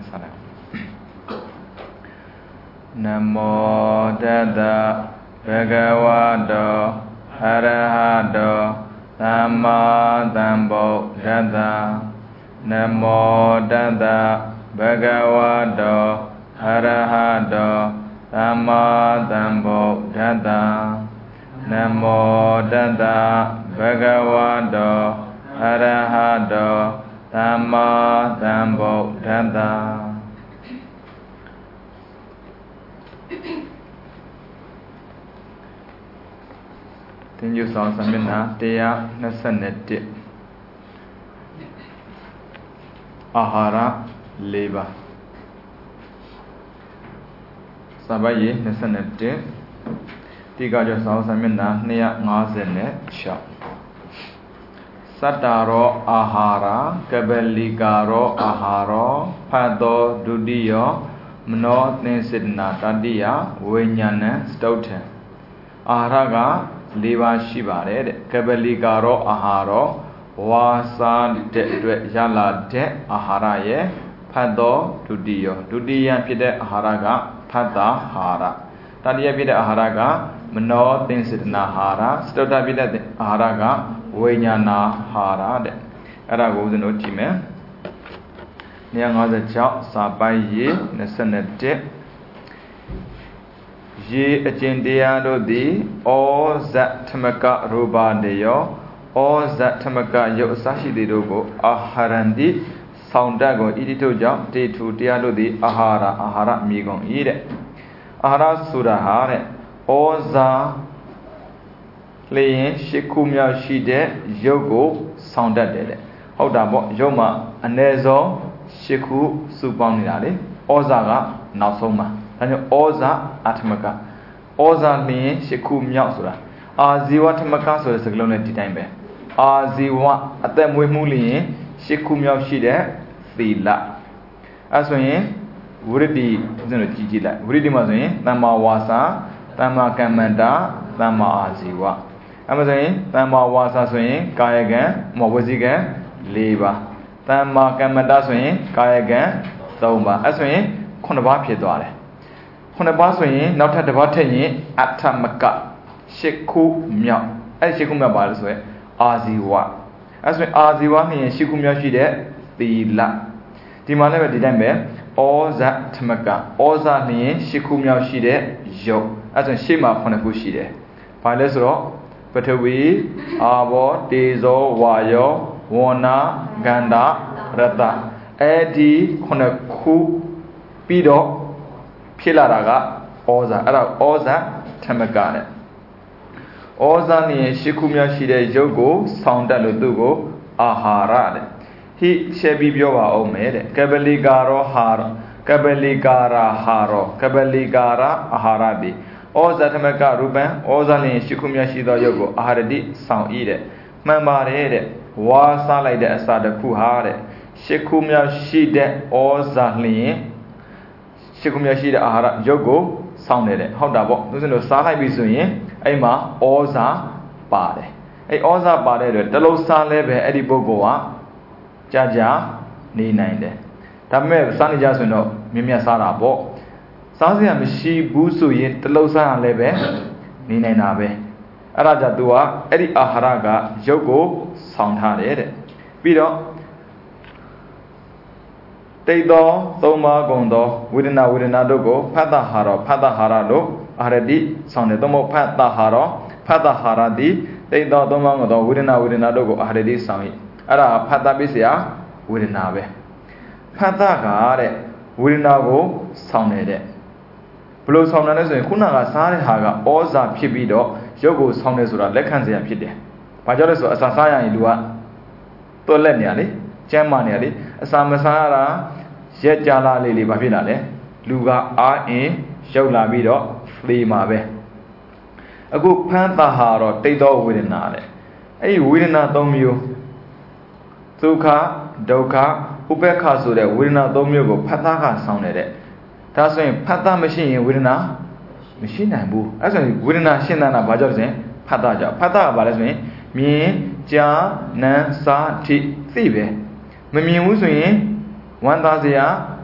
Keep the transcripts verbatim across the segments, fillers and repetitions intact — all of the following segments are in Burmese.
Salam. Namo Tassa Bhagavato Arahato Samma Sambuddhassa. Namo Tassa Bhagavato Arahato Samma Sambuddhassa. Namo Tassa Bhagavato Arahato Samma Sambuddhassa. Then you saw some in Teya Nasaneti Ahara Leva Sabayi Nasaneti Tiga just saw some in Nea Nazene Shop Sataro Ahara Kabeligaro Aharo Pado Dudio Mno Nesidna Tadia Winyane Stouten Aharaga Leva Shibare Kabeligaro Aharo Wasa de Yala de Aharaye Pado Dudio Dudia Pide Aharaga Pada Hara Tadia Pide Aharaga Mno Nesidna Hara Stota Pide Aharaga Winyana Hara de Era goes in Ochime Niang the Chow Sabayi Nesanete Ye Agendia do di O Zatamaka Ruba deo O Zatamaka Yosashi de Dogo Aharandi Soundago Idito Jam De to Diado di Ahara Ahara Migon Ide Ahara Surahare O Za Leyin Shikumya Shide Yogo Soundade Hodabo Yoma Anezo Shiku Subamnale Ozaga Nasoma and Oza Atmaka Oza mean Shiku Myasura Aziwa Tamaka so the Gloneti time. Aziwa at them with Muli Shiku Myashide Thila as when would it be Zenotijila would it Mazin Tama Wasa Tama Kamanda Tama Aziwa Amazon Tama Wasa swing Kayagan Mawazigan Leva Tama Kamanda swing Kayagan Zoma as when Konaba Piedale Konaba swing not at the bottom Atamaka Shiku Mya as Shikumya Balsway Aziwa as when Aziwa and Shikumya Shide the La Dimana Didambe Oza Tamaka Oza ni Shikumya Shide Jo as when Shima Fonakushide Palesro Patawi Abo Dezo Wayo Wana Ganda Rata Edi Konaku Pido Pilaraga Oza Ara Oza Tamagane Oza ni Shikumya Shide Jogo Soundalo Dugo Ahara He Shebibioa Omede Kabeligaro Haro Kabeligara Haro Kabeligara Aharabi Oza Tamaka Ruben Oza ni Shikumya Shida Yogo Aharadi Sound Ede Mamare Wasa like the Asada Kuhare Shikumya Shide Oza Lin Shikumya Shida Ahara Jogo sounded how double doesn't know Saha Bizuin Ema Oza Bade A Oza Bade the low Salebe Eddie Bogoa Jaja Ni Nine Tame Sunny Jasuno Mimia Sarabo Sazia Mishi Busu Yin the low San Lebe Ni Nabe Arajatua Eddie Aharaga Jogo sound hard Bido Teido, Toma Gondo, Widina Widina Dogo, Pata Haro, Pata Harado, Aradi, Sonedomo Pata Haro, Pata Haradi, Teido, Domango, Widina Widina Dogo, Aradi Sami, Ara Pata Bisia, Widinabe. Pata Gare, Widinago, Sounded. Blue Sounders and Kunaga Sari Haga, Oza Pibido, Jogo Soundesura, Lekanzia Pide. Pajares Asasaya Idua, Toleniali, Germaniali, Samasara. Yet Jala Lily Babinale, Luga R in Shola Vido, Flea Mabe. A good Pantaharo, Tado Widinale. A Widina Domio Tuka, Doka, Upeka so that Widina Domio Pataka sounded it. That's when Pata machine Widina machine and boo. As when Widina Shinana Bajazen, Pataja, Pata Balasme, me, Ja, Nan, Sa, Ti, Thibe. Mimi Musuin. One Tazia,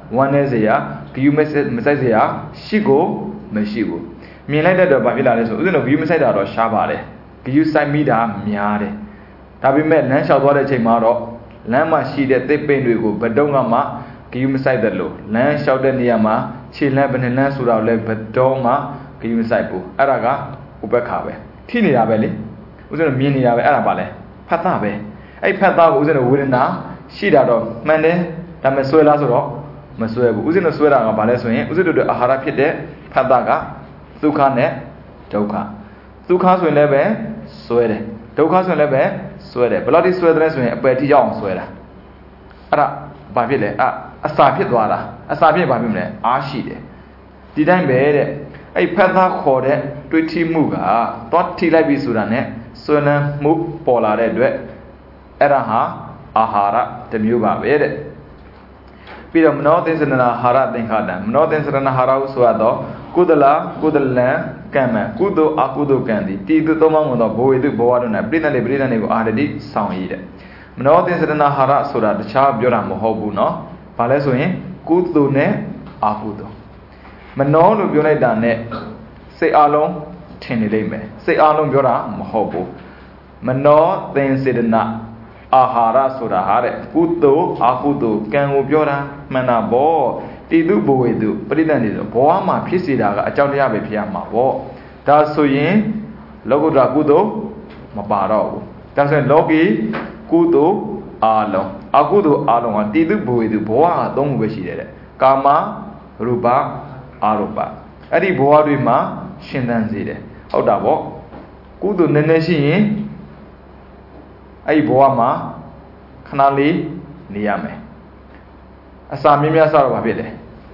one is a you message ya shigo meshigo mean like that by villa so you you message or shabare you side me da miare tabi met land shall water chamaro lama she that they pain we go but don't ma you message the low land shouted near ma she lamp and land sura leg but don't ma you message araga ubekabe tini abeli was a mini arabale patabe a pata was in a wooden now she that of mande Tamesuela soro, Masuebu, Uzin Suera Baleswing, Uzu Harapide, Padaga, Sukane, Toka. Sukas will never swear. Tokas will never swear. Bloody sweater, a pretty young sweater. Ara, Bavile, a sapid water, a sapid babine, Ashide. Did I made it? A peta corde, pretty muga, thought Tilabi Sudane, Suna Muk Pola Red, Eraha, Ahara, the Muba made it. Pira Mnotins and Hara Dinkada, Mnotins and Hara Suado, Kudala, Kudala, Kama, Kudo, Akudo Candy, Tidu Tomamuno, Boidu, Boaduna, Britain, Britain, already sound eater. Mnotins and Hara Sura, the Chab Yoram Hobuno, Palesuin, Kudune, Akudo. Manon Bunedane, say alone, Tinilime, say alone Yora, Mohobu. Mano, then said na. Ahara Surahare, Kudo, Akudo, Kangu Biora, Manabo, Tidu Boedu, Pridan, Boama, Pisida, a Jaudia Piama, Bo, Tasuyin, Logo Dragudo, Mabaro, Tasan Logi, Kudo, Alon, Akudo, Alon, Tidu Boedu, Boa, don't wish it, Kama, Ruba, Aruba, Adi Boarima, Shindanzide, Hodabo, Kudo Neneshi. Ai boama kanali niyame asa mimya sa ba phit le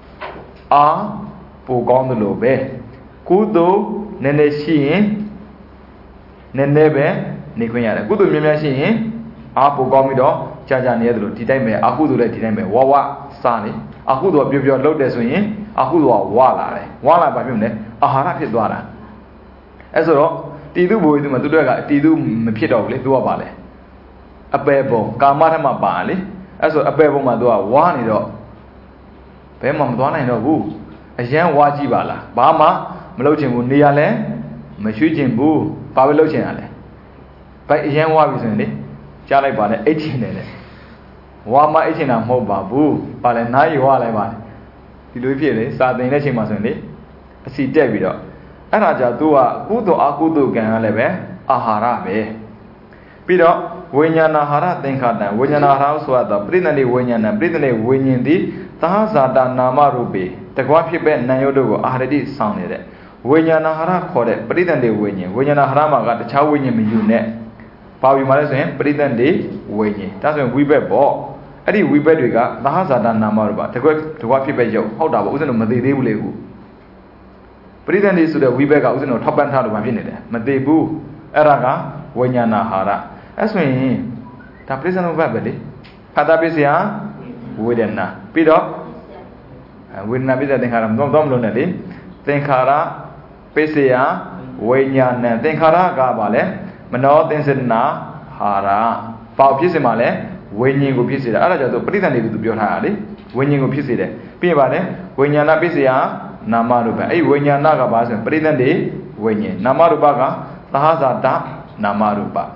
a po kaung de lo be kudo nene shi yin nene be ni khwin yare kudo mimya shi yin a po kaung mi do ja ja ne yadlo di time be akudo le di time be wa wa sa ni akudo pyo pyo lou de so yin akudo wa la le wa la ba phit le ahara phit twa da ai so do ti tu bo tu ma tu twet ka ti tu ma phit daw le tu wa ba le a pebble, Kamarama Bali, as a pebble Madua, one it up. Pemamdona and a woo. A young Wajibala, Bama, Melochin Mundiale, Machujin Boo, Pavelochinale. By young Wabisonly, Charlie Bana eighteen in it. Wama eighteen and Mo Babu, Palenai Walaman. Did you feel it? Saturday Nation Masonly? I see David. And I do a Kudo Akudo Ganalebe, Aharabe. Peter. Winyana hara Dinkada, Winyana house was the Britanny Winyana, Britanny Winyindi, Tahazada Namarubi, the Guapibe Nayodo already sounded it. Winyana hara called it Britanny Winny, Winyana Harama got the Chow Winyam unit. Pawi Malasan, Britanny Winny. That's when we bet ball. Eddie we bet we got Tahazada Namaruba, the Guapibe Joe, how that wasn't a Madebu. Britanny to the Webeck, I was in a top and out of my minute. Madebu, Eraga, Winyana hara. That's when the prison of Babeli, Patapisia, Widena, Pido, and Widna Visa Denkaram Domlonelli, Tenkara, Pesia, Wayna, Tenkara, Gabale, Mano, Tensedna, Hara, Pau Pisimale, Wayning of Pisida, Araja, Britanny to Biorali, Wayning of Piside, Pibale, Wayana Pisia, Namaruba, a Wayana Gabas, and Britanny, Wayne, Namarubaga, Tahazata, Namaruba.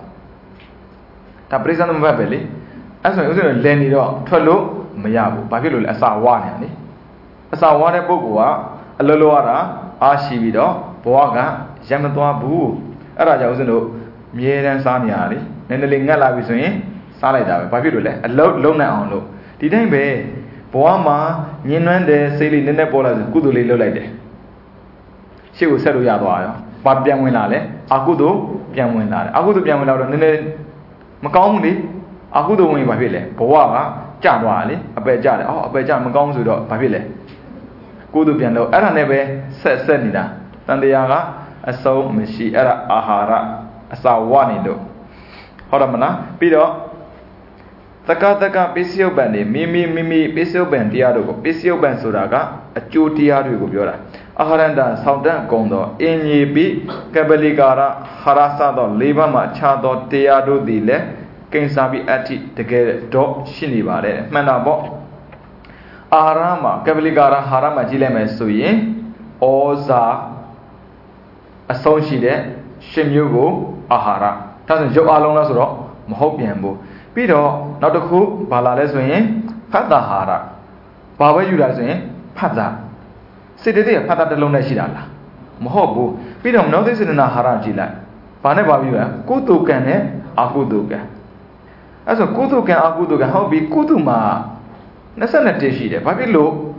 The prison of Babeli, as I was in a Lenny dog, Tolo, Mayabu, Babilu, as I want, as I want a Bogua, a Loloara, Ashivido, Boaga, Jamatua Boo, a Raja was no Mier and Saniari, and the Lingala was in Salida, Babile, a low, low now, low. Did I be Boama, Ninan de Sailing in the Bolas, Guduli Lolade? She will settle Yadwaya, but Biamuinale, Agudo, Biamuinale, Agudo Biamuinale. Macomly, Agudo wing Babile, Boaga, Jadwali, a bejar, oh, a bejar Magonzudo, Babile. Gudu piano, Era nebe, said Senida, Tandiaga, a so Mishi Era Ahara, a Sawanido. Horamana, Pido Takataka, Pisio Bandi, Mimi, Mimi, Pisio Bandiado, Pisio Bansuraga, a Chutiadu Gubura. Aharanda, Southern Gondo, Inyibi, Kabeligara, Harasado, Libama, Chado, Teado Dile, Kensabi Ati, the Gate, Dog, Shinibare, Manabo Arama, Kavaligara Harama Gileme Suye, Oza Associate, Shemugo, Ahara. Doesn't Joe Alona Zoro, Mohopiambo. Pido, not a coup, Balalesuin, Patahara. Baba Yurazin, Pata. Sit there, Pata de Lona Shidala. Mohobu, we don't know this in Ahara Gila. Panebavia, Kutukane, Akuduka. As a Kutuka Akuduka, how be Kutuma? Nasana Teshide, Babilo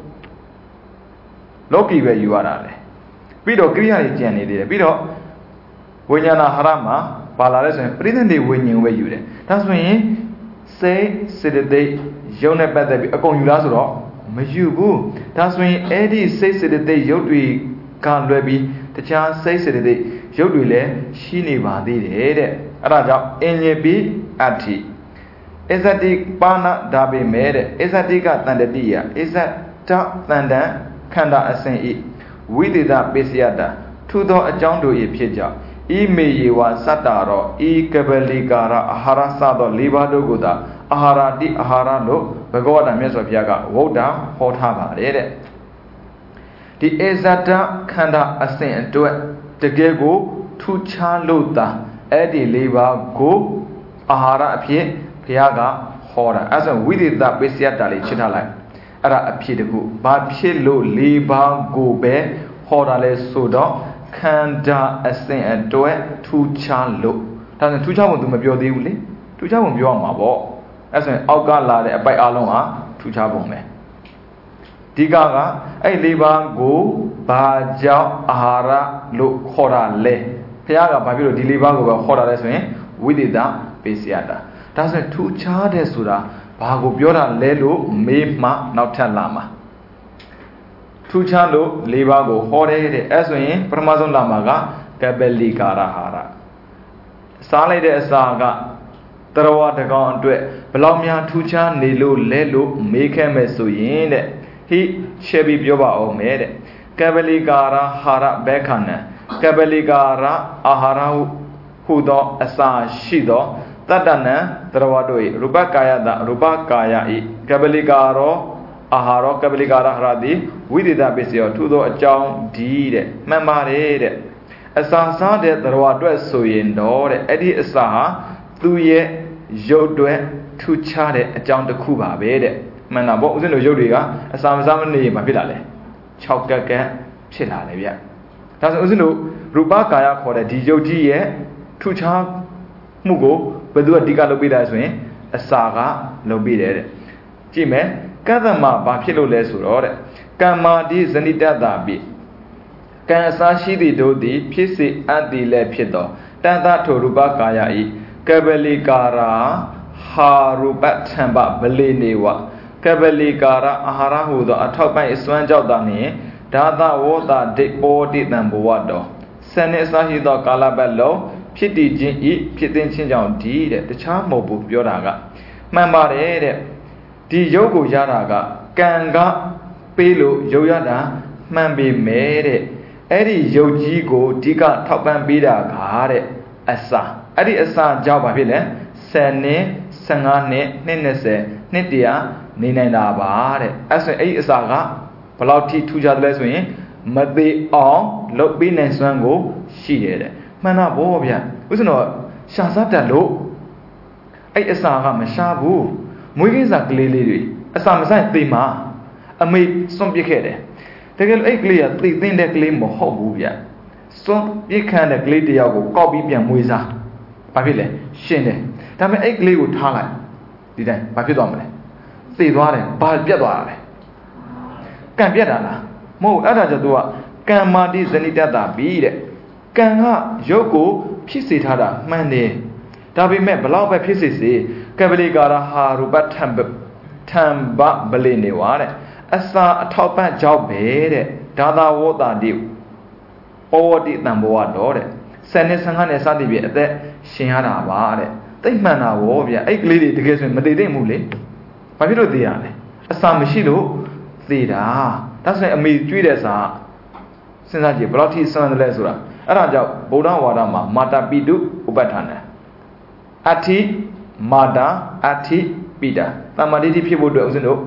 Loki where you are. Pido Kriya Jenny, Pido Winyana Harama, Palares and pretend they win you where you did. That's when say, sit the day, Jona Badabi, upon you last rock, Majubu. That's when Eddie says the day, Yodri can't rebi, the chance says the day, Jodule, Shini Badi, Raja, Enyebi, Ati. Ezadik Bana Dabi Mere, Ezadika Tandadia, Ezata Tanda, Kanda Asen, Widida Besiada, Tudo a Jondo e Pija, E Meyewa Sataro, E Kabaligara, Aharasado, Libado Guda, Ahara di Aharano, Bagoda Mesopiaga, Woda, Hotava, Ede. The Ezata Kanda Asen to it, the Gego, Tucha Luta, Eddie Liba Go, Ahara appear. Piaga, horror, as a with that Bessiatali Chitala, Ara Apidiku, Babilo, Liba, Gobe, Horale Soda, Kanda, Asen and Doe, two charlo. Doesn't two jam to Mabio Diuli, two jam on your mabo, as an Algala by Alonga, two jabome. Digaga, a Liba, Go, Baja, Ahara, Lo, Horale, Piaga, Babilo, Diliba, Horale, with that Bessiata. Doesn't two charges Sura, Bago Biora Lelo, Mema, Nautalama. Two chando, Libago, Hore, Eswin, Pramazon Lamaga, Kabeli Karahara. Sale de Saga, Tarawa the gone to it, Belomia, Tucha, Nilu, Lelu, make him a suyin. He, Shebi Bioba o made Kabeli Gara, Hara Bekana, Kabeli Gara, Ahara, Hudo, Asa, Shido. Tadana, Trawadoi, Rubakaya, Rubakaya, Kabeligaro, Aharo, Kabeligara Radi, with the Dabisio, Tudo, a John, deed, Mamare, a Sansa de Trawado, so in door, Eddie Saha, Thuye, Jodue, two chade, a John de Cuba, bede, Manabo was in the Jodiga, a Samsamani, Mapilale, Chokaka, Chilale. That's Uzinu, Rubakaya for a D J G, two char Mugo. But do a diga lobida swing, a saga lobida. Jime, Kadama Bapilo Lesurore, Kama di Zanita Dabi. Kanasashi di Dodi, Pisi Adi Le Piedo, Tanda Toruba Kayai, Kabeli Gara, Harubat Tamba, Belinewa, Kabeli Gara, Aharahu, the Atopa is Swanjaldani, Dada Woda de Bodi Nambuado, Senesahido Calabello. Pity Jin Pitin Chinjang deed, the charm of Yoraga. Mamare, the Yogo Yaraga, Ganga, Pelo, Yoyada, Mambi made Eddie Yojigo, Diga, Top and Bida, Gare, Asa, Eddie Asa, Java Ville, Sene, Sangane, Nenese, Nidia, Nina Bare, as an eight saga, Palauti two Jadleswing, Madi all, Look Bin and Swango, she did. Mana Bobia, was no Shazata low. I saw a Mashabu, Mugies are clearly, a Samsai Thema, a maid some bicade. They get a clear three thing that claim of Hobubia. So you can a glade Diago, copy Piamuiza, Pavile, Shene, Tame a glade with Hala. Did I, Papidomre? Say, Dware, Palpiadore. Campiadana, Mo Adajadua, Camadi Zenita beat. Kanga, Yoko, Pisitara, Mande. Dabi met below by Pisisi, Kabeligara Haruba Tamba Belini Ware. Asa a top at job bed, Dada water deep. Or the number one door. Send it some honey Sadibi at that, Shiana Ware. Think man are warrior, egg lady to get with Madide Mule. Pavilo Diane. A Sam Mishilo, Theda. That's a me three days are. Since I brought his son Lesura. Araja, Boda Wadama, Mata Bidu, Ubatana. Ati, Mada, Ati, Bida. Tamaditi people do,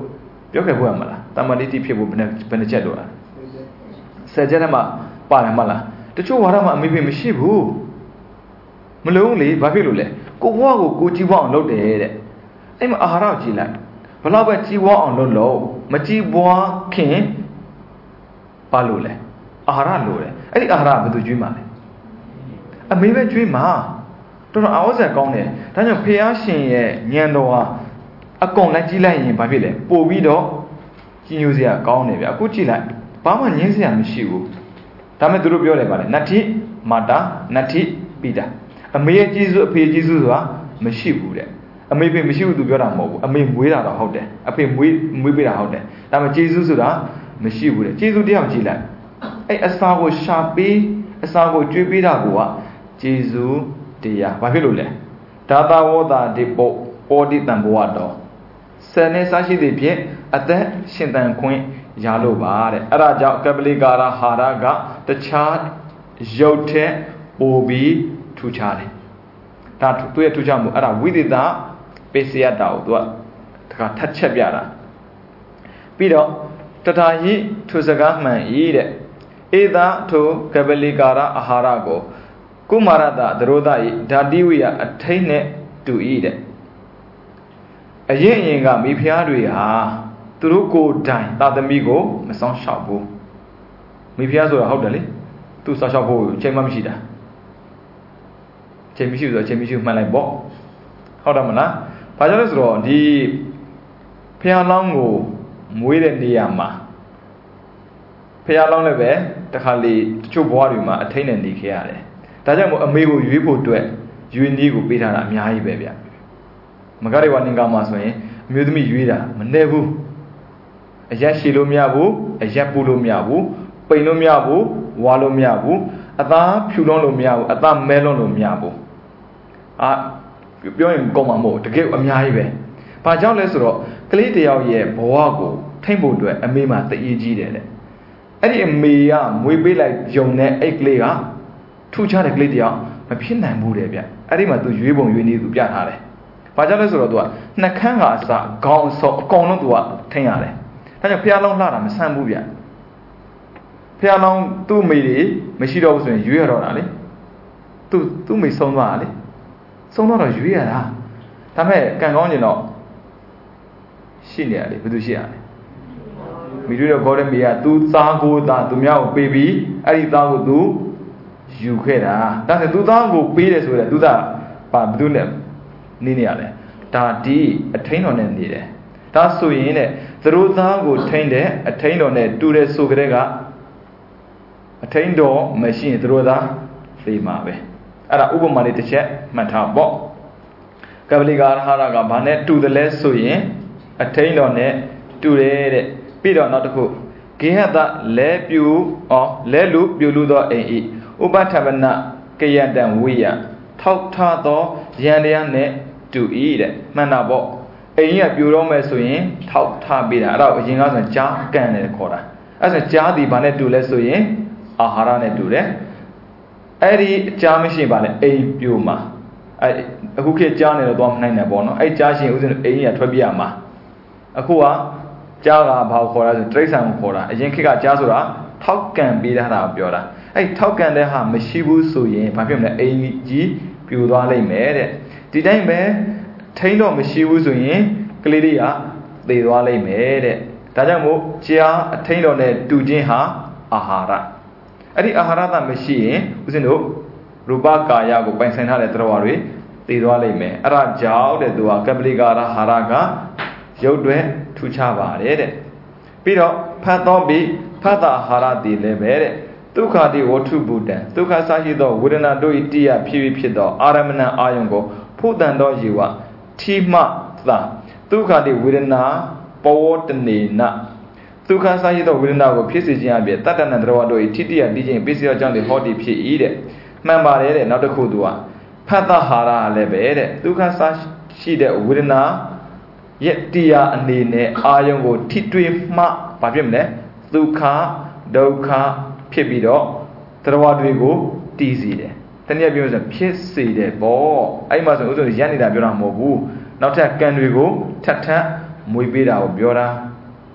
ပြောခဲ့ဖို့ရမလားတမ္မာဒိဋ္ဌိဖြစ်ဖို့ဘယ်နဲ့ဘယ်နဲ့ချက်တော့လားဆယ်ချက်ထဲမှာပါတယ်မလားတချို့ဝါဒမှာအမေဖေမရှိဘူးမလုံးလေဘာဖြစ်လို့လဲကိုဘွားကိုကိုကြီးပွားအောင်လုပ်တယ်တဲ့အဲ့မှာအာဟာရကြည့်လိုက်ဘလောက်ပဲကြီးပွားအောင်လုပ်လို့မကြီးပွားခင်ဘာလို့လဲအာဟာရလို့တယ်အဲ့ဒီအာဟာရဘယ်သူကျွေးမှာလဲအမေပဲကျွေးမှာတော်တော်အားဆက်ကောင်းတယ်ဒါကြောင့်ဖျားရှင်ရဲ့ဉာဏ်တော်ဟာအကုန်လိုက်ကြည့်လိုက်ရင်ဘာဖြစ်လဲပို့ပြီးတော့ကြီးညိုစရာကောင်းတယ်ဗျအခုကြည့်လိုက်ဘာမှငင်းစရာမရှိဘူးဒါမဲ့သူတို့ပြောတယ်ဗါလေနတ္ထိမာတာနတ္ထိပိတာအမေရဲ့ကျေးဇူးအဖေကျေးဇူးဆိုတာမရှိဘူးတဲ့အမေဖေမရှိဘူးသူပြောတာမဟုတ်ဘူးအမေမွေးတာတော့ဟုတ်တယ်အဖေမွေးမွေးပေးတာဟုတ်တယ်ဒါမဲ့ကျေးဇူးဆိုတာမရှိဘူးတဲ့ကျေးဇူးတရားကိုကြည့်လိုက်အဲ့အစာကိုရှာပေးအစာကိုကျွေးပေးတာကကျေးဇူးတရားဘာဖြစ်လို့လဲဒါသာဝောတာဒီပုပောတိတံဘဝတော်ဆယ်နှစ်စားရှိသည့်ဖြင့်အသက်ရှင်သန်ခွင့်ရလို့ပါတဲ့အဲ့ဒါကြောင့်ကပလိကာရဟာရကတခြားရုပ်ထက်ပိုပြီးထူခြားတယ်ဒါသူရဲ့ထူခြားမှုအဲ့ဒါဝိသေသပေစယတာကိုသူကတခါထပ်ချက်ပြတာပြီးတော့တထာဟိထူစကားမှန်ဤတဲ့ဧသာထိုကပလိကာရအာဟာရကိုကုမာရတသရောဒဤဓာတိဝိယအထိတ်နဲ့တူဤတဲ့အရင်အရင်ကမိဖုရားတွေဟာသူတို့ကိုယ်တိုင်သာသမီကိုမဆောင်ရှောက်ဘူးမိဖုရားဆိုတာဟုတ်တယ်လေသူဆောင်ရှောက်ဖို့ချိန်မှမရှိတာချိန်မရှိဆိုတော့ချိန်မရှိမှန်လိုက်ပေါ့ဟုတ်တယ်မလားဘာကြောင့်လဲဆိုတော့ဒီဖုရားလောင်းကိုမွေးတဲ့နေရာမှာဖုရားလောင်းလည်းပဲတခါလေတချို့ဘဝတွေမှာအထိတ်နဲ့နေခဲ့ရတယ်ဒါကြောင့်မို့အမေကိုရွေးဖို့အတွက်ရွေးနည်းကိုပေးထားတာအများကြီးပဲဗျမဂရိဝနင်္ဂါမှာဆိုရင်အမျိုးသမီးရွေးတာမနေဘူးအရက်ရှည်လို့မရဘူးအရက်ပူလို့မရဘူးပိန်လို့မရဘူးဝါလို့မရဘူးအသားဖြူလုံးလို့မရဘူးအသားမဲလုံးလို့မရဘူးအာပြောရင်ကောင်းမှာမဟုတ်တကယ်အများကြီးပဲဘာကြောင့်လဲဆိုတော့ကလေးတယောက်ရဲ့ဘဝကိုထိမ့်ဖို့အတွက်အမေမှာတည်ကြီးတယ်တဲ့အဲ့ဒီအမေကမွေးပေးလိုက်ယုံတဲ့အဲ့ကလေးကထူခြားတဲ့ကလေးတယောက်မဖြစ်နိုင်ဘူးတဲ့ဗျအဲ့ဒီမှာသူရွေးပုံရွေးနည်းသူပြထားတယ်ဘာကြောင့်လဲဆိုတော့သူကနှက်ခမ်းကအစခေါင်းဆော့အကောင်လုံးသူကထိန်းရတယ်ဒါကြောင့်ဖျားလောင်းလှတာမဆန်းဘူးဗျဖျားလောင်းသူ့မိတွေမရှိတော့ဘူးဆိုရင်ရွေးရတော့တာလေသူ့သူ့မိဆုံးသွားတာလေဆုံးသွားတော့ရွေးရတာဒါမဲ့ကံကောင်းကျင်တော့ရှိနေရတယ်ဘယ်သူရှိရလဲမိတို့တော့ခေါ်တဲ့မိကသူသားကိုသားသူများကိုပေးပြီးအဲ့ဒီသားကိုသူယူခဲ့တာဒါဆိုသူသားကိုပေးတယ်ဆိုရင်သူသားဘာဘယ်သူနဲ့နေနေရလဲဒါဒီအထိန်တော်နဲ့နေတယ်ဒါဆိုရင်တဲ့သတို့သားကိုထိန်တဲ့အထိန်တော်နဲ့တူတဲ့ဆိုကြတဲ့ကအထိန်တော်မရှိရင်သတို့သားသိမှာပဲအဲ့ဒါဥပမာလေးတစ်ချက်မှတ်ထားပေါ့ကပလိကာရဟာရကဘာနဲ့တူတယ်လဲဆိုရင်အထိန်တော်နဲ့တူတယ်တဲ့ပြီးတော့နောက်တစ်ခုဂေဟတလဲပြူဩလဲလူပြူလူသောအိမ်ဤဥပထဗနကယတံဝိယထောက်ထားသောယန္တရားနဲ့တူဤတဲ့မှန်တာပေါ့အိမ်ကြီးကပြိုတော့မယ်ဆိုရင်ထောက်ထားပေးတာအဲ့တော့အရင်ကဆိုရင်ကြားကန်တယ်ခေါ်တာအဲ့ဆိုကြားဒီဘာနဲ့တူလဲဆိုရင်အာဟာရနဲ့တူတယ်အဲ့ဒီကြားမရှိပါနဲ့အိမ်ပြိုမှာအဲ့အခုခေတ်ကြားနေတော့သွားမနိုင်နဲ့ပေါ့နော်အဲ့ကြားရှင်ဥစဉ်အိမ်ကြီးကထွက်ပြရမှာအခုကကြားကဘာကိုခေါ်တာဆိုတိရစ္ဆာန်ကိုခေါ်တာအရင်ခေတ်ကကြားဆိုတာထောက်ကန်ပေးတာတာပြောတာအဲ့ထောက်ကန်တဲ့ဟာမရှိဘူးဆိုရင်ဘာဖြစ်မလဲအိမ်ကြီးပြိုသွားလိမ့်မယ်တဲ့ဒီတိုင်းပဲထိန်းတော့မရှိဘူးဆိုရင်ကလေးတွေကသေသွားလိမ့်မယ်တဲ့ဒါကြောင့်မို့ကြားအထိန်းတော်နဲ့တူခြင်းဟာအာဟာရအဲ့ဒီအာဟာရသာမရှိရင်ဦးဇင်းတို့ရူပကာယကိုပိုင်ဆိုင်ထားတဲ့သတ္တဝါတွေသေသွားလိမ့်မယ်အဲ့ဒါကြောင့်တဲ့သူကကပလိကာရဟာရကရုပ်တွင်ထူခြားပါတယ်တဲ့ပြီးတော့ဖတ်တော်ပြီးဖတ်တာအာဟာရတည်လည်းပဲတဲ့ဒုက္ခတိဝတ္ထုဗုဒ္ဓံဒုက္ခဆရှိသောဝေဒနာတို့၏တရားဖြစ်ဖြစ်သောအာရမဏအာယုံကိုဖုတန်သောယေဝထိမသာဒုက္ခတိဝေဒနာပဝတနေနဒုက္ခဆရှိသောဝေဒနာကိုဖြစ်စေခြင်းအပြင်တတ္တနံတရဝတို့၏ထိတိယပြီးခြင်းပိစိယောကြောင့်ဒီဟောတိဖြစ်၏တဲ့မှန်ပါတယ်တဲ့နောက်တစ်ခုသူကဖတ်တဟာရလည်းပဲတဲ့ဒုက္ခဆရှိတဲ့ဝေဒနာရဲ့တရားအနေနဲ့အာယုံကိုထိတွေ့မှဘာဖြစ်မလဲဒုက္ခဒုက္ခဖြစ်ပြီးတော့တရားတွေကိုတည်စီတယ်တနည်းပြောဆိုဖြစ်စေတယ်ပေါ့အဲ့မှာဆိုဥစ္စာရက်နေတာပြောတာမဟုတ်ဘူးနောက်ထပ်ကံတွေကိုထပ်ထပ်မွေးပေးတာကိုပြောတာ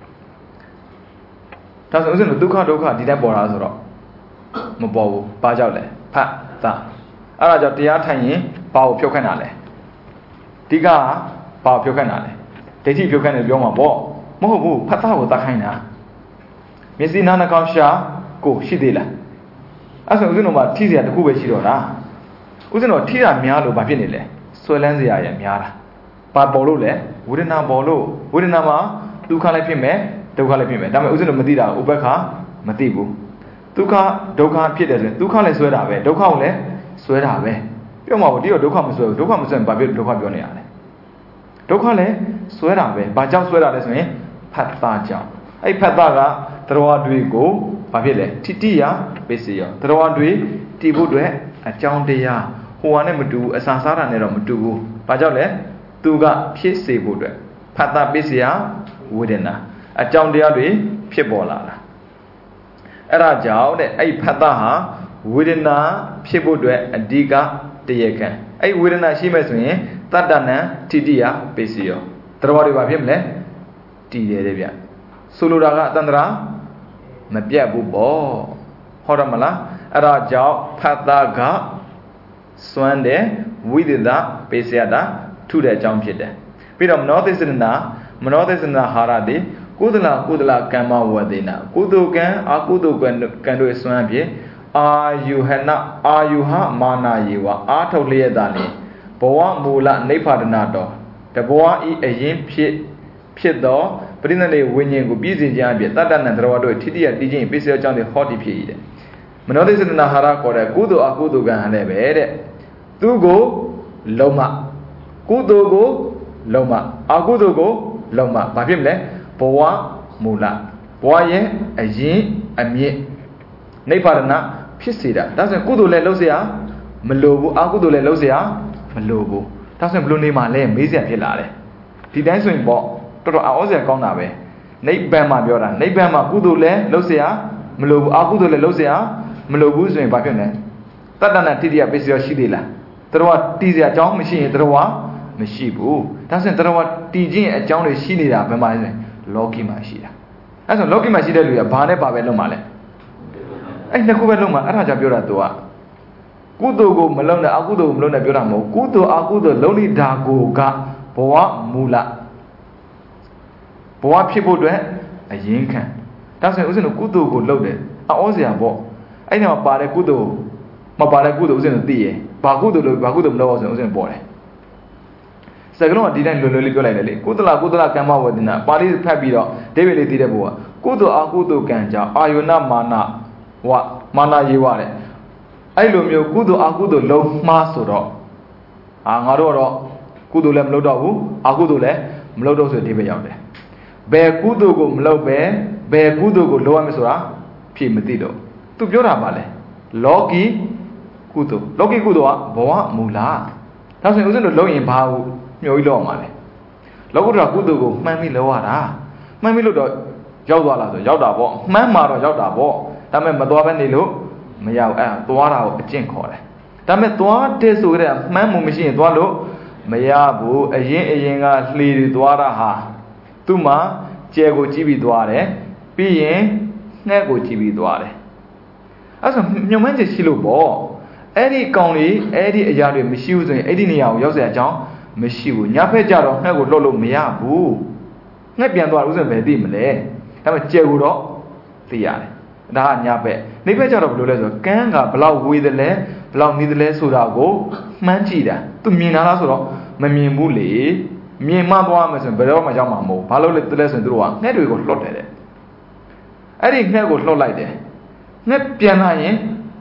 ဒါဆိုဦးဇင်းတို့ဒုက္ခဒုက္ခဒီတိုင်းပေါ်လာဆိုတော့မပေါ်ဘူးဘာကြောင့်လဲဖတ်တာအဲ့ဒါကြောင့်တရားထိုင်ရင်ဘာကိုဖြုတ်ခန့်တာလဲဒီကဘာကိုဖြုတ်ခန့်တာလဲဒိဋ္ဌိဖြုတ်ခန့်တယ်ပြောမှာပေါ့မဟုတ်ဘူးဖတ်တာကိုတတ်ခိုင်းတာမျက်စိနားနှာခေါင်းရှာကိုရှိသေးလားအဲ့ဆိုဦးဇင်းတို့မှာထိစရာတစ်ခုပဲရှိတော့တာဦးဇင်းတို့ထိတာများလို့ဘာဖြစ်နေလဲဆွဲလန်းစရာရများတာဘာပေါ်လို့လဲဝေဒနာပေါ်လို့ဝေဒနာမှာဒုက္ခလည်းဖြစ်မယ်ဒုက္ခလည်းဖြစ်မယ်ဒါပေမဲ့ဦးဇင်းတို့မသိတာဥပ္ပခါမသိဘူးဒုက္ခဒုက္ခဖြစ်တယ်ဆိုရင်ဒုက္ခလည်းဆွဲတာပဲဒုက္ခကိုလည်းဆွဲတာပဲပြောမှာပေါ့ဒီတော့ဒုက္ခမဆွဲဘူးဒုက္ခမဆွဲရင်ဘာဖြစ်ဒုက္ခပြောနေရလဲဒုက္ခလည်းဆွဲတာပဲဘာကြောင့်ဆွဲတာလဲဆိုရင်ဖတ်တာကြောင့်အဲ့ဖတ်တာကတရားတွေကိုဘာဖြစ်လဲထိတိယပစ္စည်းရောတရားတွေတည်ဖို့အတွက်အကြောင်းတရားဟိုဟာနဲ့မတူဘူးအစာစားတာနဲ့တော့မတူဘူးဘာကြောင့်လဲသူကဖြစ်စေဖို့အတွက်ဖတ်တာပစ္စည်းဝေဒနာအကြောင်းတရားတွေဖြစ်ပေါ်လာတာအဲ့ဒါကြောင့်တဲ့အဲ့ဖတ်တာဟာဝေဒနာဖြစ်ဖို့အတွက်အဓိကတရားခံအဲ့ဝေဒနာရှိမဲ့ဆိုရင်တတ္တနံထိတိယပစ္စည်းရောတရားတွေဘာဖြစ်မလဲတည်တယ်တဲ့ဗျဆိုလိုတာကအတန္တရာမပြတ်ဘူးပေါ့ဟုတ်တယ်မလားအဲ့ဒါကြောင့်ဖတ်တာကစွမ်းတယ်ဝိသေသပေစယတာထုတဲ့အကြောင်းဖြစ်တယ်ပြီးတော့မနောသစ္စနာမနောသစ္စနာဟာရတိကုသလကုသလကမ္မဝဒေနာကုသိုလ်ကံအကုသိုလ်ကံတို့စွမ်းဖြင့်အာယုဟနအာယုဟမာနာယေဝအာထုတ်လျက်သာနေဘဝမူလနိဗ္ဗာဒနာတော်တဘဝဤအရင်ဖြစ်ဖြစ်သောပရိသေဝိညာဉ်ကိုပြည့်စုံခြင်းအပြင်တတ္တနံတရားတို့ထိတိယတည်ခြင်းပစ္စည်းအကြောင်းတွေဟောတည်ဖြစ်၏တဲ့မနောသစ္စနာဟာရခေါ်တဲ့ကုသိုလ်အကုသိုလ်ကံဟန်လည်းပဲတဲ့သူကိုလုံးမကုသိုလ်ကိုလုံးမအကုသိုလ်ကိုလုံးမဘာဖြစ်မလဲဘဝမူလဘဝရဲ့အရင်အမြင့်နိဗ္ဗာန်ဖြစ်စေတာဒါဆိုရင်ကုသိုလ်လည်းလုပ်เสียမလိုဘူးအကုသိုလ်လည်းလုပ်เสียမလိုဘူးဒါဆိုရင်ဘယ်လိုနေမှာလဲမေးစရာဖြစ်လာတယ်ဒီတိုင်းဆိုရင်ပေါ့တော်တော်အောစရာကောင်းတာပဲနိဗ္ဗာန်မှာပြောတာနိဗ္ဗာန်မှာကုသိုလ်လည်းလုပ်เสียမလိုဘူးအကုသိုလ်လည်းလုပ်เสียမလိုဘူးဆိုရင်ဘာဖြစ်လဲတတ္တနာတိတိယပစ္စည်းရှိသေးလားတရားတီးစရာအကြောင်းမရှိရင်တရားမရှိဘူးဒါဆိုရင်တရားတီးခြင်းအကြောင်းတွေရှိနေတာဘယ်မှာလဲဆိုရင်လောကီမှာရှိတာအဲဆိုလောကီမှာရှိတဲ့လူကဘာနဲ့ပါပဲလုံးမှာလဲအဲ့နှစ်ခုပဲလုံးမှာအဲ့ဒါကြောင့်ပြောတာသူကကုသိုလ်ကိုမလုံးနဲ့အကုသိုလ်ကိုမလုံးနဲ့ပြောတာမဟုတ်ကုသိုလ်အကုသိုလ်လုံးနေတာကိုကဘဝမူလဘဝဖြစ်ဖို့အတွက်အရင်ခံဒါဆိုရင်ဦးဇင်းတို့ကုသိုလ်ကိုလုပ်တယ်အောစရာပေါ့အဲ့ဒီမှာပါတဲ့ကုသိုလ်မပါတဲ့ကုသိုလ်ဦးဇင်းတို့သိရဘာကုသိုလ်လို့ဘာကုသိုလ်မလုပ်အောင်ဆိုရင်ဦးဇင်းပေါ်တယ်စကလုံးကဒီတိုင်းလွယ်လွယ်လေးပြောလိုက်တယ်လေကုသလကုသလကမ္မဝဒနာပါဠိဖတ်ပြီးတော့ဒိဗေလေးသိတဲ့ဘုရားကုသိုလ်အကုသိုလ်ကံကြောင့်အာယုဏမာနဝမာနရေးဝတဲ့အဲ့လိုမျိုးကုသိုလ်အကုသိုလ်လုံးမှားဆိုတော့အာငါတို့ကတော့ကုသိုလ်လည်းမလုပ်တော့ဘူးအကုသိုလ်လည်းမလုပ်တော့ဆိုဒီပဲရောက်တယ်ဘယ်ကုသိုလ်ကိုမလုပ်ပဲဘယ်ကုသိုလ်ကိုလုပ်ရမလဲဆိုတာဖြေမသိတော့သူပြောတာပါလေလောကီကုသိုလ်လောကီကုသိုလ်ကဘဝမူလဒါဆိုရင်ဦးဇင်းတို့လုပ်ရင်ဘာကိုမျိုးကြီးလောက်အောင်ပါလေလောကုတ္တရာကုသိုလ်ကိုမှန်းပြီးလောက်ရတာမှန်းပြီးလို့တော့ရောက်သွားလားဆိုရောက်တာပေါ့မှန်းမှာတော့ရောက်တာပေါ့ဒါပေမဲ့မသွားဘဲနေလို့မရဘူးအဲသွားတာကိုအကျင့်ခေါ်တယ်ဒါပေမဲ့သွားတဲ့ဆိုကြတဲ့မှန်းမှုမရှိရင်သွားလို့မရဘူးအရင်အရင်ကလှေတွေသွားတာဟာသူ့မှာကျဲကိုကြည့်ပြီးသွားတယ်ပြီးရင်ငှက်ကိုကြည့်ပြီးသွားတယ်အဲဆိုညုံမှန်းချက်ရှိလို့ပေါ့အဲ့ဒီကောင်လေးအဲ့ဒီအရာတွေမရှိဘူးဆိုရင်အဲ့ဒီနေရာကိုရောက်စရာအကြောင်းမရှိဘူးညဖက်ကြတော့ငှက်ကိုလှုပ်လို့မရဘူးငှက်ပြန်သွားဥစဉ်ပဲသိမလဲဒါပေမဲ့ကြဲကိုတော့သိရတယ်ဒါကညဖက်နေဖက်ကြတော့ဘယ်လိုလဲဆိုတော့ကန်းကဘလောက်ဝေးတယ်လဲဘလောက်နေတယ်လဲဆိုတာကိုမှန်းကြည့်တာသူမြင်တာလားဆိုတော့မမြင်ဘူးလေမြင်မှသွားမယ်ဆိုရင်ဘယ်တော့မှရောက်မှာမဟုတ်ဘာလို့လဲတလဲဆိုရင်တို့ကငှက်တွေကိုလှုပ်တယ်တဲ့အဲ့ဒီငှက်ကိုလှုပ်လိုက်တယ်ငှက်ပြန်လာရင်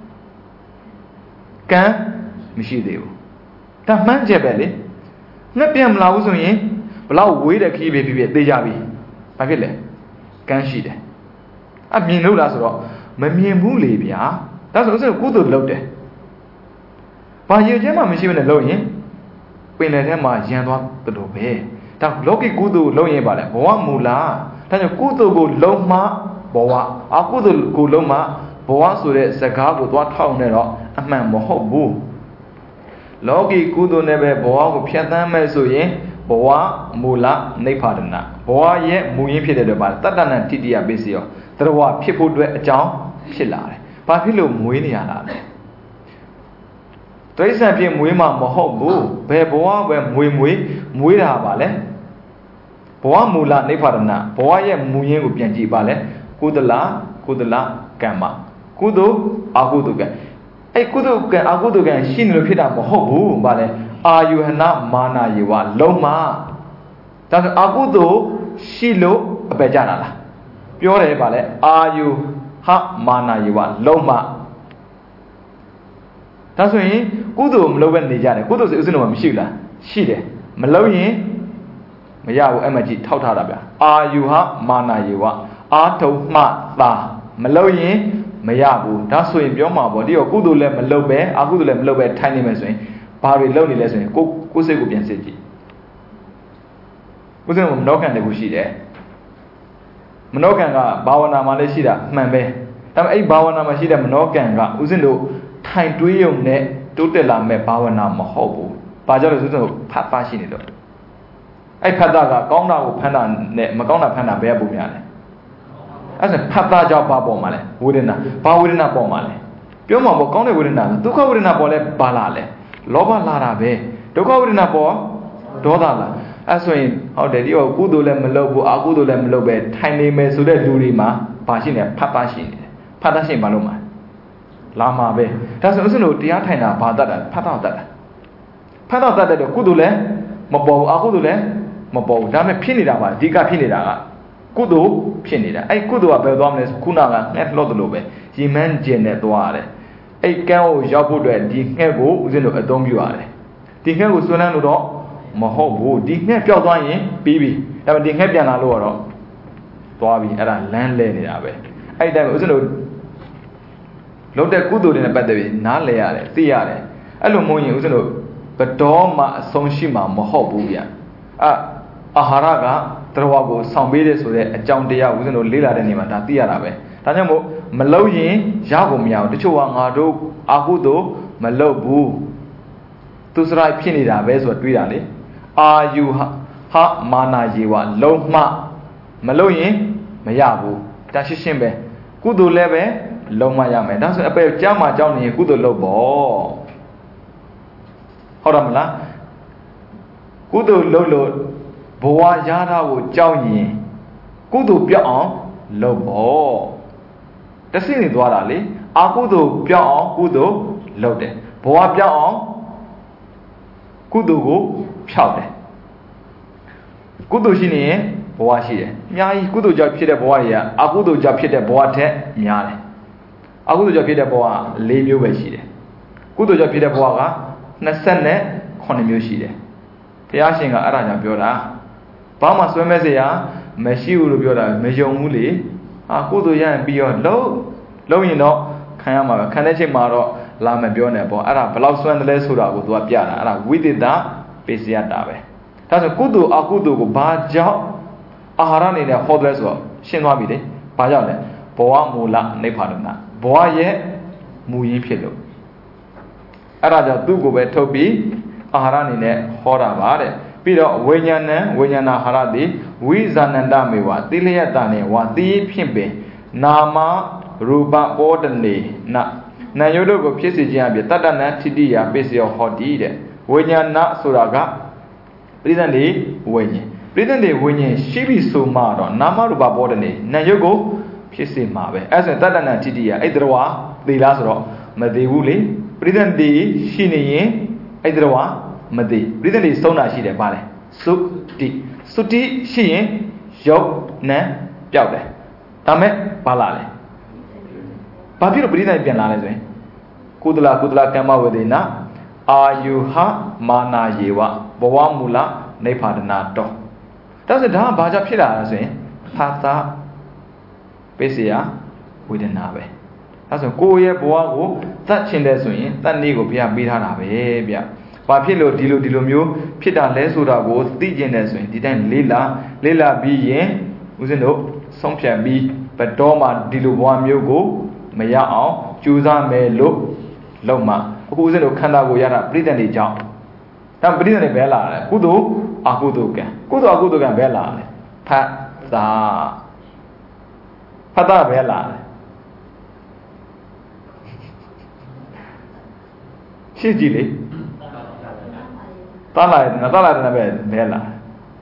ကန်းမရှိသေးဘူးဒါမှန်းချက်ပဲလေငှက်ပြန်မလာဘူးဆိုရင်ဘလောက်ဝေးတဲ့ခီးပဲဖြစ်ဖြစ်သိကြပြီဘာဖြစ်လဲကန်းရှိတယ်အမြင်လို့လားဆိုတော့မမြင်ဘူးလေဗျာဒါဆိုဥစ္စာကုသိုလ်လုပ်တယ်ဘာရည်ချင်းမှမရှိဘဲနဲ့လုပ်ရင်ပင်လယ်ထဲမှာရန်သွားတယ်လို့ပဲဒါလောကီကုသိုလ်လုပ်ရင်ပါလေဘဝမူလာဒါကြောင့်ကုသိုလ်ကိုလုံးမှဘဝအကုသိုလ်ကိုလုံးမှဘဝဆိုတဲ့စကားကိုသွားထောက်နေတော့အမှန်မဟုတ်ဘူးလောကီကုသိုလ်နဲ့ပဲဘဝကိုဖြတ်သန်းမဲ့ဆိုရင်ဘဝမူလနိဗ္ဗာန်ဘောရဲ့မူရင်းဖြစ်တဲ့တော့ပါတတ္တနံတိတိယပစ္စည်းရောသရဝဖြစ်ဖို့အတွက်အကြောင်းဖြစ်လာတယ်။ဘာဖြစ်လို့မွေးနေရတာလဲ။တိရစ္ဆာန်ဖြစ်မွေးမှာမဟုတ်ဘူး။ဘယ်ဘဝပဲမွေးမွေးမွေးတာပါလဲ။ဘဝမူလနိဗ္ဗာန်ဘဝရဲ့မူရင်းကိုပြန်ကြည့်ပါလဲ။ကုသလကုသလကမ္မကုသိုလ်အကုသိုလ်ကံအဲ့ကုသိုလ်ကံအကုသိုလ်ကံရှိနေလို့ဖြစ်တာမဟုတ်ဘူး။ဘာလဲ။အာယုဟနမာနယေဝလုံးမဒါဆိုအကုသိုလ်ရှိလို့အပယ်ကြတာလားပြောတယ်ဗာလဲအာယုဟမာနယေဝလုံးမဒါဆိုရင်ကုသိုလ်မလုပ်ဘဲနေကြတယ်ကုသိုလ်စိတ်ဥစဉ်တော့မရှိဘူးလားရှိတယ်မလုပ်ရင်မရဘူးအဲ့မှကြည့်ထောက်ထားတာဗျာအာယုဟမာနယေဝအာထုံမှသာမလုပ်ရင်မရဘူးဒါဆိုရင်ပြောမှာပေါ့ဒီတော့ကုသိုလ်လည်းမလုပ်ပဲအကုသိုလ်လည်းမလုပ်ပဲထိုင်နေမယ်ဆိုရင်ဘာတွေလုပ်နေလဲဆိုရင်ကိုကိုစိတ်ကိုပြန်စစ်ကြည့်ဥစဉ်ကမနောကံတကူရှိတယ်မနောကံကဘာဝနာမှာလည်းရှိတာမှန်ပဲဒါပေမဲ့အဲ့ဘာဝနာမှာရှိတဲ့မနောကံကဥစဉ်တို့ထိုင်တွေးရုံနဲ့တိုးတက်လာမဲ့ဘာဝနာမဟုတ်ဘူးဘာကြောင့်လဲဆိုတော့ဖတ်သားရှိနေတော့အဲ့ဖတ်သားကကောင်းတာကိုဖန်တာနဲ့မကောင်းတာဖန်တာဘယ်ကပုံများလဲအဲ့ဒါဖတ်သားကြောင့်ဘာပေါ်မှာလဲဝေဒနာဘာဝေဒနာပေါ်မှာလဲပြောမှာပေါ့ကောင်းတဲ့ဝေဒနာဒုက္ခဝေဒနာပေါ်လဲဘာလာလဲလောဘလာတာပဲဒုက္ခဝေဒနာပေါ်ဒေါသလာအဲ့ဆိုရင်ဟုတ်တယ်ဒီဟိုကုသိုလ်လည်းမလုပ်ဘူးအကုသိုလ်လည်းမလုပ်ပဲထိုင်နေမယ်ဆိုတဲ့လူတွေမှာဘာရှိနေဖတ်သားရှိနေတယ်ဖတ်သားရှိရင်ဘာလို့မှာလာမှာပဲဒါဆိုဥစဉ်တို့တရားထိုင်တာဘာတတ်တာဖတ်သားတတ်တာဖတ်သားတတ်တဲ့ကုသိုလ်လည်းမပေါ်ဘူးအကုသိုလ်လည်းမပေါ်ဘူးဒါပေမဲ့ဖြစ်နေတာပါအဓိကဖြစ်နေတာကကုသိုလ်ဖြစ်နေတာအဲ့ကုသိုလ်ကဘယ်သွားမလဲခုနကငှက်လှော့တယ်လို့ပဲရီမန်းကျင်နဲ့သွားရတယ်အဲ့ကန်းကိုရောက်ဖို့အတွက်ဒီငှက်ကိုဥစဉ်တို့အသုံးပြုရတယ်ဒီငှက်ကိုစွန့်လန်းလို့တော့မဟုတ်ဘူးဒီငှက်ပျောက်သွားရင်ပြီးပြီဒါပေမဲ့ဒီငှက်ပြန်လာလို့တော့သွားပြီအဲ့ဒါလမ်းလဲနေတာပဲအဲ့တိုင်းဥစဉ်တို့လုံးတဲ့ကုသိုလ်တွေနဲ့ပတ်သက်ပြီးနားလဲရတယ်သိရတယ်အဲ့လိုမဟုတ်ရင်ဥစဉ်တို့ဘတော်မှအဆုံးရှိမှာမဟုတ်ဘူးဗျအာအာဟာရကတရားကိုဆောင်ပေးတယ်ဆိုတဲ့အကြောင်းတရားဥစဉ်တို့လေ့လာတဲ့နေမှာဒါသိရတာပဲဒါကြောင့်မို့မလုပ်ရင်ရဖို့မရဘူးတချို့ကငါတို့အာဟုသို့မလုပ်ဘူးသူစရိုက်ဖြစ်နေတာပဲဆိုတော့တွေးတာလေအာယုဟမာနာယေဝလုံးမမလုပ်ရင်မရဘူးဒါရှင်းရှင်းပဲကုသိုလ်လည်းပဲလုံးမရမယ်ဒါဆိုအပယ်ကြားမှာကြောင်းနေရင်ကုသိုလ်လုပ်ပေါ့ဟုတ်တယ်မလားကုသိုလ်လုပ်လို့ဘဝရတာကိုကြောက်ရင်ကုသိုလ်ပြောက်အောင်လုပ်ပေါ့တသိနေသွားတာလေအကုသိုလ်ပြောက်အောင်ကုသိုလ်လုပ်တယ်ဘဝပြောက်အောင်ကုသိုလ်ကိုဖြောက်တယ်ကုသိုလ်ရှိနေရင်ဘဝရှိတယ်အများကြီးကုသိုလ်ကြောင့်ဖြစ်တဲ့ဘဝတွေကအကုသိုလ်ကြောင့်ဖြစ်တဲ့ဘဝထက်များတယ်အကုသိုလ်ကြောင့်ဖြစ်တဲ့ဘဝ၄မျိုးပဲရှိတယ်ကုသိုလ်ကြောင့်ဖြစ်တဲ့ဘဝက၂၇မျိုးရှိတယ်ဘုရားရှင်ကအဲ့ဒါကြောင့်ပြောတာဘာမှဆွဲမဲ့စရာမရှိဘူးလို့ပြောတာမယုံဘူးလေအာကုသိုလ်ရရင်ပြီးတော့လုံးလုံးရင်တော့ခံရမှာပဲခံတဲ့ချိန်မှာတော့လာမပြောနဲ့ပေါ့အဲ့ဒါဘလောက်ဆွမ်းတယ်လဲဆိုတာကိုသူကပြတာအဲ့ဒါဝိသေသပေစယတာပဲဒါဆိုကုသိုလ်အကုသိုလ်ကိုဘာကြောင့်အာဟာရအနေနဲ့ဟောတယ်ဆိုတော့ရှင်းသွားပြီလေဘာကြောင့်လဲဘဝမူလနိဗ္ဗာန်ဘဝရဲ့မူရင်းဖြစ်လို့အဲ့ဒါကြောင့်သူ့ကိုပဲထုတ်ပြီးအာဟာရအနေနဲ့ဟောတာပါတဲ့ပြီးတော့ဝိညာဏံဝိညာဏဟာရတိဝိဇာနန္တမေဝတိလယတနေဝတိဖြင့်ပင်နာမရူပပောတနေနနာယုတ်တို့ကိုဖြစ်စေခြင်းအပြင်တတ္တနံထိတိယပစ္စယောဟောတိတဲ့ဝိညာဏဆိုတာကပရိသတ်တွေဝိညာဉ်ပရိသတ်တွေဝိညာဉ်ရှိပြီဆိုမှတော့နာမရူပပောတနေနာယုတ်ကိုဖြစ်စေမှာပဲအဲ့ဆိုရင်တတ္တနံထိတိယအဲ့တတော်သေလားဆိုတော့မသေးဘူးလေပရိသတ်တွေရှိနေရင်အဲ့တတော်မသေးပရိသတ်တွေဆုံးတာရှိတယ်ပါလေသုတိသုတိရှိရင်ယုတ်နံပျောက်တယ်ဒါမဲ့ဘာလာလဲဘာဖြစ်လို့ပရိသတ်ပြန်လာလဲဆိုရင်ကုသလကုသလကမ္မဝေဒေနအာယုဟမာနာယေဝဘဝမူလနိဗ္ဗာန်တောဒါဆိုဒါကဘာကြောင့်ဖြစ်လာလဲဆိုရင်သာသာပိစယဝေဒနာပဲဒါဆိုကိုယ့်ရဲ့ဘဝကိုသတ်ချင်တယ်ဆိုရင်တတ်နည်းကိုဘုရားပေးထားတာပဲဗျဘာဖြစ်လို့ဒီလိုဒီလိုမျိုးဖြစ်တာလဲဆိုတာကိုသိကျင်တယ်ဆိုရင်ဒီတိုင်းလေးလာလေးလာပြီးရင်ဦးဇင်းတို့ဆုံးဖြတ်ပြီးဘယ်တော့မှဒီလိုဘဝမျိုးကိုမရအောင်ကြိုးစားမယ်လို့လုပ်မှအခုဦးဇင်းတို့ခန္ဓာကိုရတာပြိတ္တန်တွေကြောင့်ဒါပြိတ္တန်တွေဘယ်လာလဲကုသိုလ်အကုသိုလ်ကံကုသိုလ်အကုသိုလ်ကံဘယ်လာလဲဖတ်တာဖတ်တာပဲလားရှင်းကြည့်လေတားလာတယ်နော်တားလာတယ်ပဲဘယ်လား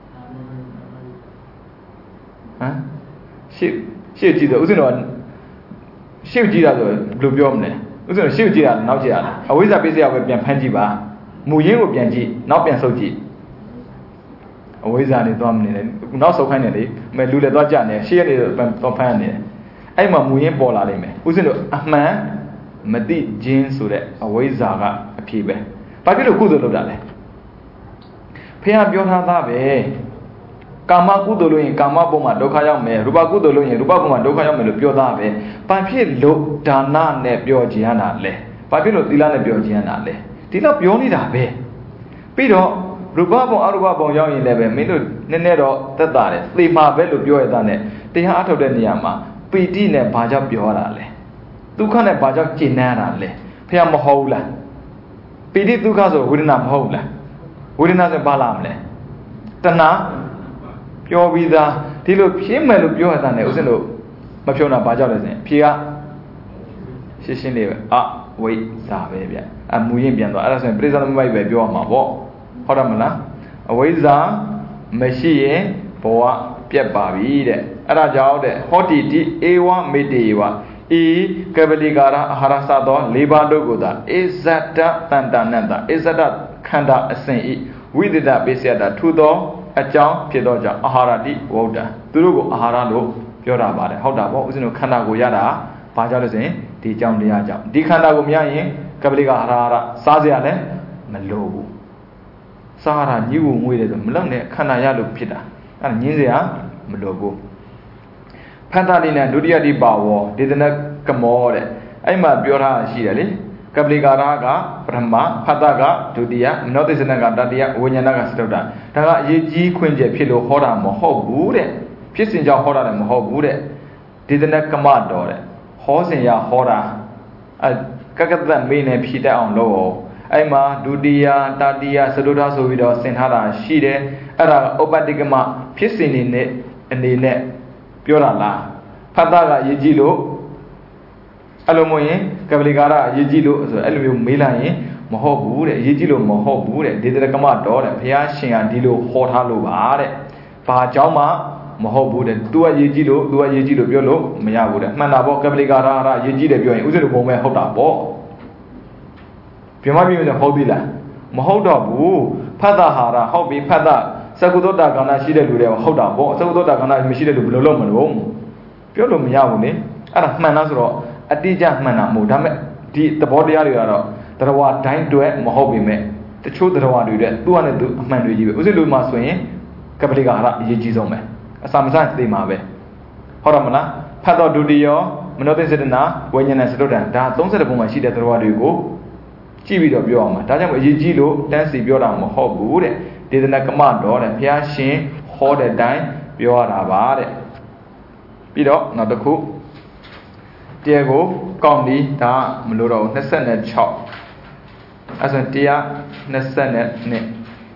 ဟမ်ရှင်းရှင်းကြည့်တော့ဥစဉ်တော့ရှင်းကြည့်တာဆိုဘယ်လိုပြောမလဲဥစဉ်တော့ရှင်းကြည့်တာနောက်ကြည့်ရလားအဝိဇ္ဇာပိစယပဲပြန်ဖမ်းကြည့်ပါမူရင်းကိုပြန်ကြည့်နောက်ပြန်ဆုပ်ကြည့်အဝိဇ္ဇာနေသွားမနေနဲ့နောက်ဆုပ်ခိုင်းတယ်လေမဲလူလည်းသွားကြနေရှင်းရနေတော့ဖမ်းနေတယ်အဲ့မှာမူရင်းပေါ်လာလိမ့်မယ်ဥစဉ်တော့အမှန်မတိခြင်းဆိုတဲ့အဝိဇ္ဇာကအဖြစ်ပဲဘာဖြစ်လို့ကုသိုလ်လုပ်တာလဲဖះပြောထားတာပဲကာမကုသိုလ်လို့ရင်ကာမဘုံမှာဒုက္ခရောက်မယ်ရူပကုသိုလ်လို့ရင်ရူပဘုံမှာဒုက္ခရောက်မယ်လို့ပြောသားပဲဘာဖြစ်လို့ဒါနနဲ့ပြောခြင်းရတာလဲဘာဖြစ်လို့သီလနဲ့ပြောခြင်းရတာလဲဒီတော့ပြောနေတာပဲပြီးတော့ရူပဘုံအရူပဘုံရောက်ရင်လည်းပဲမင်းတို့နည်းနည်းတော့သက်သာတယ်သေမှာပဲလို့ပြောရတာနဲ့တရားအထုတ်တဲ့နေရာမှာပီတိနဲ့ဘာကြောင့်ပြောရတာလဲဒုက္ခနဲ့ဘာကြောင့်ကျင်နာတာလဲဖះမဟုတ်လားပီတိဒုက္ခဆိုဝေဒနာမဟုတ်လားဝေဒနာဆိုဘာလာမလဲတဏှာပြောပြီးသားဒီလိုဖြစ်မယ်လို့ပြောရတာနဲ့ဥစဉ်လို့မပြောတာဘာကြောင့်လဲဆိုရင်ဖြေကရှင်းရှင်းလေးပဲအဝိဇ္ဇာပဲဗျအမူရင်းပြန်သွားအဲ့ဒါဆိုရင်ပြိဿသမုပ္ပါဒ်ပဲပြောရမှာပေါ့ဟုတ်တယ်မလားအဝိဇ္ဇာမရှိရင်ဘဝပြတ်ပါပြီတဲ့အဲ့ဒါကြောင့်တဲ့ဟောတိတိဧဝမေတ္တေဝဤကပလီကာရအာဟာရစသော၄ပါးတို့ကိုသာအစ္ဆတတန္တနတ္တအစ္ဆတခန္ဓာအစဉ်ဤဝိသဒပိစယတထူသောအကြောင်းဖြစ်သောကြောင့်အာဟာရတိဝௌဒ္ဓသူတို့ကိုအာဟာရလို့ပြောတာပါတယ်ဟုတ်တာပေါ့ဥစဉ်တို့ခန္ဓာကိုရတာဘာကြောင့်လဲဆိုရင်ဒီအကြောင်းတရားကြောင့်ဒီခန္ဓာကိုမရရင်ကပလီကာအာဟာရစားစရာလည်းမလိုဘူးစားရညှိဖို့ငွေတယ်ဆိုမလောက်နဲ့ခန္ဓာရလို့ဖြစ်တာအဲ့ဒါညင်းစရာမလိုဘူးဖန်တာလိနဲ့ဒုတိယတိပါဝောဒေသနကမောတဲ့အဲ့မှာပြောထားရှိတယ်လေကပလီကာရကပထမဖတ်တာကဒုတိယမနောတိစနကတတိယဝိညာဏကစတုတ္တဒါကအရေးကြီးခွင့်ချက်ဖြစ်လို့ဟောတာမဟုတ်ဘူးတဲ့ဖြစ်စဉ်ကြောင့်ဟောတာလည်းမဟုတ်ဘူးတဲ့ဒေသနကမတော်တဲ့ဟောစဉ်ရဟောတာအဲကကတမေးနဲ့ဖြည့်တတ်အောင်လုပ်အောင်အဲ့မှာဒုတိယတတိယစတုတ္ထဆိုပြီးတော့ဆင်ထားတာရှိတယ်အဲ့ဒါဥပ္ပတ္တိကမဖြစ်စဉ်နေနဲ့အနေနဲ့ပြောတာလားဖတ်တာကအရေးကြီးလို့အဲ့လိုမဟုတ်ရင်ကပလီကာရအရေးကြီးလို့ဆိုအဲ့လိုမျိုးမေးလိုက်ရင်မဟုတ်ဘူးတဲ့အရေးကြီးလို့မဟုတ်ဘူးတဲ့ဒေသရကမတော်တဲ့ဘုရားရှင်ကဒီလိုဟောထားလို့ပါတဲ့ဘာကြောင့်မှမဟုတ်ဘူးတဲ့ तू ကအရေးကြီးလို့ तू ကအရေးကြီးလို့ပြောလို့မရဘူးတဲ့မှန်တာပေါ့ကပလီကာရအရေးကြီးတယ်ပြောရင်ဥစ္စာလိုပုံမဲ့ဟုတ်တာပေါ့ပြမပြမဆိုဟုတ်ပြီလားမဟုတ်တော့ဘူးဖတ်တာဟာရဟုတ်ပြီဖတ်တာသကုသောတာကဏ္ဍရှိတဲ့လူတွေကဟုတ်တာပေါ့သကုသောတာကဏ္ဍမရှိတဲ့လူဘယ်လိုလုပ်မလို့ပြောလို့မရဘူးလေအဲ့ဒါမှန်လားဆိုတော့အတိအကျမှန်တာမဟုတ်ဒါပေမဲ့ဒီသဘောတရားတွေကတော့တရားဝတိုင်းတွဲမဟုတ်ပေမဲ့တချို့တရားဝတွေတဲ့သူ့အနေနဲ့သူအမှန်တွေကြီးပဲဥစ္စာလိုမှဆိုရင်ကပလီကာဟာရအရေးကြီးဆုံးပဲအစာမစားသိမှာပဲဟုတ်တယ်မလားဖတ်တော့ဒုတိယမနောတိစေတနာဝိညာဏစတုတ္တန်ဒါသုံးဆယ်ပုံမှာရှိတဲ့တရားဝတွေကိုကြည့်ပြီးတော့ပြောအောင်ပါဒါကြောင့်အရေးကြီးလို့တန်းစီပြောတာမဟုတ်ဘူးတဲ့ဒေသနာကမတော်တဲ့ဘုရားရှင်ဟောတဲ့အတိုင်းပြောရတာပါတဲ့ပြီးတော့နောက်တစ်ခုတရားကိုကောင်းပြီးဒါမလို့တော့နှစ်၆အဲဆိုတရားနှစ်နှစ်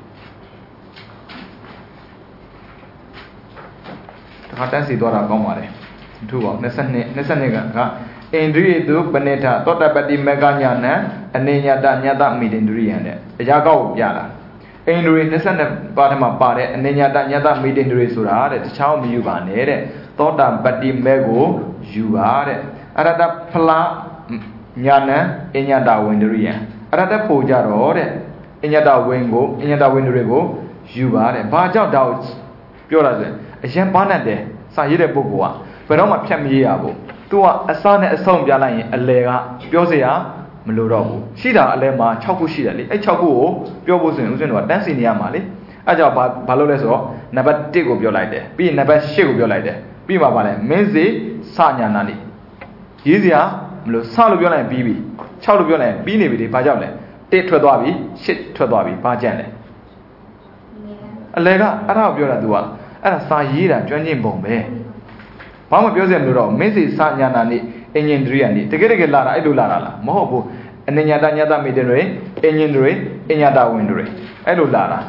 ဒါတန်းစီသွားတာကောင်းပါလေထူပါနှစ်နှစ်နှစ်ကကဣန္ဒြိယတုပနိဋ္ဌသောတပတ္တိမေကညာဏအနေညတညတမိတင်ဒုရိယံတဲ့အရာကောက်ကိုပြတာဣန္ဒြေနှစ်ပါးထဲမှာပါတဲ့အနေညတညတမိတင်ဒုရိဆိုတာတဲ့တခြားမယူပါနဲ့တဲ့သောတပတ္တိမေကိုယူပါတဲ့အရတဖလားညာဏအညတဝိန္ဒရိယံအရတပို့ကြတော့တဲ့အညတဝိန်ကိုအညတဝိန္ဒရိကိုယူပါတဲ့ဘာကြောင့်တော့ပြောတာဆိုရင်အရင်ပါနဲ့တဲ့စာရေးတဲ့ပုဂ္ဂိုလ်ကဘယ်တော့မှဖြတ်မရေးရဘူးသူကအစနဲ့အဆုံးပြလိုက်ရင်အလဲကပြောเสียမလို့တော့ဘူးရှိတာအလဲမှာ၆ခုရှိတယ်လေအဲ့၆ခုကိုပြောဖို့ဆိုရင်ဦးဇင်းတို့ကတန်းစီနေရမှာလေအဲ့ကြောင့်ဘာဘာလုပ်လဲဆိုတော့နံပါတ်၁ကိုပြောလိုက်တယ်ပြီးရင်နံပါတ်၈ကိုပြောလိုက်တယ်ပြီးမှပါလဲမင်းစေစညာနာနေရေးเสียမလို့စလို့ပြောလိုက်ရင်ပြီးပြီ၆လို့ပြောလိုက်ရင်ပြီးနေပြီလေဘာကြောင့်လဲ၁ထွက်သွားပြီ၈ထွက်သွားပြီဘာကြံ့လဲအလဲကအဲ့ဒါကိုပြောတာ तू ကအဲ့ဒါစာရေးတာကျွမ်းကျင်ပုံပဲဘာမှပြောစရာမလိုတော့မင်းစီစညာနာနေအင်ဂျင်ဒရီယာနေတကယ်တကယ်လာတာအဲ့လိုလာတာလားမဟုတ်ဘူးအနညာတညတမိတဲ့တွေအင်ဂျင်တွေအညာတဝင်တွေအဲ့လိုလာတာ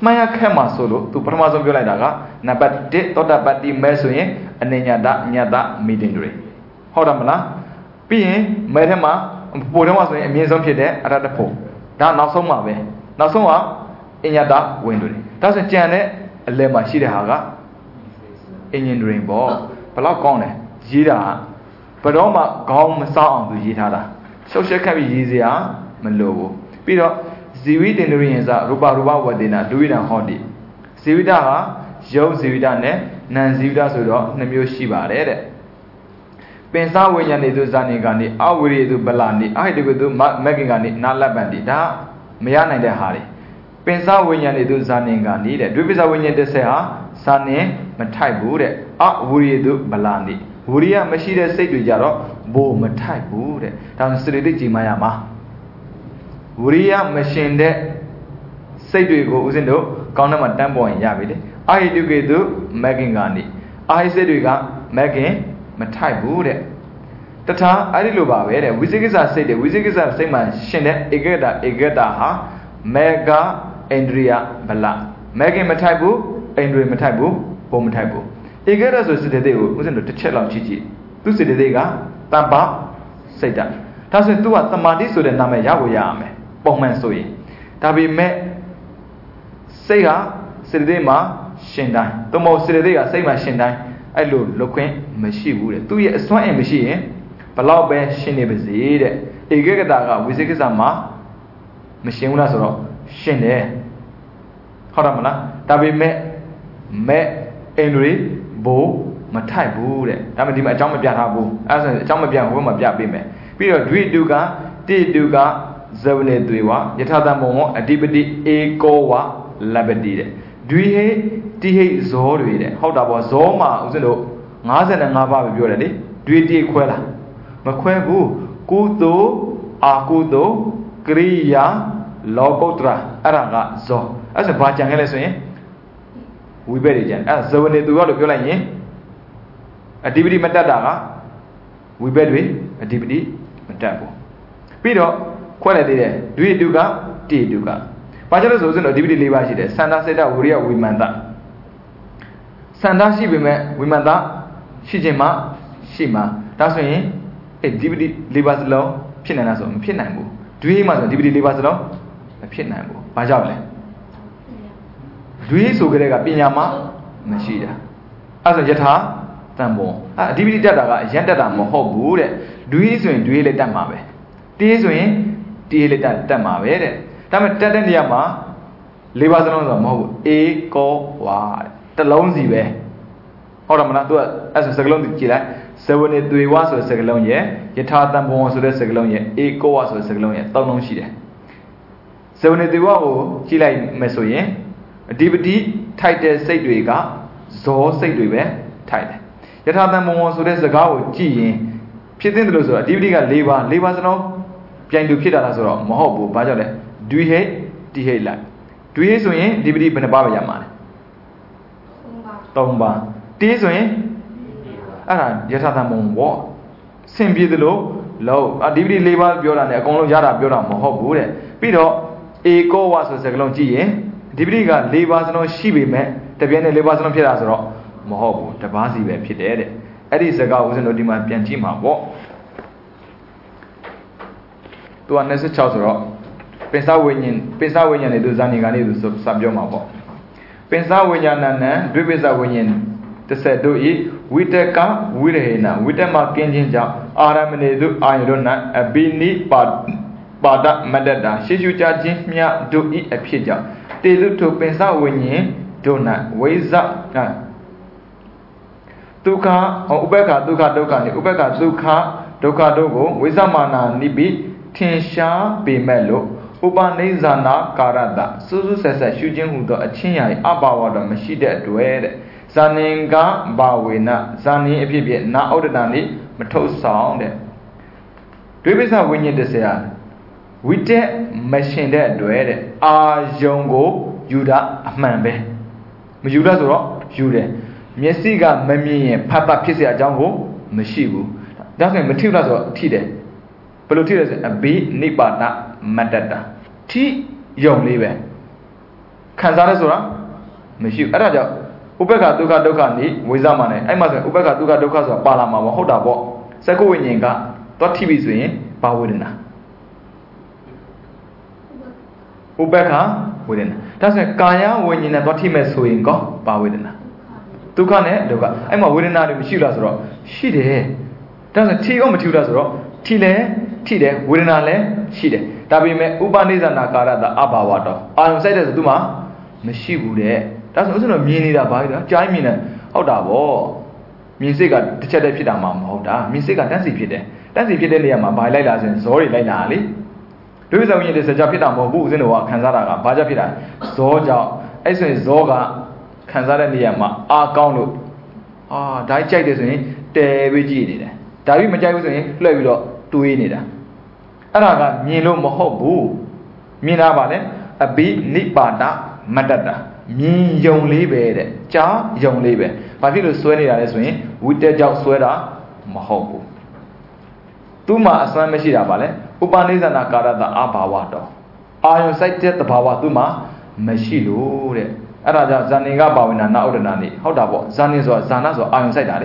Maya Kama solo, to Pramazon Violadaga, Nabat de Todabati Mesoin, and Nyada Nyada meeting. Hodamala, being Medema, Podemos and Miazon Pide at the pole. That now so mave. Now so in Yada window. Doesn't Janet a lema Shidahaga Indian rainbow, Palacone, Jida, Padoma Gom sound to Jitada. So she can be easier, Malovo. Peter. Zivid in the rings are Ruba Ruba Wadina, Duida Hodi. Zivida, Joe Zividane, Nan Zivida Sudo, Namio Shiba, Red. Pensa when you do Zanigani, I will do Balandi, I do Megani, Nala Bandita, Mayana de Hari. Pensa when you do Zaningani, Dubisa when you say, Sane, Matai Bude, I will do Balandi. Wuria Machida say to Jaro, Bo Matai Bude, down Sriti Mayama. Wuria machine de say to go Uzindo, Kaunama Tambo and Yabide. I do get do Magingani. I said we got Magin, Matai Bude. Tata, I do love it. Wizigiza said the Wizigiza say man, Shinde, Egeda, Egeda ha, Mega, Andrea, Bala. Magin Mataibu, Andrea Mataibu, Bomataibu. Egeda so said the day was in the Chella Chichi. To see the Dega, Tampa, say that. Doesn't do what the Madi so the Name Yawayame. Bongman soy. Tabi me say ha, Sidema, Shindai. The most Sidea say my Shindai. I look, loquin, machine. Two years, one machine. Palau bear Shinibazid. A gagadaga, Wizikizama, machine Unazoro, Shinde. Hodamana, Tabi me, me, Henry, Bo, Matai Bude. Tabi my Jama Biahabu, as a Jama Biahuma Biabime. Peter Dwi Duga, Di Duga. Zavane Dwewa, Yatada Momo, a dibity a goa labadide. Dwe Tihe Zoride, how that was Zoma, Uzo, Nazan and Nava Bioradi, Dwe Quella. Maquebu, Kudo, Akudo, Kriya, Logotra, Araga, Zo. As a Bajangeles, we bury Jan, as Zavane Dua of Yolani, a dibity metadaga, we bury a dibity metabu. Peter. Quality there. Do you do that? Do you do that? Pajalas was in a D V D Livashi. Sanda said that Uria Wimanda. Sanda she Wimanda, Shijima, Shima. That's why a D V D Livas law, Pinazo, Pinambu. Do you must a D V D Livas law? A Pinambu. Pajale. Do you so get a Pinama? Machida. As a Jetta, Tambo. A D V D Dada, Jenta Moho, do you swing, do you let them have it? This way. Tilita Tamavere. Tamatan Yama, Livazon of Mo, A co wa, the lonesy way. Horamana as a second killer, seven eight three was a second year, Yetata Mons of the second year, A co was a second year, Tonon Shide. Seven eight three was Chile Mesoye, a D V D, tight say to Ega, so say to Ega, tight. Yetata Mons of the Zagao, G. Pitin Luso, D V D Liva, Livazano. Pian to kid as well, Mohobu, Bajale, do you hate? Do you hate like? Do you so in D V D Benababa Yaman? Tomba. This way? Ah, Yatata Mon war. Same be the low, low. A D V D label Biola, a Gono Yara Biola, Mohobu. Pido, a go was a second G, eh? D V D got labels no shibi me, the Bienne labels no Piazaro, Mohobu, the Bazi were pitted. Eddie Saga was no demand Pianchima walk. To a necessary Chazoro. Pensa winning, Pensa winning, do Zanigani to Sabioma. Pensa winning, Dribisa winning, the said do it, Witeka, Widena, Witema Kinjinja, Aramenedu, Irona, a bini Bada Madada, Shishuja Jimia, do it a pija. They look to Pensa winning, Dona, Weza. Duka, Ubeka, Duka, Duka, Ubeka, Duka, Duka Dogo, Wizamana, Nibi. Tinsha be mellow, Uba Nezana Karada, Suzu says a shooting who a chinya, Abawa, the machine at Duere, Zaninga, Bawina, Zani, Epibi, na ordinary, Mato sound. Dribisa winning the say, with the machine at Duere, Ah Jongo, Juda, Mambe. Majuda Zoro, Jude. Miesiga, Mammy, Papa Kissy, Jango, Mashibu. That's a materials or Tide. Pelotiras a B Nipata Matata. T young live. ခံစားရဲဆိုတာမရှိဘူးအဲ့ဒါကြောင့်ဥပ္ပခဒုက္ခဒုက္ခနိဝိဇ္ဇမနဲ့အဲ့မှာဆိုဥပ္ပခဒုက္ခဒုက္ခဆိုတာပါလာမှာမဟုတ်တာပေါ့စက္ကဝိညာဉ်ကတော့ထိပြီဆိုရင်ဘာဝေဒနာဥပ္ပခဝေဒနာဒါဆိုရင်ကာယဝိညာဉ်နဲ့တော့ထိမဲ့ဆိုရင်ကောဘာဝေဒနာဒုက္ခနဲ့ဒုက္ခအဲ့မှာဝေဒနာတွေမရှိလားဆိုတော့ရှိတယ်ဒါဆိုထိအောင်မထိဘူးလားဆိုတော့ထိလဲထိတယ်ဝေဒနာလည်းရှိတယ်ဒါပေမဲ့ဥပနိစ္စနာကာရတအဘာဝတော်အာယုံစိုက်တဲ့ဆိုသူမှမရှိဘူးတဲ့ဒါဆိုဥစ္စာတော့မြင်နေတာဘာလဲကြားမြင်နေဟုတ်တာဗောမြင်စိတ်ကတစ်ချက်တည်းဖြစ်တာမှမဟုတ်တာမြင်စိတ်ကတန်းစီဖြစ်တယ်တန်းစီဖြစ်တဲ့နေရာမှာဘာလိုက်လာဆိုရင်ဇောတွေလိုက်လာလေဒုက္ခဝိညာဉ်တွေစကြဖြစ်တာမဟုတ်ဘူးဥစဉ်တော့ခံစားတာကဘာကြောင့်ဖြစ်တာဇောကြောင့်အဲ့ဆိုရင်ဇောကခံစားတဲ့နေရာမှာအာကောင်းလို့အာဒါကြိုက်တယ်ဆိုရင်တဲပြီးကြည့်နေတယ်ဒါပြီးမကြိုက်ဘူးဆိုရင်လှည့်ပြီးတော့တွေးနေတာအဲ့ဒါကမြင်လို့မဟုတ်ဘူးမြင်တာပါလေအဘိနိပါဒမတ္တတာမြင်ယုံလေးပဲတဲ့ကြားယုံလေးပဲဘာဖြစ်လို့စွဲနေတာလဲဆိုရင်ဝိတက်ကြောင့်စွဲတာမဟုတ်ဘူးသူ့မှာအစွမ်းမရှိတာပါလေဥပနိစ္စနာကာရတအဘာဝတော်အာယုံစိုက်တဲ့သဘာဝသူ့မှာမရှိလို့တဲ့အဲ့ဒါကြောင့်ဇာနေကပါဝိနာနာဥဒနာနေဟုတ်တာပေါ့ဇာနေဆိုတာဇာနာဆိုအာယုံစိုက်တာလေ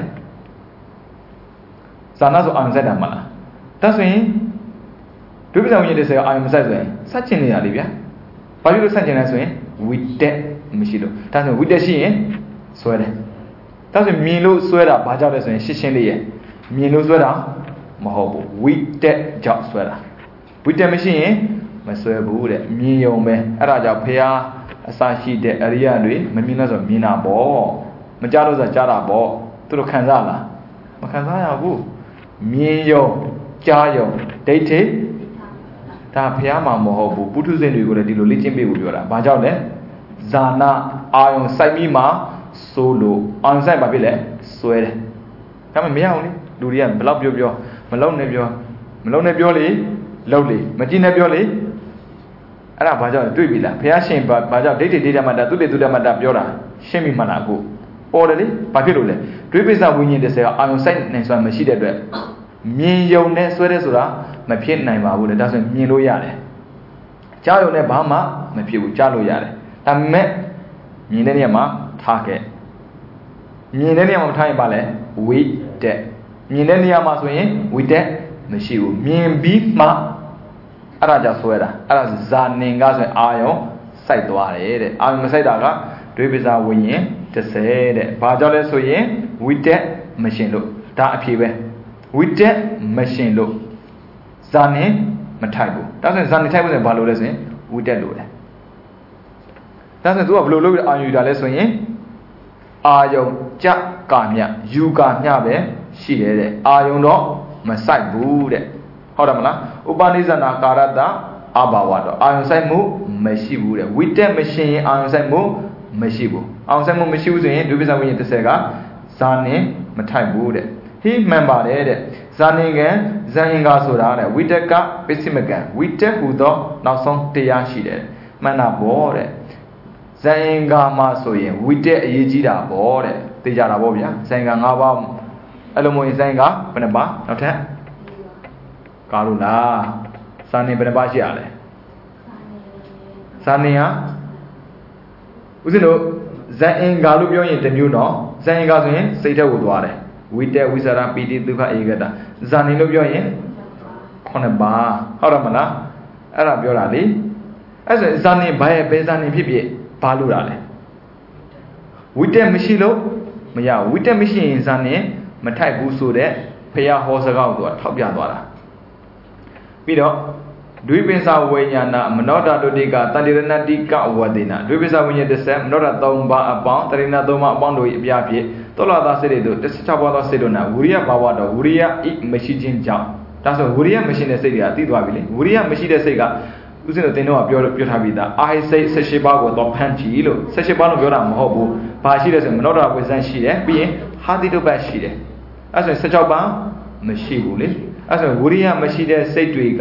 ဇာနာဆိုအာယုံစိုက်တာမလားဒါဆိုရင်ဒုက္ခဝိညာဉ်တွေဆိုအာယုံမစိုက်ဆိုရင်စัจချင်နေတာလေဗျာဘာဖြစ်လို့စัจချင်လဲဆိုရင်ဝိတက်မရှိလို့ဒါဆိုဝိတက်ရှိရင်စွဲတယ်ဒါဆိုမြင်လို့စွဲတာဘာကြောင့်လဲဆိုရင်ရှင်းရှင်းလေးရဲ့မြင်လို့စွဲတာမဟုတ်ဘူးဝိတက်ကြောင့်စွဲတာဝိတက်မရှိရင်မစွဲဘူးတဲ့မြင်ယုံပဲအဲ့ဒါကြောင့်ဖះအစရှိတဲ့အရိယတွေမမြင်လို့ဆိုမြင်တာပေါ့မကြားလို့ဆိုကြားတာပေါ့သူတို့ခံစားလားမခံစားရဘူးမြင်ယုံကြားယုံဒိဋ္ဌိဒါဖះမှာမဟုတ်ဘူးပုထုဇဉ်တွေကိုလည်းဒီလိုလေ့ကျင့်ပေးဖို့ပြောတာဘာကြောင့်လဲဇာနာအာယုံစိုက်ပြီးမှဆိုလို့အာယုံစိုက်ပါဖြစ်လဲစွဲတယ်ဒါမှမရအောင်လေလူတွေကဘလောက်ပြောပြောမလုံနဲ့ပြောမလုံနဲ့ပြောလေလုံလေမကြည့်နဲ့ပြောလေအဲ့ဒါဘာကြောင့်တွေ့ပြီလားဘုရားရှင်ဘာကြောင့်ဒိဋ္ဌိဒိဋ္ဌမတ္တသုတေသုတမတ္တပြောတာရှင်းပြီမှလားအခုပေါ်တယ်လေဘာဖြစ်လို့လဲဒွိပိဿဝိညာဉ်တစ်ဆယ်ကအာယုံစိုက်နိုင်စွာမရှိတဲ့အတွက်မြင်ယုံနဲ့ဆွဲတဲ့ဆိုတာမဖြစ်နိုင်ပါဘူးလေဒါဆိုရင်မြင်လို့ရတယ်ကြားယုံနဲ့ဘာမှမဖြစ်ဘူးကြားလို့ရတယ်ဒါပေမဲ့မြင်တဲ့နေရာမှာထားခဲ့မြင်တဲ့နေရာမှာထားရင်ပါလဲဝိတက်မြင်တဲ့နေရာမှာဆိုရင်ဝိတက်မရှိဘူးမြင်ပြီးမှအဲ့ဒါကြောင့်ဆွဲတာအဲ့ဒါဇာနင်ကဆိုရင်အာယုံစိုက်သွားတယ်တဲ့အာယုံမစိုက်တာကဒွိပိဿဝိညာဉ်တစ်ဆယ်တဲ့ဘာကြောင့်လဲဆိုရင်ဝိတက်မရှင်လို့ဒါအဖြေပဲဝိတက်မရှင်လို့ဇာနင်မထိုက်ဘူးဒါဆိုရင်ဇာနင်ထိုက်ဖို့ဆိုရင်ဘာလို့လဲဆိုရင်ဝိတက်လို့တယ်ဒါဆိုရင်သူကဘယ်လိုလုပ်ပြီးအာယုံယူတာလဲဆိုရင်အာယုံကြကာမြယူကာမြပဲရှိတယ်တဲ့အာယုံတော့မစိုက်ဘူးတဲ့ဟုတ်တယ်မလားဥပနိစ္စနာကာရတအဘာဝတော့အာယုံစိုက်မှုမရှိဘူးတဲ့ဝိတက်မရှင်ရင်အာယုံစိုက်မှုမရှိဘူးအာယုံစိုက်မှုမရှိဘူးဆိုရင်ဒုပိဿဝိညာဉ်တစ်ဆယ်ကဇာနင်မထိုက်ဘူးတဲ့ဟိမှန်ပါတယ်တဲ့ဇာနင်ကံဇန်အင်္ဂါဆိုတာတဲ့ဝိတက်ကပစ္စည်းမကံဝိတက်ဟူသောနောက်ဆုံးတရားရှိတယ်မှန်တာပေါ့တဲ့ဇန်အင်္ဂါမှာဆိုရင်ဝိတက်အရေးကြီးတာပေါ့တဲ့သိကြတာပေါ့ဗျာဇန်အင်္ဂါ၅ပါးအဲ့လိုမျိုးဇန်အင်္ဂါဘယ်နှပါနောက်ထပ်ကားလို့လားဇာနင်ဘယ်နှပါရှိရလဲဇာနင်ဟာဦးဇင်းတို့ဇန်အင်္ဂါလို့ပြောရင်တစ်မျိုးနော်ဇန်အင်္ဂါဆိုရင်စိတ်ထဲကိုသွားတယ်ဝိတက်ဝိသရာပီတိဒုက္ခဧကတဇာနင်လို့ပြောရင်ခုနှစ်ပါးဟုတ်တယ်မလားအဲ့ဒါပြောတာလေအဲ့ဆိုဇာနင်ဘာရဲ့ဘယ်ဇာနင်ဖြစ်ဖြစ်ဘာလို့တာလဲဝိတက်မရှိလို့မရဝိတက်မရှိရင်ဇာနင်မထိုက်ဘူးဆိုတဲ့ဖះဟောစကားကိုသူကထောက်ပြသွားတာပြီးတော့ဒွိပိဿဝိညာဏမနောဓာတုတိကတတိရဏတိကဝဒေနဒွိပိဿဝိညာဉ်တစ်ဆက်မနောဓာသုံးပါးအပေါင်းတရိဏသုံးပါးအပေါင်းတို့၏အပြားဖြင့်တောလာသာစိတ်တွေတို့တစ်ဆ၆ပါးသောစိတ်တို့၌ဝိရိယဘာဝတော်ဝိရိယဤမရှိခြင်းကြောင့်ဒါဆိုဝိရိယမရှိတဲ့စိတ်တွေကသိသွားပြီလေဝိရိယမရှိတဲ့စိတ်ကဥစဉ်တို့သင်တို့ကပြောပြောထားပြီးသားအာဟိစိတ်၁၈ပါးကိုတော့ဖန်ကြည့်လို့၁၈ပါးလို့ပြောတာမဟုတ်ဘူးဘာရှိလဲဆိုရင်မနောဓာဝိဇ္ဇန်ရှိတယ်ပြီးရင်ဟာတိတုပ္ပရှိတယ်အဲ့ဆို၁၆ပါးမရှိဘူးလေအဲ့ဆိုဝိရိယမရှိတဲ့စိတ်တွေက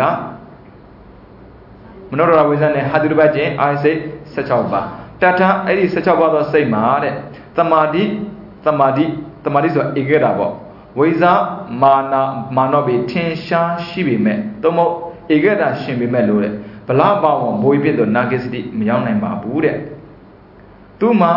မနောဓာဝိဇ္ဇန်နဲ့ဟာတိတုပ္ပချင်းအာဟိစိတ်၁၆ပါးတထအဲ့ဒီ၁၆ပါးသောစိတ်မှာတဲ့သမာဓိသမာဓိသမာဓိဆိုတာဧကတာပေါ့ဝိဇ္ဇာမာနမာနောပဲထင်ရှားရှိပေမဲ့သို့မဟုတ်ဧကတာရှင်ပေမဲ့လို့တဲ့ဗလာပေါင်းမွေးဖြစ်သောနာဂစ္စတိမရောက်နိုင်ပါဘူးတဲ့သူမှာ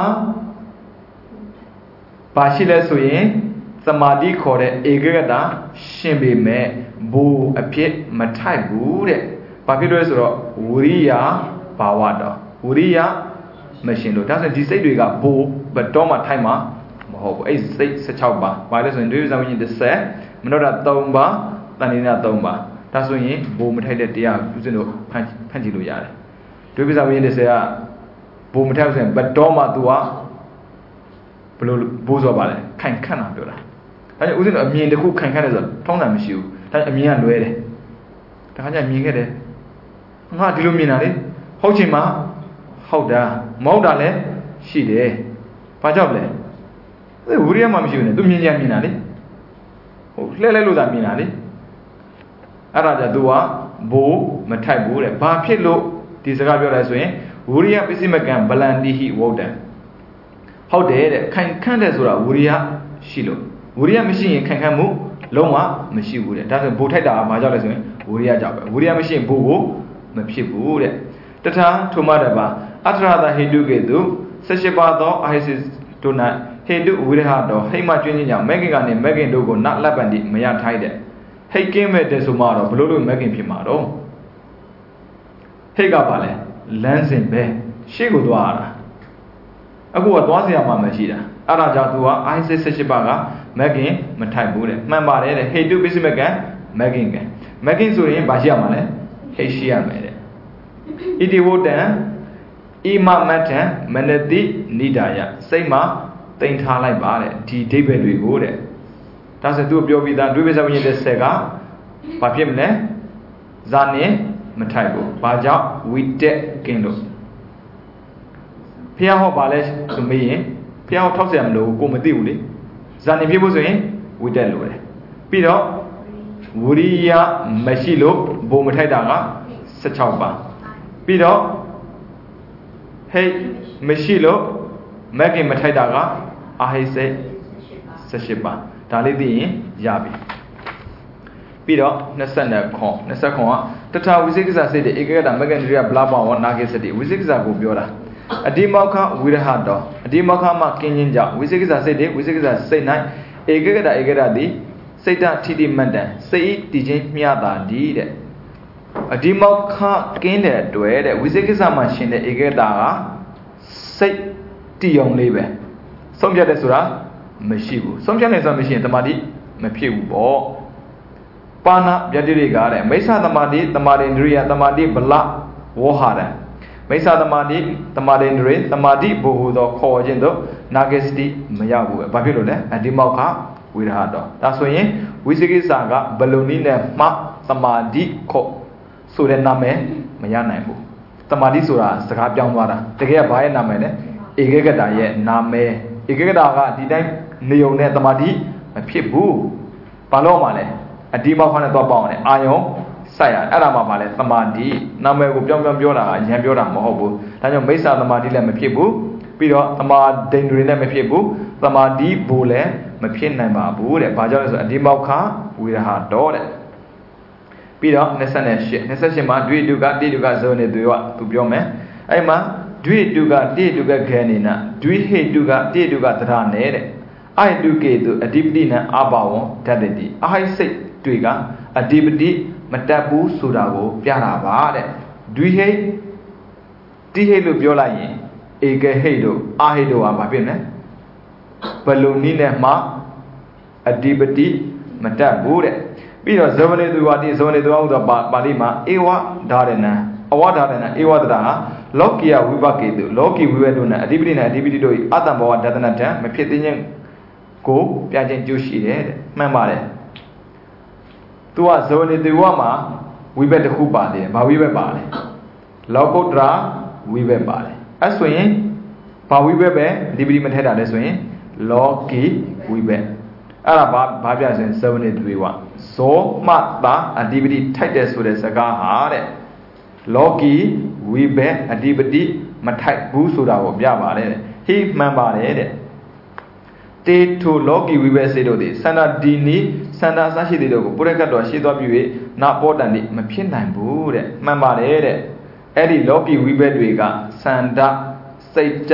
ဘာရှိလဲဆိုရင်သမာဓိခေါ်တဲ့ဧကဂတရှင်ပေမဲ့ဘူအဖြစ်မထိုက်ဘူးတဲ့ဘာဖြစ်လို့လဲဆိုတော့ဝိရိယဘာဝတော်ဝိရိယမရှင်လို့ဒါဆိုဒီစိတ်တွေကဘူဘတော်မှထိုက်မှာမဟုတ်ဘူးအဲ့စိတ်สิบหกပါဘာလဲဆိုရင်ဒွိပဇာဝိညာဉ်တစ်ဆက်မနောဒသုံးပါတဏှိနာသုံးပါဒါဆိုရင်ဘူမထိုက်တဲ့တရားပြုစဉ်တို့ဖန်ဖန်ကြည့်လို့ရတယ်ဒွိပဇာဝိညာဉ်တစ်ဆက်ကဘူမထိုက်ဆိုရင်ဘတော်မှ तू ကဘလို့ဘိုးဆိုပါလဲခိုင်ခန့်တာပြောတာဒါကြောင့်ဦးဇင်းတို့အမြင်တစ်ခုခိုင်ခန့်တယ်ဆိုတော့ထုံးတာမရှိဘူးဒါကြောင့်အမြင်ကလွဲတယ်ဒါခါကျမြင်ခဲ့တယ်ငါဒီလိုမြင်တာလေဟုတ်ချင်မှဟုတ်တာမဟုတ်တာလည်းရှိတယ်ဘာကြောင့်လဲအဲဝိရိယမှမရှိဘူးနဲ့သူမြင်ကြမြင်တာလေဟုတ်လှဲ့လဲလို့သာမြင်တာလေအဲ့ဒါကြ तू ကဘိုးမထိုက်ဘူးတဲ့ဘာဖြစ်လို့ဒီစကားပြောလဲဆိုရင်ဝိရိယပစ္စည်းမကံဗလန်တိဟိဝုဒ္ဒံဟုတ်တယ်တဲ့ခိုင်ခန့်တယ်ဆိုတာဝိရိယရှိလို့ဝိရိယမရှိရင်ခိုင်ခန့်မှုလုံးဝမရှိဘူးတဲ့ဒါဆိုဘိုးထိုက်တာကဘာကြောင့်လဲဆိုရင်ဝိရိယကြောင့်ပဲဝိရိယမရှိရင်ဘိုးကိုမဖြစ်ဘူးတဲ့တထာထုမတပါအထရတာဟိတုကေတု၁၈ပါးသောအာဟိစိတို့၌ဟိတုဝိရဟတော်ဟိမကျွင်းခြင်းကြောင့်မဂ္ဂင်ကနေမဂ္ဂင်တို့ကိုနလပ်ပန်တိမရထိုက်တဲ့ဟိတ်ကင်းမဲ့တဲ့ဆိုမှတော့ဘလို့လို့မဂ္ဂင်ဖြစ်မှာတော့ဟိတ်ကပါလဲလမ်းစဉ်ပဲရှေ့ကိုသွားရတာအခုကသွားเสียမှမရှိတာအဲ့ဒါကြောင့် तू ကအာဟိစိ၁၈ပါးကမဂ္ဂင်မထိုက်ဘူးတဲ့မှန်ပါတယ်တဲ့ဟိတုပစ္စည်းမကံမဂ္ဂင်ကံမဂ္ဂင်ဆိုရင်ဘာရှိရမှာလဲဟိတ်ရှိရမယ်တဲ့ဣတိဝတ္တံဣမမတ္ထံမနတိနိဒာယစိတ်မှာတိမ်ထားလိုက်ပါတဲ့ဒီဒိဗ္ဗေတွေကိုတဲ့ဒါဆိုသူပြောပြီးသားဒွိပဇာဝိညာဉ်တဲ့ဆက်ကဘာဖြစ်မလဲဇာနဲ့မထိုက်ဘူးဘာကြောင့်ဝိတက်ကင်းလို့ဖះဟောပါလဲဆိုမေးရင်ဖះဟောထောက်เสียမလို့ကိုမသိဘူးလေဇာနေဖြစ်ဖို့ဆိုရင်ဝိတက်လို့တယ်ပြီးတော့ဝိရိယမရှိလို့ဘုံမထိုက်တာကสิบหกပါပြီးတော့ဟိတ်မရှိလို့မဂ္ဂင်မထိုက်တာကအာဟိစိတ်สิบแปดပါဒါလေးသိရင်ရပြီပြီးတော့ยี่สิบခွန်ยี่สิบခွန်ကတထဝိသေကိစ္စစိတ်တဲ့ဧကဂတမဂ္ဂန္တရိယဗလာဘောဝနာကိစ္စတိဝိသေကိစ္စကိုပြောတာအတိမောက္ခဝိရဟတော်အတိမောက္ခမှာကင်းခြင်းကြောင့်ဝိသေကိစ္စစိတ်တဲ့ဝိသေကိစ္စစိတ်၌ဧကဂတဧကဂတသည်စိတ်တထိတိမတ္တံစိတ်တည်ခြင်းမျှတာဒီတဲ့အတိမောက္ခကင်းတဲ့တွေ့တဲ့ဝိသေကိစ္စမှာရှင်တဲ့ဧကဂတကစိတ်တည်အောင်လေးပဲဆုံးဖြတ်တယ်ဆိုတာမရှိဘူးဆုံးဖြတ်နေဆိုမရှိရင်တမာတိမဖြစ်ဘူးပေါ့ပါဏဗျတ္တိတွေကတဲ့မိစ္ဆာတမာတိတမာတိန္ဒရိယတမာတိဗလဝေါဟာရံမိစ္ဆာတမာတိတမာတိန္ဒရိတမာတိဘုဟုသောခေါ်ခြင်းတို့နာဂစ္စတိမရောက်ဘူးဘာဖြစ်လို့လဲအတိမောက္ခဝိရဟတော်ဒါဆိုရင်ဝိသေကိစ္စကဘလုံနည်းနဲ့မှတမာတိခေါ်ဆိုတဲ့နာမည်မရနိုင်ဘူးတမာတိဆိုတာစကားပြောင်းသွားတာတကယ်ကဘာရဲ့နာမည်လဲဧကဂတရဲ့နာမည်ဧကဂတကဒီတိုင်းနေုံနဲ့တမာတိမဖြစ်ဘူးဘာလို့မှလဲအတိမောက္ခနဲ့တော့ပေါအောင်လေအာယုံစိုက်ရအဲ့ဒါမှပါလဲတမာတိနာမည်ကိုပြောင်းပြောင်းပြောတာအရင်ပြောတာမဟုတ်ဘူးဒါကြောင့်မိစ္ဆာတမာတိလည်းမဖြစ်ဘူးပြီးတော့တမာဒိန္ဒြေလည်းမဖြစ်ဘူးတမာတိဘိုလည်းမဖြစ်နိုင်ပါဘူးတဲ့ဘာကြောင့်လဲဆိုအတိမောက္ခဝိရဟတော်တဲ့ပြီးတော့ยี่สิบแปด ยี่สิบแปดမှာဒွိတုကတိတုကဇောနေသူကသူပြောမယ်အဲ့မှာဒွိတုကတိတုကခေနေနဒွိဟိတုကတိတုကသရနဲ့တဲ့အာဟိတုကေတုအဓိပတိနံအဘဝံဓာတတိအာဟိစိတ်တွေကအဓိပတိမတက်ဘူးဆိုတာကိုပြတာပါတဲ့ဒွိဟိတိဟိလို့ပြောလိုက်ရင်ဧကဟိတို့အာဟိတို့ဟာဘာဖြစ်လဲဘလုံနည်းနဲ့မှအဓိပတိမတက်ဘူးတဲ့ပြီးတော့ဇဝနေသူဝတိဇဝနေသူအောင်ဆိုပါဠိမှာဧဝဒါရဏံအဝဒါရဏံဧဝတတာဟာလောကီယဝိပကေတုလောကီဝိဝေတုနဲ့အဓိပတိနဲ့အဓိပတိတို့၏အတ္တဘောဒသနတံမဖြစ်သေးခြင်းကိုပြခြင်းကျိုးရှိတယ်တဲ့မှန်ပါတယ်သူကဇဝနေသူဝမှာဝိဘက်တစ်ခုပါတယ်ဘာဝိဘက်ပါလဲလောကုတ္တရာဝိဘက်ပါတယ်အဲ့ဆိုရင်ဘာဝိဘက်ပဲအဓိပတိမထက်တာလဲဆိုရင်လောကီဝိဘက်အဲ့ဒါဘာဘာပြဆိုရင်ဇဝနေသူဝဇောမတာအဓိပတိထိုက်တယ်ဆိုတဲ့စကားဟာတဲ့လောကီဝိဘက်အဓိပတိမထိုက်ဘူးဆိုတာကိုပြပါတယ်တဲ့ဟိမှန်ပါတယ်တဲ့တေထုလောကီဝိဘက်စေတို့သည်စန္ဒဒီနီစန္ဒအစရှိသေးတို့ကိုပုရကတ်တော်ရှေ့သွားပြု၍နာပောတန်တိမဖြစ်နိုင်ဘူးတဲ့မှန်ပါတယ်တဲ့အဲ့ဒီလောကီဝိဘက်တွေကစန္ဒစိတ်တ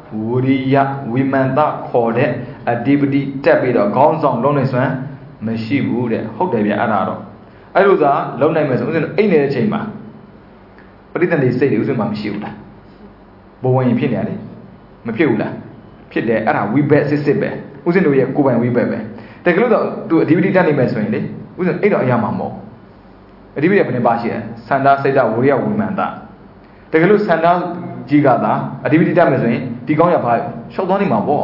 ဝရိယဝိမန္တခေါ်တဲ့အဓိပတိတက်ပြီးတော့ခေါင်းဆောင်လုံးနေစွမ်းမရှိဘူးတဲ့ဟုတ်တယ်ဗျအဲ့ဒါတော့အဲ့လိုသာလုံးနိုင်မယ်ဆိုဦးဇင်းတို့အိတ်နေတဲ့အချိန်မှာပရိသတ်တွေစိတ်တွေဦးဇင်းမှာမရှိဘူးလားဘဝဝင်ဖြစ်နေရတယ်မဖြစ်ဘူးလားဖြစ်တယ်အဲ့ဒါဝိဘက်စစ်စစ်ပဲဦးဇင်းတို့ရဲ့ကိုယ်ပိုင်ဝိဘက်ပဲတကယ်လို့တော့သူအဓိပတိတက်နေမယ်ဆိုရင်လေဦးဇင်းအိတ်တော့အရာမှာမဟုတ်အဓိပတိကဘယ်နှပါရှိလဲစန္ဒစိတ်တဝရိယဝိမန္တတကယ်လို့စန္ဒကြီးကသာအဓိပတိတက်မယ်ဆိုရင်ဒီကောင်းရပါရှောက်သွားနေမှာပေါ့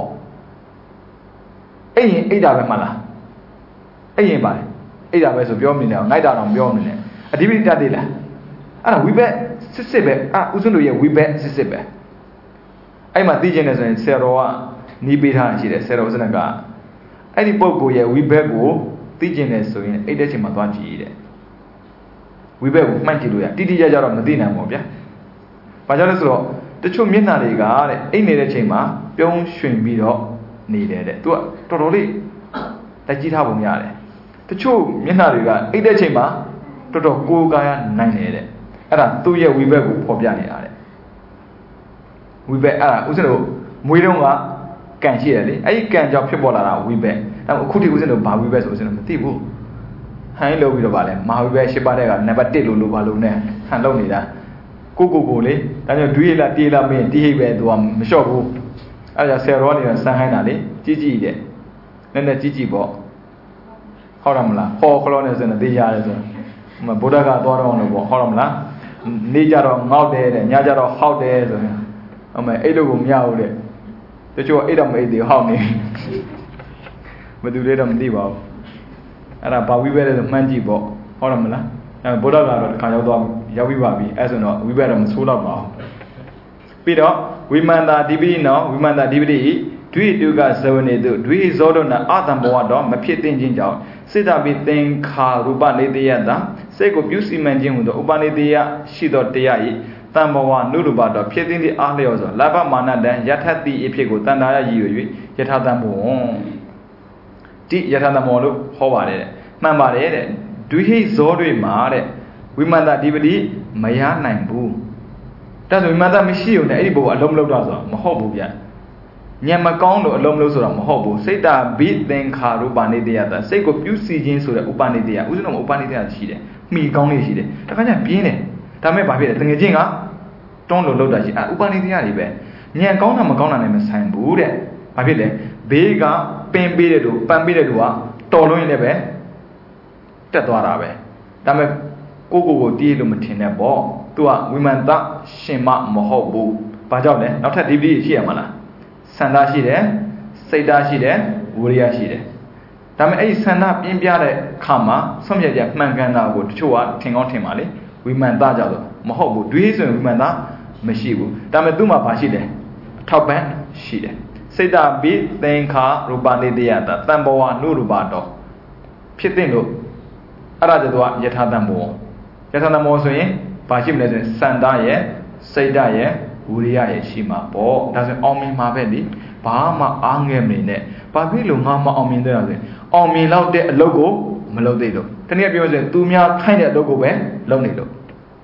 အဲ့ရင်အိတ်တာပဲမှလားအဲ့ရင်ပါလေအိတ်တာပဲဆိုပြောမနေနဲ့ငိုက်တာတော့ပြောမနေနဲ့အဓိပတိတက်သေးလားအဲ့ဒါဝိဘက်စစ်စစ်ပဲအာဦးဇင်းတို့ရဲ့ဝိဘက်စစ်စစ်ပဲအဲ့မှာသိကျင်နေဆိုရင်ဆရာတော်ကနီးပေးထားရှိတယ်ဆရာတော်ဦးဇင်းကအဲ့ဒီပုဂ္ဂိုလ်ရဲ့ဝိဘက်ကိုသိကျင်နေဆိုရင်အိတ်တဲ့ချိန်မှာသွားကြည့်တဲ့ဝိဘက်ကိုမှတ်ကြည့်လို့ရတိတိကျကျတော့မသိနိုင်ဘူးဗျာဘာကြောင့်လဲဆိုတော့တချို့မျက်နှာတွေကတဲ့အိတ်နေတဲ့ချိန်မှာပြုံးရွှင်ပြီးတော့နေတယ်တဲ့သူကတော်တော်လေးတက်ကြည့်ထားပုံရတယ်တချို့မျက်နှာတွေကအိတ်တဲ့ချိန်မှာတော်တော်ကိုယ်ကာယနိုင်နေတဲ့အဲ့ဒါသူ့ရဲ့ဝိဘက်ကိုဖော်ပြနေတာတဲ့ဝိဘက်အဲ့ဒါဦးဇင်းတို့မွေးတုန်းကကံရှိရလေအဲ့ဒီကံကြောင့်ဖြစ်ပေါ်လာတာဝိဘက်ဒါပေမဲ့အခုထိဦးဇင်းတို့ဘာဝိဘက်ဆိုဦးဇင်းတို့မသိဘူးဟန်လို့ပြီးတော့ဗာလဲမဟာဝိဘက်ရှစ်ပါးတဲ့ကနံပါတ်တစ်လို့လို့ဘာလို့နဲ့ဟန်လုပ်နေတာကိုကိုကိုလေဒါကြောင့်ဒွေးလာတေးလာမင်းတိဟိပဲသူကမလျှော့ဘူးအဲ့ဒါဆယ်ရောနေတာစမ်းဟိုင်းတာလေကြီးကြီးတဲ့နည်းနည်းကြီးကြီးပေါ့ဟုတ်တယ်မလားဟောခလောနေစနေသေးရတယ်ဆိုမဗုဒ္ဓကသွားတော့လို့ပေါ့ဟုတ်တယ်မလားနေကြတော့ငေါက်တယ်တဲ့ညကြတော့ဟောက်တယ်ဆိုရင်အမေအဲ့လိုကိုမရဘူးတဲ့တချို့အဲ့တော့မအိတ်သေးဟောက်နေမတူလေးတော့မသိပါဘူးအဲ့ဒါဘာဝိဘဲလဲဆိုမှန်းကြည့်ပေါ့ဟုတ်တယ်မလားအဲဗုဒ္ဓကတော့တစ်ခါရောက်တော့ရောက်ပြီးပါပြီအဲ့ဆိုတော့ဝိဘဲတော့မဆိုးတော့ပါဘူးပြီးတော့ဝိမန္တာဓိပတိနောဝိမန္တာဓိပတိဒွိတုကဇဝနေတုဒွိဇောဒနာအတံဘဝတော့မဖြစ်တင်ခြင်းကြောင့်စေတပိသင်္ခါရူပနေတယတာစိတ်ကိုပြုစီမံခြင်းဟူသောဥပနေတယရှိသောတရား၏တံဘဝနုရူပတော့ဖြစ်တင်သည့်အားလျော်စွာလဘမာနတံယထတိအဖြစ်ကိုတဏ္ဍာရရည်ရွယ်၍ယထာတံဘဝတိယထာတံဘဝလို့ဟောပါတယ်တဲ့မှန်ပါတယ်တဲ့ဒွိဟိဇောတွေမှာတဲ့ဝိမန္တာဓိပတိမရနိုင်ဘူးဒါဆိုဝိမန္တာမရှိုံနဲ့အဲ့ဒီဘုံအလုံးမလုံးတော့ဆိုမဟုတ်ဘူးဗျညံမကောင်းလို့အလုံးမလုံးဆိုတာမဟုတ်ဘူးစိတ်တာဘိသင်္ခါရူပနိတယတာစိတ်ကိုပြုစီခြင်းဆိုတဲ့ဥပနိတယဥစ္စတော်မှာဥပနိတယရှိတယ်မှီကောင်းလေးရှိတယ်တခါကျပြင်းတယ်ဒါမဲ့ဘာဖြစ်လဲတငယ်ချင်းကတွန်းလို့လောက်တာရှိအဲဥပနိတယတွေပဲညံကောင်းတာမကောင်းတာနဲ့မဆိုင်ဘူးတဲ့ဘာဖြစ်လဲဘေးကပင်ပေးတဲ့လူပန်ပေးတဲ့လူကတော်လို့ရင်လည်းပဲတက်သွားတာပဲဒါမဲ့ကိုကိုကိုတီးလို့မထင်နဲ့ပေါ့သူကဝိမန္တရှင်မမဟုတ်ဘူးဘာကြောင့်လဲနောက်ထပ်ဒီပတိရှိရမှာလားဆန္ဒရှိတယ်စိတ်ဓာတ်ရှိတယ်ဝိရိယရှိတယ်ဒါပေမဲ့အဲ့ဒီဆန္ဒပြင်းပြတဲ့ခါမှာဆုံးဖြတ်ချက်မှန်ကန်တာကိုတချို့ကထင်ကောင်းထင်ပါလေဝိမန္တကြတော့မဟုတ်ဘူးဒွေးဆိုရင်ဝိမန္တမရှိဘူးဒါပေမဲ့သူ့မှာဘာရှိလဲအထောက်ပံ့ရှိတယ်စိတ်ဓာတ်ပြီးသင်္ခါရူပနိတယတာတံဘဝနုရူပတော့ဖြစ်တဲ့လို့အဲ့ဒါကျတော့ယထာတံဘောယထာတံဘောဆိုရင်ဘာရှိမလဲဆိုရင်စန္ဒရဲ့စိတ်ဓာတ်ရဲ့ဝိရိယရဲ့ရှိမှာပေါ့ဒါဆိုရင်အောင်မြင်မှာပဲလေဘာမှအားငယ်မနေနဲ့ဘာဖြစ်လို့ငါမအောင်မြင်တဲ့လဲဆိုရင်အောင်မြင်လောက်တဲ့အလုပ်ကိုမလုပ်သေးလို့တနည်းပြောရင်သူများခိုင်းတဲ့အလုပ်ကိုပဲလုပ်နေလို့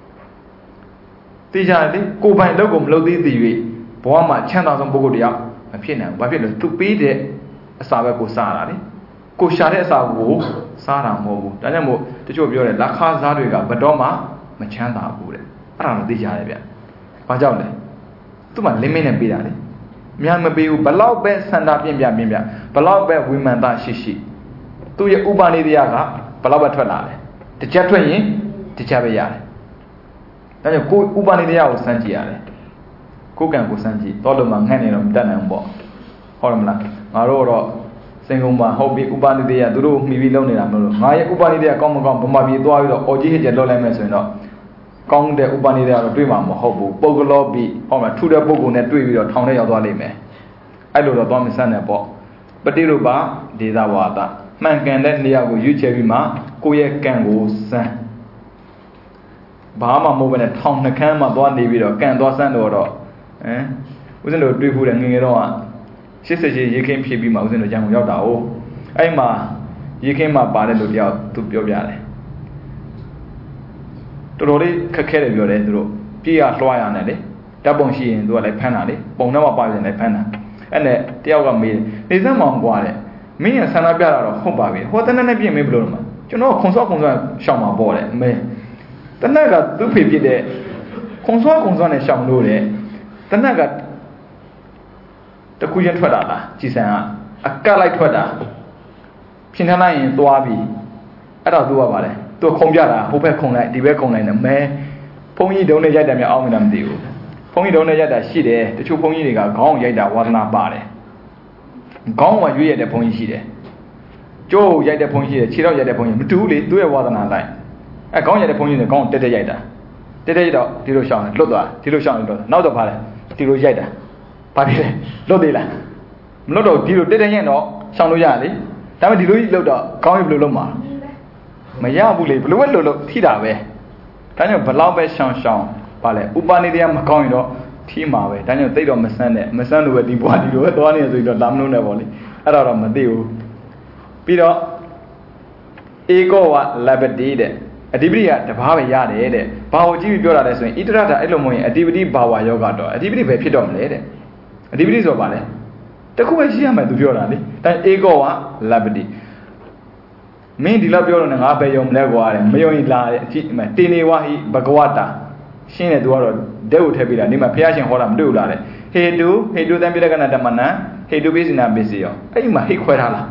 သိကြတယ်ကိုယ်ပိုင်အလုပ်ကိုမလုပ်သေးသေး၍ဘဝမှာချမ်းသာဆုံးပုဂ္ဂိုလ်တယောက်မဖြစ်နိုင်ဘူးဘာဖြစ်လို့သူပေးတဲ့အစာပဲကိုစားတာလေကိုရှာတဲ့အစာကိုစားတာမဟုတ်ဘူးဒါကြောင့်မို့တချို့ပြောတယ်လက်ခါစားတွေကဘတော်မှမချမ်းသာဘူးတဲ့အဲ့ဒါတော့သိကြတယ်ဗျဘာကြောင့်လဲသူ့မှာ limit နဲ့ပေးတာလေအများမပေးဘူးဘလောက်ပဲစန္ဒပြင်းပြပြင်းပြဘလောက်ပဲဝိမာန်တရှိရှိသူ့ရဲ့ဥပနိဒေယကဘလောက်ပဲထွက်လာတယ်တစ်ချက်ထွက်ရင်တစ်ချက်ပဲရတယ်ဒါကြောင့်ကိုဥပနိဒေယကိုစမ်းကြည့်ရတယ်ကိုကံကိုစမ်းကြည့်တော့လို့မှငှက်နေတော့မတတ်နိုင်ဘူးပေါ့ဟုတ်တယ်မလားငါတို့တော့စင်ကုန်မှာဟုတ်ပြီဥပနိဒေယသူတို့မှီပြီးလုံနေတာမလို့ငါရဲ့ဥပနိဒေယကောင်းမကောင်းဗမာပြည်သွားပြီးတော့အော်ကြီးဟစ်ကျလောက်လိုက်မယ်ဆိုရင်တော့ကောင်းတဲ့ဥပနိဒေယတော့တွေ့မှာမဟုတ်ဘူးပုဂ္ဂလောပိဟောမှာထူတဲ့ပုဂ္ဂိုလ်နဲ့တွေ့ပြီးတော့ထောင်ထဲရောက်သွားလိမ့်မယ်အဲ့လိုတော့သွားမစမ်းနဲ့ပေါ့ပฏิရူပဒေသဝါဒမှန်ကန်တဲ့နေရာကိုရွေးချယ်ပြီးမှကိုယ့်ရဲ့ကံကိုစမ်းဘာမှမဟုတ်ဘဲနဲ့ထောင်နှခမ်းမှသွားနေပြီးတော့ကံသွားစမ်းတော့တော့ဟမ်ဦးဇင်းတို့တွေ့ဖို့တဲ့ငငယ်တော့ကရှစ်ဆက်ရှိရေခင်းဖြည့်ပြီးမှဦးဇင်းတို့ရန်ကုန်ရောက်တာ哦အဲ့မှာရေခင်းမှာပါတဲ့လူတယောက်သူပြောပြတယ်တော်တော်လေးခက်ခဲတယ်ပြောတယ်သူတို့ပြေးရလွှားရနဲ့လေဓာတ်ပုံရှိရင်သူကလည်းဖမ်းတာလေပုံထဲမှာပါရင်လည်းဖမ်းတာအဲ့နဲ့တယောက်ကမေးနေစမ်းမောင်ကွာတဲ့မင်းရဆန္ဒပြတာတော့ဟုတ်ပါပြီဟောတနက်နဲ့ပြင်မေးဘလို့လဲကျွန်တော်ခုံစောခုံစောရှောင်မှာပေါ့တဲ့အမေတနက်ကသူ့ဖေဖြစ်တဲ့ခုံစောခုံစောနဲ့ရှောင်လို့တဲ့တနက်ကတခုချင်းထွက်တာလားကြည်စံကအကတ်လိုက်ထွက်တာဖြင်းထမ်းလိုက်ရင်သွားပြီအဲ့တော့သူကပါလေသူခုံပြတာဟိုဘက်ခုံလိုက်ဒီဘက်ခုံလိုက်နဲ့မဲဘုန်းကြီးတုံးနဲ့ရိုက်တယ်များအောင်းမလားမသိဘူးဘုန်းကြီးတုံးနဲ့ရိုက်တာရှိတယ်တချို့ဘုန်းကြီးတွေကခေါင်းရိုက်တာဝါသနာပါတယ်ခေါင်းကရွေးရတဲ့ဘုန်းကြီးရှိတယ်ကျိုးရိုက်တဲ့ဘုန်းကြီးရှိတယ်ခြေတော့ရိုက်တဲ့ဘုန်းကြီးမတူဘူးလေသူ့ရဲ့ဝါသနာလိုက်အဲခေါင်းရိုက်တဲ့ဘုန်းကြီးနဲ့ခေါင်းတက်တက်ရိုက်တာတက်တက်ရိုက်တော့ဒီလိုရှောင်းတယ်လွတ်သွားဒီလိုရှောင်းရင်တော့နောက်တော့ပါလေဒီလိုရိုက်တာဘာဖြစ်လဲလွတ်သေးလားမလွတ်တော့ဒီလိုတက်တက်ရင်တော့ရှောင်းလို့ရလေဒါပေမဲ့ဒီလိုကြီးလွတ်တော့ခေါင်းရဘယ်လိုလုပ်မှာမရဘူးလေဘယ်လိုပဲလွတ်လို့ထိတာပဲဒါကြောင့်ဘလောက်ပဲရှောင်းရှောင်းပါလေဥပနိဒေယမကောင်းရင်တော့ထိမှာပဲဒါကြောင့်သိတော့မဆန်းနဲ့မဆန်းလို့ပဲဒီဘွားဒီလိုပဲသွားနေဆိုပြီးတော့လာမလို့နဲ့ပေါ့လေအဲ့တော့တော့မသိဘူးပြီးတော့ဧကောဝလဘတိတဲ့အဓိပတိကတဘာပဲရတယ်တဲ့ဘာကိုကြည့်ပြီးပြောတာလဲဆိုရင်ဣတရတာအဲ့လိုမဟုတ်ရင်အဓိပတိဘာဝယောကတော့အဓိပတိပဲဖြစ်တော့မလဲတဲ့အဓိပတိဆိုပါလေတခုပဲရှိရမယ်သူပြောတာလေဒါဧကောဝလဘတိမင်းဒီလောက်ပြောလို့ငါပဲယုံမလဲကွာတဲ့မယုံရင်လာတဲ့အကြည့်တေနေဝဟိဘဂဝတာရှင်းတယ်သူကတော့ဒဲကိုထည့်ပြီးတာနေမှာဘုရားရှင်ဟောတာမတွေ့ဘူးလားတဲ့ဟေတုဟေတုတံပိရကနာဓမ္မနံဟေတုပိစိနာပိစိယောအဲ့ဒီမှာဟိတ်ခွဲထားလား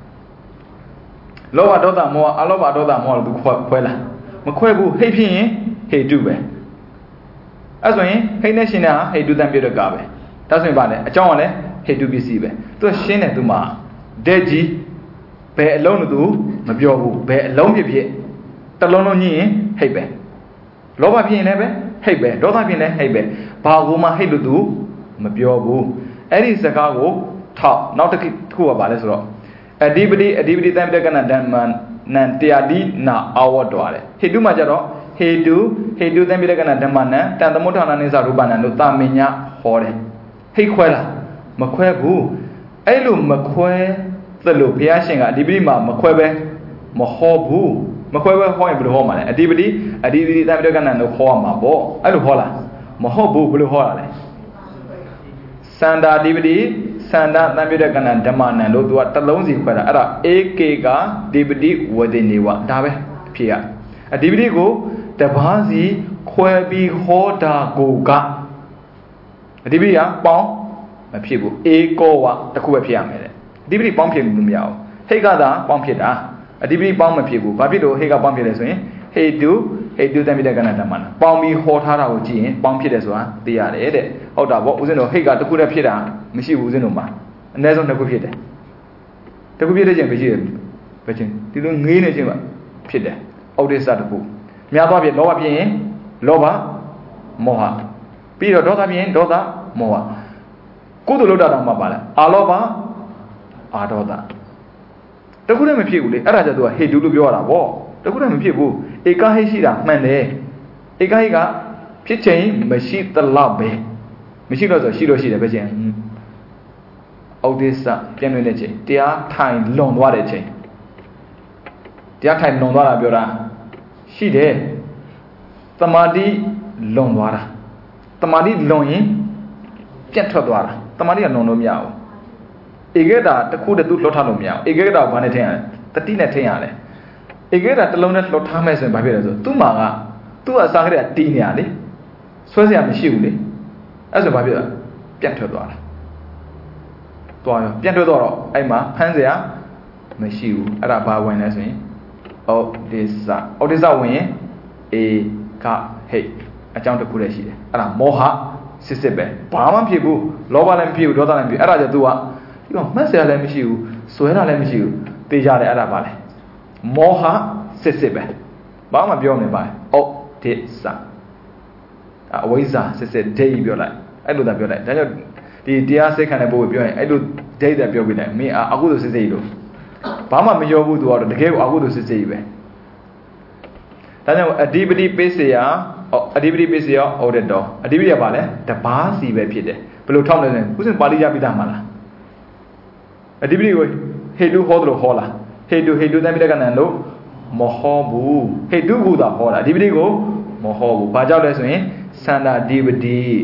လောဘဒေါသမောဟအလောဘဒေါသမောဟလို့သူခွဲလားမခွဲဘူးဟိတ်ဖြစ်ရင်ဟေတုပဲအဲ့ဆိုရင်ဟိတ်နဲ့ရှင်းတာဟေတုတံပိရကပဲဒါဆိုရင်ဗာလေအကြောင်းကလည်းဟေတုပိစိပဲသူရှင်းတယ်သူမှာဒဲကြီးဘယ်အလုံးလို့သူမပြောဘူးဘယ်အလုံးဖြစ်ဖြစ်တလုံးလုံးညင်းရင်ဟိတ်ပဲလောဘဖြစ်ရင်လည်းပဲဟိတ်ပဲဒေါသဖြစ်ရင်လည်းဟိတ်ပဲဘာကိုမှဟိတ်လို့သူမပြောဘူးအဲ့ဒီစကားကိုထောက်နောက်တစ်ခုကပါလဲဆိုတော့အဓိပတိအဓိပတိတံပတကနာဓမ္မနံတရားတိနာအဝတ်တော်တယ်ဟေတုမှာကြတော့ဟေတုဟေတုတံပတကနာဓမ္မနံတန်သမုဋ္ဌာနာနိစ္စရူပနံလို့တာမင်ညာဟောတယ်ဟိတ်ခွဲလားမခွဲဘူးအဲ့လိုမခွဲသလိုဘုရားရှင်ကအဓိပတိမှာမခွဲပဲမဟောဘူးမခွဲပဲဟောရင်ဘယ်လိုဟောမှာလဲအဓိပတိအဓိပတိတံပတကနာလို့ဟောမှာပေါ့အဲ့လိုဟောလားမဟုတ်ဘူးဘယ်လိုဟောတာလဲစန္ဒာဓိပတိစန္ဒတံပတကနာဓမ္မနံလို့သူကတလုံးစီခွဲတာအဲ့ဒါဧကေကဓိပတိဝဒေနေဝဒါပဲဖြေရအဓိပတိကိုတပါးစီခွဲပြီးဟောတာကိုကအဓိပတိကပေါင်းမဖြစ်ဘူးဧကောဝတခုပဲဖြစ်ရမယ်တဲ့အဓိပတိပေါင်းဖြစ်လို့မရဘူးဟိတ်ကသာပေါင်းဖြစ်တာအဓိပတိပေါင်းမဖြစ်ဘူးဘာဖြစ်လို့ဟိတ်ကပေါင်းဖြစ်လဲဆိုရင်ဟေတုဟေတုတံပိတကနာဓမ္မနာပေါင်းပြီးဟောထားတာကိုကြည့်ရင်ပေါင်းဖြစ်တယ်ဆိုတာသိရတယ်တဲ့ဟုတ်တာပေါ့ဦးဇင်းတို့ဟိတ်ကတခုတည်းဖြစ်တာမရှိဘူးဦးဇင်းတို့မှာအနည်းဆုံးတစ်ခုဖြစ်တယ်တစ်ခုဖြစ်တဲ့ချင်းပဲရှိတယ်ပဲချင်းဒီလိုငေးနေချင်းပါဖြစ်တယ်ဩဒိစ္စတစ်ခုများသောဖြင့်လောဘဖြစ်ရင်လောဘမောဟပြီးတော့ဒေါသဖြစ်ရင်ဒေါသမောဟကုသိုလ်လုပ်တာတော့မှပါလားအာလောဘအာဒေါသတခုတည်းမဖြစ်ဘူးလေအဲ့ဒါကြောင့်သူကဟေတုလို့ပြောရတာပေါ့တခုတည်းမဖြစ်ဘူးဧကဟိရှိတာမှန်တယ်ဧကဟိကဖြစ်ချိန်မရှိသလောက်ပဲမရှိတော့ဆိုရှိလို့ရှိတယ်ပဲချင်းဩဒိစ္စပြန်နေတဲ့ချိန်တရားထိုင်လွန်သွားတဲ့ချိန်တရားထိုင်လွန်သွားတာပြောတာရှိတယ်သမာဓိလွန်သွားတာသမာဓိလွန်ရင်ပြတ်ထွက်သွားတာသမာဓိကလွန်လို့မရဘူးဧကတာတစ်ခုတည်းသူလှောထားလို့မရဘူးဧကတာဘာနဲ့ထင်ရလဲတတိနဲ့ထင်ရတယ်ဧကတာတစ်လုံးနဲ့လှောထားမယ်ဆိုရင်ဘာဖြစ်လဲဆိုသူ့မှာကသူ့အစားကလေးကတီးနေရလေဆွဲစရာမရှိဘူးလေအဲ့ဆိုဘာဖြစ်လဲပြတ်ထွက်သွားတာသွားရောပြတ်ထွက်သွားတော့အဲ့မှာဖမ်းစရာမရှိဘူးအဲ့ဒါဘာဝင်လဲဆိုရင်ဩဒိစ္စဩဒိစ္စဝင်ရင်ဧကဟိတ်အကြောင်းတစ်ခုတည်းရှိတယ်အဲ့ဒါမောဟစစ်စစ်ပဲဘာမှဖြစ်ဘူးလောဘလည်းမဖြစ်ဘူးဒေါသလည်းမဖြစ်အဲ့ဒါကြောင့် तू ကဒီမှာမှတ်စရာလည်းမရှိဘူးစွဲတာလည်းမရှိဘူးသိကြတယ်အဲ့ဒါပါလေမောဟစစ်စစ်ပဲဘာမှပြောမနေပါဘူးဩဒိစ္စအဝိဇ္ဇာစစ်စစ်ဒိဋ္ဌိပြောလိုက်အဲ့လိုသာပြောလိုက်ဒါကြောင့်ဒီတရားစိတ်ခံတဲ့ပုဂ္ဂိုလ်ပြောရင်အဲ့လိုဒိဋ္ဌိပြောပြလိုက်မင်းအကုသိုလ်စစ်စစ်လို့ဘာမှမပြောဘူး तू ကတော့တကယ်ကိုအကုသိုလ်စစ်စစ်ပဲဒါကြောင့်အဓိပတိပိစေယအဓိပတိပိစေယဩဒတောအဓိပတိကဘာလဲတပါးစီပဲဖြစ်တယ်ဘယ်လိုထောက်လဲဆိုရင်ခုစဉ်ပါဠိရပိသားမှာလားအဓိပတိကိုဟေတုဟောတယ်လို့ဟောလားဟေတုဟေတုတံပိတကနံလို့မဟောဘူးဟေတုကူသာဟောတာအဓိပတိကိုမဟောဘူးဘာကြောင့်လဲဆိုရင်သန္တာဓိပတိ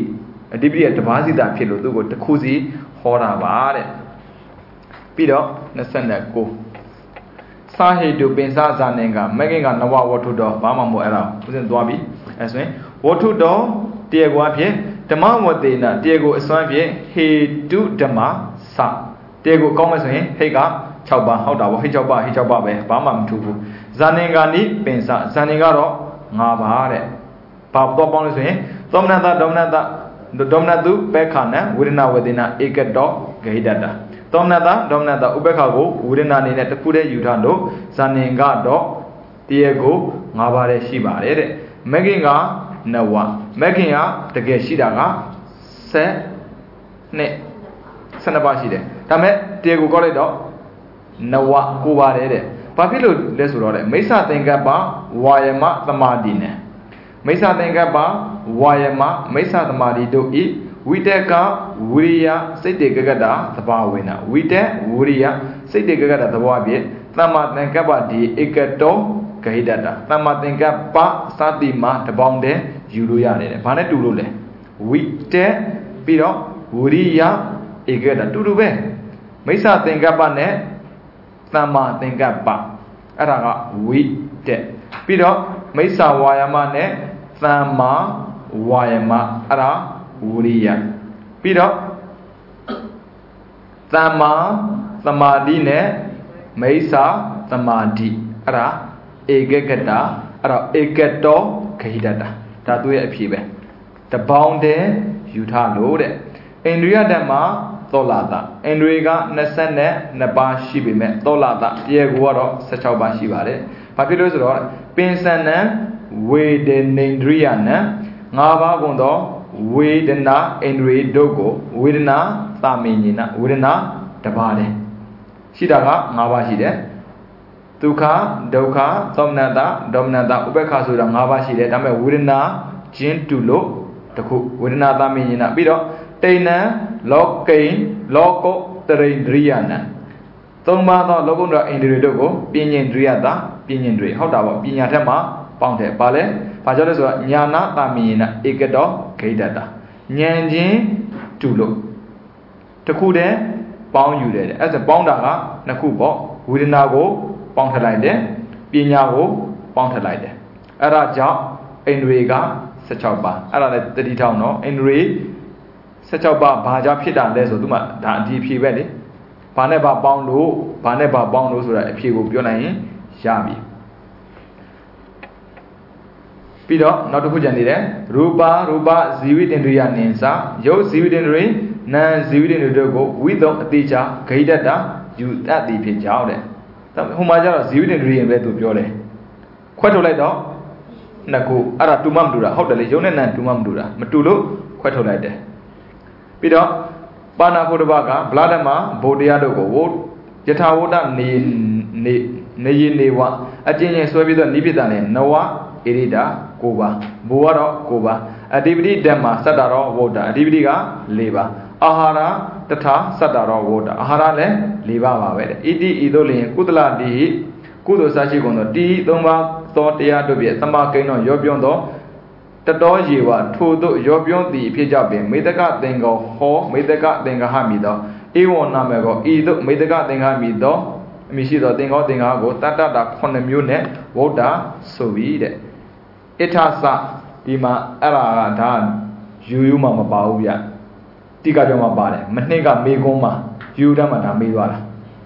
အဓိပတိကတပါးစီတာဖြစ်လို့သူ့ကိုတစ်ခုစီဟောတာပါတဲ့ပြီးတော့29စာဟိတုပင်စဇာနေကမကင်ကနဝဝတ္ထုတော်ဘာမှမဟုတ်အဲ့ဒါဦးဇင်းသွားပြီအဲ့ဆိုရင်ဝတ္ထုတော်တရားကိုအဖြစ်ဓမ္မဝတေနတရားကိုအစွမ်းဖြင့်ဟေတုဓမ္မစတရားကိုကောင်းမယ်ဆိုရင်ဟိတ်က6ပါးဟုတ်တာပေါ့ဟိတ်6ပါးဟိတ်6ပါးပဲဘာမှမထူးဘူးဇာနေကနိပင်စဇာနေကတော့၅ပါးတဲ့ဘာတော့ပေါင်းလို့ဆိုရင်သောမနတဒေါမနတဒေါမနတုပေခဏဝေဒနာဝေဒနာဧကတောဂဟိတတသောမနတဒေါမနတဥပေက္ခကိုဝေဒနာအနေနဲ့တစ်ခုတည်းယူထားလို့ဇာနေကတော့တရားကို၅ပါးတည်းရှိပါတယ်တဲ့မဂ္ဂင်ကနဝမဂ္ဂင်ကတကယ်ရှိတာကဆက်နဲ့ဆယ်နှစ်ပါးရှိတယ်ဒါမဲ့တရားကိုကောက်လိုက်တော့နဝကိုပါတယ်တဲ့ဘာဖြစ်လို့လဲဆိုတော့လေမိစ္ဆာသင်္ကပ္ပဝါယမသမာဓိနဲ့မိစ္ဆာသင်္ကပ္ပဝါယမမိစ္ဆာသမာဓိတို့ဤဝိတက်ကဝိရိယစိတ်တေကကတာသဘာဝေနဝိတက်ဝိရိယစိတ်တေကကတာသဘာဝဖြင့်သမ္မာသင်္ကပ္ပဒီဧကတောဂဟိတတသမ္မာသင်္ကပ္ပစတိမာတပေါင်းတည်းယူလို့ရတယ်တဲ့ဘာနဲ့တူလို့လဲဝိတက်ပြီးတော့ဝိရိယဧကတာတူတူပဲမိစ္ဆာသင်္ကပ္ပနဲ့သမ္မာသင်္ကပ္ပအဲ့ဒါကဝိတက်ပြီးတော့မိစ္ဆာဝါယမနဲ့သမ္မာဝါယမအဲ့ဒါဝိရိယပြီးတော့သမ္မာသမာဓိနဲ့မိစ္ဆာသမာဓိအဲ့ဒါဧကကတအဲ့တော့ဧကတောဂဟိတတဒါသူရဲ့အဖြစ်ပဲတပေါင်းတည်းယူထားလို့တဲ့အိန္ဒြိယဓမ္မသောလာတအိန္ဒြေက22ပါးရှိပေမဲ့သောလာတတရားကိုကတော့16ပါးရှိပါတယ်ဘာဖြစ်လို့ဆိုတော့ပင်စနံဝေဒနေန္ဒြိယနံ၅ပါးကုန်သောဝေဒနာအိန္ဒြေတို့ကိုဝေဒနာသာမင်ညနာဝေဒနာတပါးတယ်ရှိတာက၅ပါးရှိတယ်ဒုက္ခဒုက္ခသောမနတဒေါမနတဥပေက္ခဆိုတာ၅ပါးရှိတယ်ဒါပေမဲ့ဝေဒနာချင်းတူလို့တခုဝေဒနာသာမင်ညနာပြီးတော့တိဏံလောကိဉ္လောကုတ္တရိန္ဒြိယနံသုံးပါးသောလောကုတ္တရအိန္ဒြေတို့ကိုပဉ္စန္ဒြိယတာပဉ္စန္ဒြေဟုတ်တာပေါ့ပညာထက်မှာပေါင်းတယ်ဘာလဲဘာကြောင့်လဲဆိုတော့ညာနာတာမင်နာဧကတောဂိတတာဉာဏ်ချင်းတူလို့တခုတည်းပေါင်းယူတယ်အဲ့ဒါပေါင်းတာကနှစ်ခုပေါ့ဝေဒနာကိုပေါင်းထလိုက်တယ်ပညာကိုပေါင်းထလိုက်တယ်အဲ့ဒါကြောင့်အိန္ဒြေက16ပါးအဲ့ဒါလည်းတတိထောင်နော်အိန္ဒြေ16ပါးဘာကြောင့်ဖြစ်တာလဲဆိုသူမှဒါအဒီအဖြေပဲလေဘာနဲ့ဘာပေါင်းလို့ဘာနဲ့ဘာပေါင်းလို့ဆိုတာအဖြေကိုပြောနိုင်ရင်ရပြီပြီးတော့နောက်တစ်ခုကြံနေတယ်ရူပရူပဇီဝိတ္တန္ဒရိယနိစ္စရုပ်ဇီဝိတ္တန္ဒရိနာမ်ဇီဝိတ္တန္ဒရိတို့ကိုဝိသောအတိချာဂိတတယူတတ်သည်ဖြစ်ကြောင်းတဲ့ဟိုမှာကျတော့ဇီဝိတ္တန္ဒရိရင်ပဲသူပြောတယ်ခွဲထုတ်လိုက်တော့နှစ်ခုအဲ့ဒါတူမှမတူတာဟုတ်တယ်လေရုပ်နဲ့နာမ်တူမှမတူတာမတူလို့ခွဲထုတ်လိုက်တယ်ပြီးတော့ပါဏာဖုဒ္ဓဘကဗလာဓမ္မဗုဒ္ဓရတို့ကိုဝယထာဝတ္တနေနေနေယနေဝအကျဉ်းချင်းဆွဲပြီးတော့နိဗ္ဗာန်နဲ့နဝဣရိတာကိုပါဘူကတော့ကိုပါအဓိပတိဓမ္မစတ္တရောဝုဒ္ဓအဓိပတိက၄ပါအာဟာရတထာစတ္တရောဝုဒ္ဓအာဟာရလည်း၄ပါပါပဲတဲ့ဣတိဤသို့လျင်ကုသလတိကုသိုလ်စာရှိကုန်သောတိ၃ပါးသောတရားတို့ဖြင့်သမကိန်းတော်ရောပြုံးသောတတော်ရေဝထိုတို့ရောပြုံးသည်ဖြစ်ကြပင်မေတ္တကသင်္ကောဟောမေတ္တကသင်္ကဟမိသောဧဝံနာမေကောဤသို့မေတ္တကသင်္ကဟမိသောအမည်ရှိသောသင်္ကောသင်္ကဟကိုတတ္တတာခုနှစ်မျိုးနဲ့ဝုဒ္ဓဆိုပြီးတဲ့ဣထသဒီမှာအဲ့ဒါကဒါယူယူမှမပါဘူးဗျတိကကြောင့်မှပါတယ်မနှစ်ကမေကုန်းမှာယူတတ်မှဒါမေးသွားတာ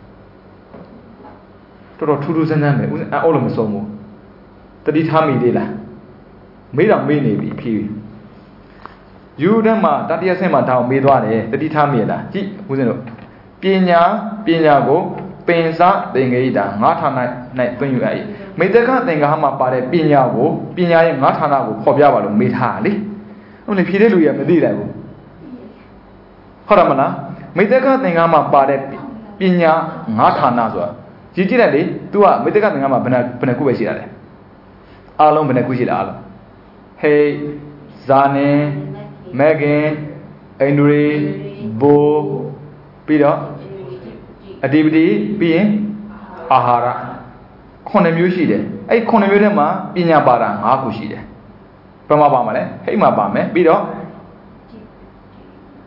တော်တော်ထူးထူးဆန်းဆန်းပဲဦးအောက်လို့မဆုံးဘူးတတိထားမိသေးလားမေးတော့မေးနေပြီဖြေယူတတ်မှတတိယဆင့်မှာဒါကိုမေးသွားတယ်တတိထားမိလားကြည့်ဦးဇင်းတို့ပညာပညာကိုပင်စသင်္ကေတငါးဌာန၌သွင်းယူရ၏မေတ္တကသင်္ကာမှာပါတဲ့ပညာကိုပညာရဲ့ငါးဌာနကိုဖော်ပြပါလို့မေးထားလေဟုတ်လေဖြေတဲ့လူရမသိတယ်ဘူးဟုတ်တယ်မလားမေတ္တကသင်္ကာမှာပါတဲ့ပညာငါးဌာနဆိုတာကြည့်ကြည့်လိုက်လေ तू ကမေတ္တကသင်္ကာမှာဘယ်နှဘယ်နှခုပဲရှိတာလဲအားလုံးဘယ်နှခုရှိလဲအားလုံးဟေးဇာနေမဂင်အိန္ဒြေဘိုပြီးတော့အဓိပတိပြီးရင်အာဟာရခုနှစ်မျိုးရှိတယ်အဲ့ခုနှစ်မျိုးထဲမှာပညာပါတာ၅ခုရှိတယ်ဘယ်မှာပါမလဲဟိတ်မှာပါမယ်ပြီးတော့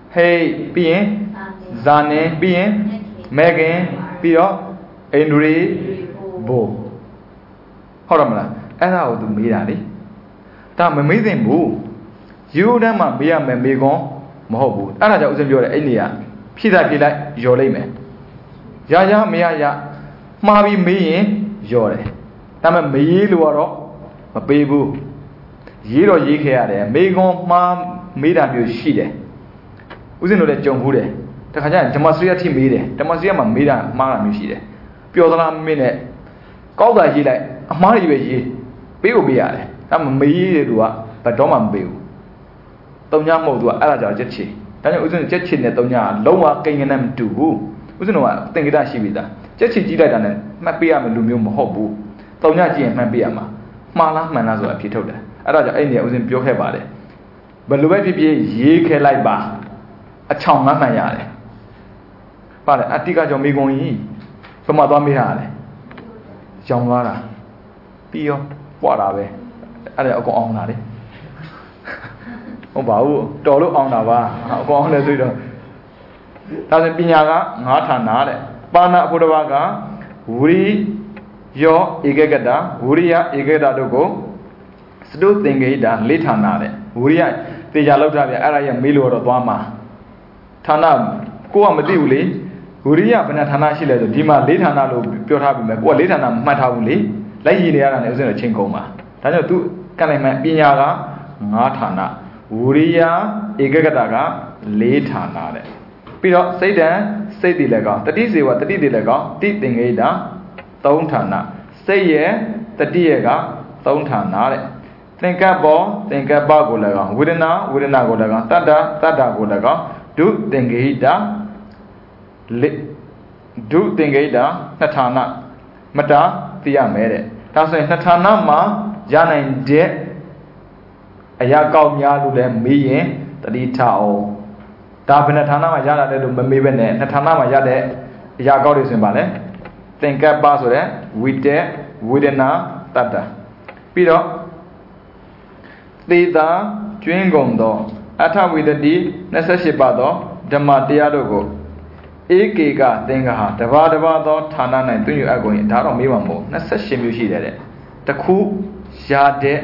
ဟေးပြီးရင်ဇာနေပြီးရင်မဲခင်ပြီးတော့အိန္ဒြေဘိုဟုတ်တယ်မလားအဲ့ဒါကိုသူမေးတာလေဒါမမေးသင့်ဘူးယူတန်းမှာမေးရမယ်မေးခွန်းမဟုတ်ဘူးအဲ့ဒါကြောင့်ဦးဇင်းပြောတယ်အဲ့နေရဖြည့်တာဖြည့်လိုက်ယော်လိုက်မယ်ရရမရရမှားပြီးမေးရင်ယော်တယ်ဒါပေမဲ့မေးလို့ကတော့မပေးဘူးရေးတော့ရေးခဲ့ရတယ်မေးခွန်းမှားမေးတာမျိုးရှိတယ်ဦးဇင်းတို့လည်းကြုံဘူးတယ်တခါကျရင်ဓမ္မစရိယထိမေးတယ်ဓမ္မစရိယမှာမေးတာမှားတာမျိုးရှိတယ်ပျော်သလားမင်းနဲ့ကောက်တာရေးလိုက်အမှားကြီးပဲရေးပေးကိုပေးရတယ်ဒါမှမမေးတဲ့သူကဘယ်တော့မှမပေးဘူးတုံညာမဟုတ်သူကအဲ့ဒါကြောင့်ချက်ချီဒါကြောင့်ဦးဇင်းချက်ချီနဲ့တုံညာလုံးဝကိန်းကနဲ့မတူဘူးဦးဇင်းတို့ကသင်္ကေတရှိပြီသားချက်ချီကြည့်လိုက်တာနဲ့မှတ်ပေးရမယ်လူမျိုးမဟုတ်ဘူးတုံညာကြည့်ရင်မှတ်ပေးရမှာမှားလားမှန်လားဆိုတာအဖြေထုတ်တယ်အဲ့ဒါကြောင့်အဲ့ဒီနေရာဦးဇင်းပြောခဲ့ပါတယ်ဘယ်လိုပဲဖြစ်ဖြစ်ရေးခဲလိုက်ပါအချောင်မှန်မှန်ရတယ်ပါတယ်အတိကကြောင့်မိကုံကြီးဘယ်မှာသွားမေးတာလဲရောင်သွားတာပြီးရောပွားတာပဲအဲ့ဒါအကောင်အောင်တာလေဟုတ်ပါဘူးတော်လို့အောင်တာပါအကောင်အောင်လဲဆိုတော့ဒါဆိုပညာကငါးဌာနတဲ့ပါဏအဖို့တစ်ပါးကဝိရိယောဧကဂတဝိရိယဧကဂတတို့ကိုစတုသင်္ကေတလေးဌာနတဲ့ဝိရိယတေချာလောက်တာပြအဲ့ဒါရမေးလို့တော့သွားမှာဌာနကိုကမသိဘူးလေဝိရိယဘယ်နှဌာနရှိလဲဆိုဒီမှာလေးဌာနလို့ပြောထားပြီမဲ့ကိုကလေးဌာနမှတ်ထားဘူးလေလိုက်ရည်နေရတာလည်းဥစဉ်တော့ချိန်ကုန်ပါဒါကြောင့်သူကန့်လိုက်မှပညာကငါးဌာနဝိရိယဧကဂတကလေးဌာနတဲ့ပြီးတော့စိတ်တံစိတ်တည်လည်းကောင်းတတိစေဝတတိတည်လည်းကောင်းတိသင်္ကေတသုံးဌာနစိတ်ရဲ့တတိရဲ့ကသုံးဌာနတဲ့သင်္ကပ္ပောသင်္ကပ္ပကိုလည်းကောင်းဝေဒနာဝေဒနာကိုလည်းကောင်းတတ္တတတ္တကိုလည်းကောင်းဒုသင်္ကေတလေဒုသင်္ကေတနှစ်ဌာနမတာသိရမယ်တဲ့ဒါဆိုရင်နှစ်ဌာနမှာရနိုင်တဲ့အရာကောက်များလို့လည်းမေးရင်တတိထအောင်ဒါဘယ်နှဌာနမှာရတာလဲလို့မမေးဘဲနဲ့နှစ်ဌာနမှာရတဲ့အရာကောက်တွေဆိုရင်ပါလေသင်္ကပ္ပဆိုတဲ့ဝိတေဝေဒနာတတ္တပြီးတော့သေတာကျွင်းကုန်သောအထဝိတတိနှစ်ဆယ့်ရှစ်ပါးသောဓမ္မတရားတို့ကိုဧကေကသင်္ဃဟာတဘာတဘာသောဌာန၌တွင်ယူအပ်ကုန်ရင်ဒါတော့မေးမှာမဟုတ်နှစ်ဆယ့်ရှစ်မျိုးရှိတယ်တဲ့တခုရတဲ့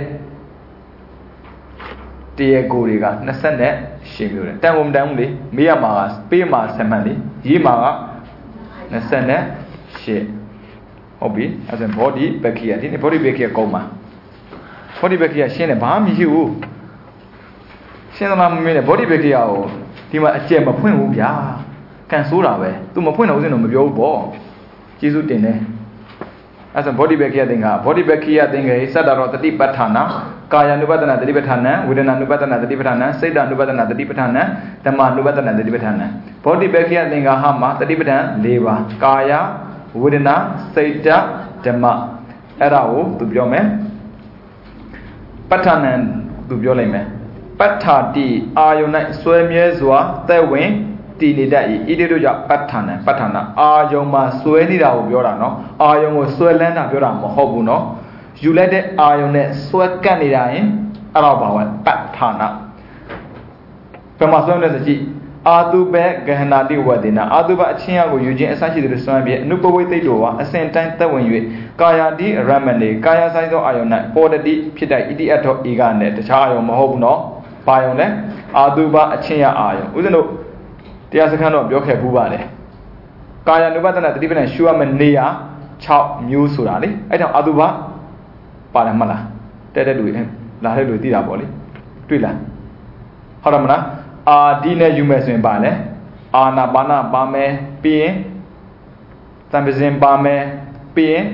တရားကိုတွေကနှစ်ဆယ့်နဲ့ရှစ်မျိုးတယ်တန်ကုန်မတန်ဘူးလေမေးရမှာကပေးမှာဆယ်မှတ်လေရေးမှာကနှစ်ဆယ့်နဲ့ရှစ်ဟုတ်ပြီအဲ့ဒါ body bacteria ဒီနေ့ body bacteria ကောင်းမှာ body bacteria ရှင်းတယ်ဘာမှမရှိဘူးရှင်းသလားမမေးနဲ့ body bacteria ကိုဒီမှာအကျယ်မဖွင့်ဘူးဗျာကန်ဆိုးတာပဲသူမဖွင့်တော့ဦးစင်တော့မပြောဘူးပေါ့ကျေးဇူးတင်တယ်အဲ့ဒါ body bacteria သင်္က body bacteria သင်္ကေစတ္တရောတတိပဋ္ဌာနာကာယ ानु ပတ္တနာတတိပဋ္ဌာနံဝေဒနာ ानु ပတ္တနာတတိပဋ္ဌာနံစိတ် ानु ပတ္တနာတတိပဋ္ဌာနံဓမ္မ ानु ပတ္တနာတတိပဋ္ဌာနံ body bacteria သင်္ကဟာမှာတတိပဋ္ဌာန်၄ပါးကာယဝေဒနာစိတ်ဓမ္မအဲ့ဒါကိုသူပြောမယ်ပဋ္ဌာနံသူပြောလိုက်မယ်ပဋ္ဌာတိအာယုန်၌ဆွဲမြဲစွာသက်ဝင်တည်နေတတ်၏ဣတိတို့ကြောင့်ပဋ္ဌာနံပဋ္ဌာနာအာယုံမှာဆွဲနေတာကိုပြောတာနော်အာယုံကိုဆွဲလန်းတာပြောတာမဟုတ်ဘူးနော်ယူလိုက်တဲ့အာယုံနဲ့ဆွဲကပ်နေတာရင်အဲ့တော့ဘာဝင်ပဋ္ဌာနာဘယ်မှာဆွဲလဲဆိုကြည့်အာတုဘဂဟနာတိဝဒေနာအာတုဘအချင်းအကိုယူခြင်းအစရှိတဲ့ဆွမ်းပြအနုပဝိသိတ်တော်ဟာအစဉ်တိုင်းသက်ဝင်၍ကာယတိရမဏေကာယဆိုင်သောအာယုံ၌ပေါ်တတိဖြစ်တဲ့ဣတိအထောဧကနဲ့တခြားအာယုံမဟုတ်ဘူးနော်ဘာယုံလဲအာတုဘအချင်းရအာယုံဦးဇင်းတို့တရားစခန်းတော့ပြောခဲ့ဘူးပါတယ်ကာယ ानु ပတ္တနာတတိပဋ္ဌာန်ရှုရမယ့်နေရာ၆မျိုးဆိုတာလေအဲ့ကြောင့်အာတုဘပါတယ်မလားတဲ့တဲ့လူလာတဲ့လူသိတာပေါ့လေတွေ့လားဟုတ်တယ်မလားအာဒီနဲ့ယူမယ်ဆိုရင်ပါလေအာနာပါနာပါမယ်ပြီးရင်သံပဇင်ပါမယ်ပြီးရင်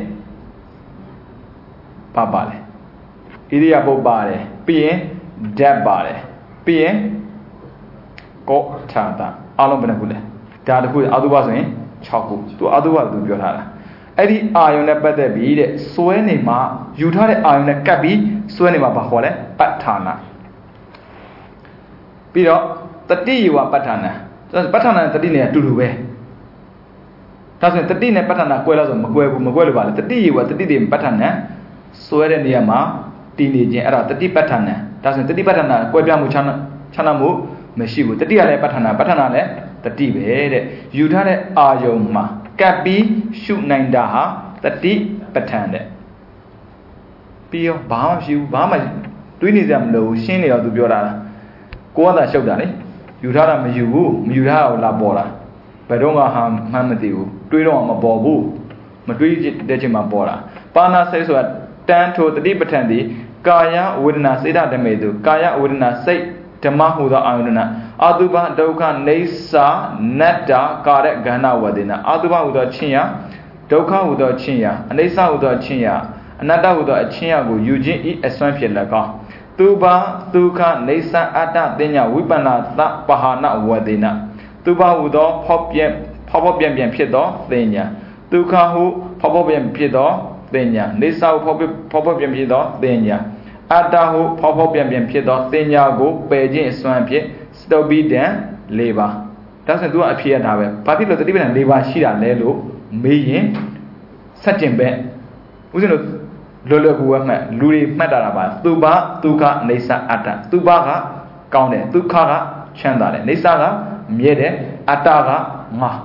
ပါပါလေဣရိယာပုတ်ပါတယ်ပြီးရင်ဓာတ်ပါတယ်ပြီးရင်ကောဌာတာအားလုံးဘယ်နှခုလဲဒါတခုအာတုဘဆိုရင်၆ခုသူအာတုဘသူပြောထားတာအဲ့ဒီအာယုန်နဲ့ပတ်သက်ပြီးတဲ့စွဲနေမှာယူထားတဲ့အာယုန်နဲ့ကပ်ပြီးစွဲနေမှာဘာခေါ်လဲပဋ္ဌာနာပြီးတော့တတိယဝပဋ္ဌာနာပဋ္ဌာနာနဲ့တတိနဲ့အတူတူပဲဒါဆိုရင်တတိနဲ့ပဋ္ဌာနာကွဲလားဆိုမကွဲဘူးမကွဲလို့ပါလေတတိယဝတတိတွေပဋ္ဌာနာစွဲတဲ့နေရာမှာတည်နေခြင်းအဲ့ဒါတတိပဋ္ဌာနာဒါဆိုရင်တတိပဋ္ဌာနာကွဲပြားမှုခြားခြားနာမှုမရှိဘူးတတိကလည်းပဋ္ဌာနာပဋ္ဌာနာလည်းတတိပဲတဲ့ယူထားတဲ့အာယုံမှာကပ်ပြီးရှုနိုင်တာဟာတတိပဋ္ဌာန်တဲ့ပြီးရောဘာမှမရှိဘူးဘာမှတွေးနေစရာမလိုဘူးရှင်းနေတော့သူပြောတာလားကိုကသာရှုပ်တာလေယူထားတာမယူဘူးမယူထားတော့လာပေါ်လာဘယ်တော့မှဟာမှန်းမသိဘူးတွေးတော့မပေါ်ဘူးမတွေးတဲ့ချိန်မှာပေါ်လာပါဏာစိတ်ဆိုတာတန်ထိုတတိပဋ္ဌာန်ဒီကာယဝေဒနာစေတဓမေတုကာယဝေဒနာစိတ်ဓမ္မဟူသောအာယုဒနာအာတုဘဒုက္ခနေစာနတ္တာကာရကဏဝဒေနာအာတုဘဟူသောချင်းရာဒုက္ခဟူသောချင်းရာအနိစ္စဟူသောချင်းရာအနတ္တဟူသောအချင်းရာကိုယူခြင်းဤအစွမ်းဖြစ်၎င်းသူဘာဒုက္ခနေစာအတ္တတင်ညာဝိပန္နာသပဟာနဝဒေနာသူဘာဟူသောဖောက်ပြန်ဖောက်ဖောက်ပြန်ပြန်ဖြစ်သောတင်ညာဒုက္ခဟုဖောက်ဖောက်ပြန်ဖြစ်သောတင်ညာနေစာဟုဖောက်ဖောက်ဖောက်ပြန်ဖြစ်သောတင်ညာအတ္တဟုဖောက်ဖောက်ပြန်ပြန်ဖြစ်သောတင်ညာကိုပယ်ခြင်းအစွမ်းဖြင့်စတုပိတံ၄ပါးဒါဆိုသူကအဖြစ်ရတာပဲဘာဖြစ်လို့တတိပဒံ၄ပါးရှိတာလဲလို့မေးရင်စัจကျင်ပဲဦးဇင်းတို့လောလောကူဝမှတ်လူတွေမှတ်တာပါသူဘာဒုက္ခနေစာအတ္တသူဘာကကောင်းတယ်ဒုက္ခကချမ်းသာတယ်နေစာကမြဲတယ်အတ္တကငါ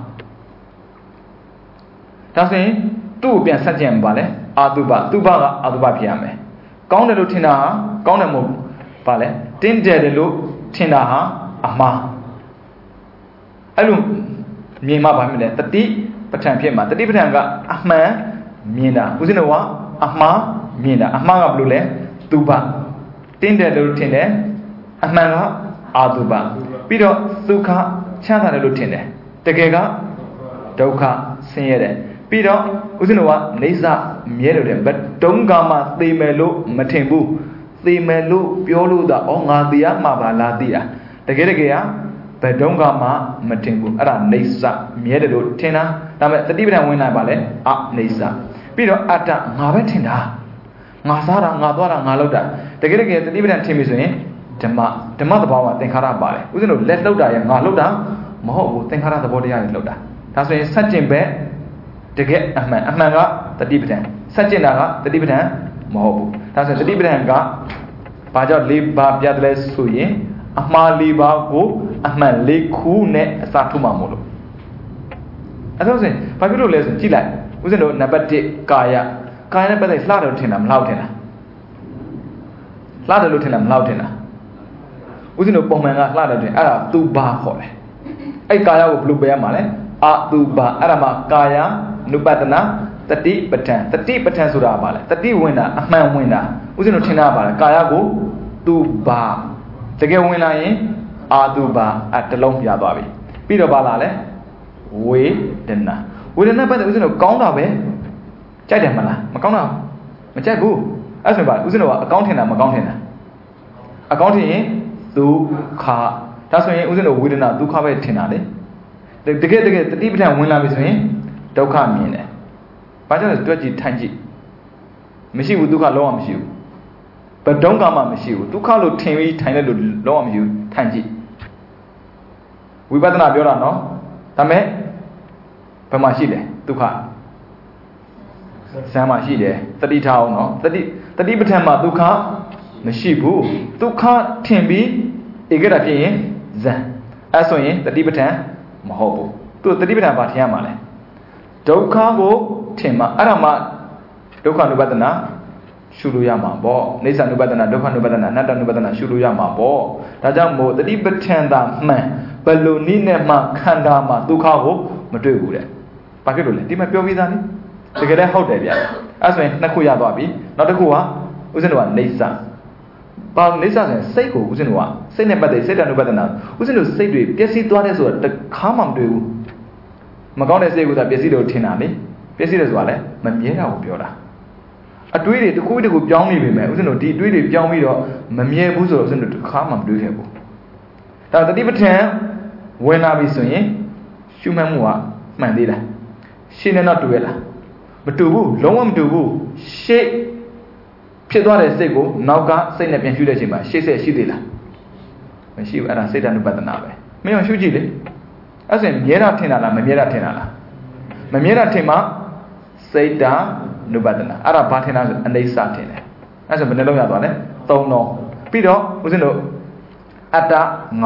ဒါဆိုရင်သူ့ကိုပြန်စัจကျင်ပါလေအာတုပသူဘာကအာတုပဖြစ်ရမယ်ကောင်းတယ်လို့ထင်တာဟာကောင်းတယ်မဟုတ်ပါလေတင်းတယ်တယ်လို့ထင်တာဟာအမှားအဲ့လိုမြင်မှဘာဖြစ်လဲတတိပဋ္ဌာန်ဖြစ်မှာတတိပဋ္ဌာန်ကအမှန်မြင်တာဦးဇင်းတို့ကအမှားမြင်တာအမှားကဘယ်လိုလဲသူဘတင်းတယ်လို့ထင်တယ်အမှန်ကအာတုဘပြီးတော့ဒုက္ခချမ်းသာတယ်လို့ထင်တယ်တကယ်ကဒုက္ခဆင်းရဲတယ်ပြီးတော့ဦးဇင်းတို့ကနေစာမြဲလို့တယ်ဘတုံးကမှသေမယ်လို့မထင်ဘူးသေမယ်လို့ပြောလို့သာဩငါသေရမှာပါလားသိတာတကယ်တကယ်ကဘတုံးကမှမထင်ဘူးအဲ့ဒါနေစာမြဲတယ်လို့ထင်တာဒါပေမဲ့တတိပဋ္ဌာန်ဝင်လာပါလေအနေစာပြီးတော့အတ္တငါပဲထင်တာငါစားတာငါသွားတာငါလုပ်တာတကယ်တကယ်တတိပဋ္ဌာန်ထင်ပြီဆိုရင်ဓမ္မဓမ္မသဘောကသင်္ခါရပါတယ်ဦးဇင်းတို့လက်လှုပ်တာရငါလှုပ်တာမဟုတ်ဘူးသင်္ခါရသဘောတရားတွေလှုပ်တာဒါဆိုရင်စัจကျင်ပဲတကယ်အမှန်အမှန်ကတတိပဋ္ဌာန်စัจကျင်တာကတတိပဋ္ဌာန်မဟုတ်ဘူးဒါဆိုရင်တတိပဋ္ဌာန်ကဘာကြောင့်၄ပါးပြတယ်လဲဆိုရင်အမှား၄ပါးကိုအမှန်၄ခုနဲ့အစားထိုးမှာမို့လို့အဲ့ဒါဆိုရင်ဘာဖြစ်လို့လဲဆိုကြည့်လိုက်ဦးဇင်းတို့နံပါတ်၁ကာယကာယနဲ့ပတ်သက်လှတယ်လို့ထင်တာမလှထင်တာလှတယ်လို့ထင်တာမလှထင်တာဦးဇင်းတို့ပုံမှန်ကလှတယ်ထင်အဲ့ဒါသူဘာခေါ်တယ်အဲ့ကာယကိုဘယ်လိုပြရမှာလဲအသူဘာအဲ့ဒါမှာကာယ နုပတနာတတိပဋ္ဌာန်တတိပဋ္ဌာန်ဆိုတာပါလေတတိဝင်တာအမှန်ဝင်တာဥစဉ်တို့ထင်တာပါလေကာယကိုသူဘာတကယ်ဝင်လာရင်အာသူဘာအတလုံးပြသွားပြီပြီးတော့ပါလာလေဝေဒနာဝေဒနာပတ်တဲ့ဥစဉ်တို့ကောင်းတာပဲကြိုက်တယ်မလားမကောင်းတာမကြိုက်ဘူးအဲ့ဆိုပါဥစဉ်တို့ကအကောင်းထင်တာမကောင်းထင်တာအကောင်းထင်ရင်ဒုက္ခဒါဆိုရင်ဥစဉ်တို့ဝေဒနာဒုက္ခပဲထင်တာလေတကယ်တကယ်တတိပဋ္ဌာန်ဝင်လာပြီဆိုရင်ဒုက္ခမြင်တယ်။ဘာကြောင့်လဲတွက်ကြည့်ထိုင်ကြည့်မရှိဘူးဒုက္ခလုံးဝမရှိဘူး။ဘယ်တုန်းကမှမရှိဘူးဒုက္ခလို့ထင်ပြီးထိုင်လိုက်လို့လုံးဝမရှိဘူးထိုင်ကြည့်ဝိပဿနာပြောတာနော်ဒါပေမဲ့ဘယ်မှာရှိလဲဒုက္ခဇံမှာရှိတယ်တတိထားအောင်နော်တတိတတိပဋ္ဌာန်မှာဒုက္ခမရှိဘူးဒုက္ခထင်ပြီးဧကရဖြစ်ရင်ဇံအဲဆိုရင်တတိပဋ္ဌာန်မဟုတ်ဘူးသူတတိပဋ္ဌာန်ဘာထင်ရမှာလဲဒုက္ခကိုထင်မှာအဲ့ဒါမှဒုက္ခ ानु ပဒနာရှုလို့ရမှာပေါ့နေသ ानु ပဒနာဒုက္ခ ानु ပဒနာအနတ္တ ानु ပဒနာရှုလို့ရမှာပေါ့ဒါကြောင့်မို့တတိပဋ္ဌာန်သာမှန်ဘယ်လိုနည်းနဲ့မှခန္ဓာမှာဒုက္ခကိုမတွေ့ဘူးတဲ့ဘာဖြစ်လို့လဲဒီမှာပြောပြီးသားနိတကယ်လည်းဟုတ်တယ်ဗျအဲ့ဆိုရင်နှစ်ခုရသွားပြီနောက်တစ်ခုကဥစဉ်တို့ကနေသဘာနေသဆိုရင်စိတ်ကိုဥစဉ်တို့ကစိတ်နဲ့ပတ်သက်စိတ် ानु ပဒနာဥစဉ်တို့စိတ်တွေပျက်စီးသွားတယ်ဆိုတော့တခါမှမတွေ့ဘူးမကောင်းတဲ့စိတ်ကသာပျက်စီးတယ်ထင်တာလေပျက်စီးတယ်ဆိုတာလည်းမမြဲတာကိုပြောတာအတွေးတွေတစ်ခုတစ်ခုပြောင်းနေပြီမဲ့ဥစဉ်တို့ဒီအတွေးတွေပြောင်းပြီးတော့မမြဲဘူးဆိုတော့ဥစဉ်တို့တစ်ခါမှမတွေးခဲ့ဘူးဒါတတိပဋ္ဌာန်ဝင်လာပြီဆိုရင်ရှုမှတ်မှုကမှန်သေးလားရှင်းနေတော့တူရလားမတူဘူးလုံးဝမတူဘူးရှေ့ဖြစ်သွားတဲ့စိတ်ကိုနောက်ကစိတ်နဲ့ပြန်ရှုတဲ့အချိန်မှာရှေ့ဆက်ရှိသေးလားမရှိဘူးအဲ့ဒါစိတ်ဓာတ် ानु ပဒနာပဲမင်းအောင်ရှုကြည့်လေအဲ့ဆိုရင်မြဲတာထင်တာလားမမြဲတာထင်တာလားမမြဲတာထင်မှစိတ်ဓာတ် ानु ပဒနာအဲ့ဒါဘာထင်တာဆိုအနိစ္စထင်တယ်အဲ့ဆိုဘယ်နှလုံးရသွားလဲသုံးလုံးပြီးတော့ဦးဇင်းတို့အတ္တငါ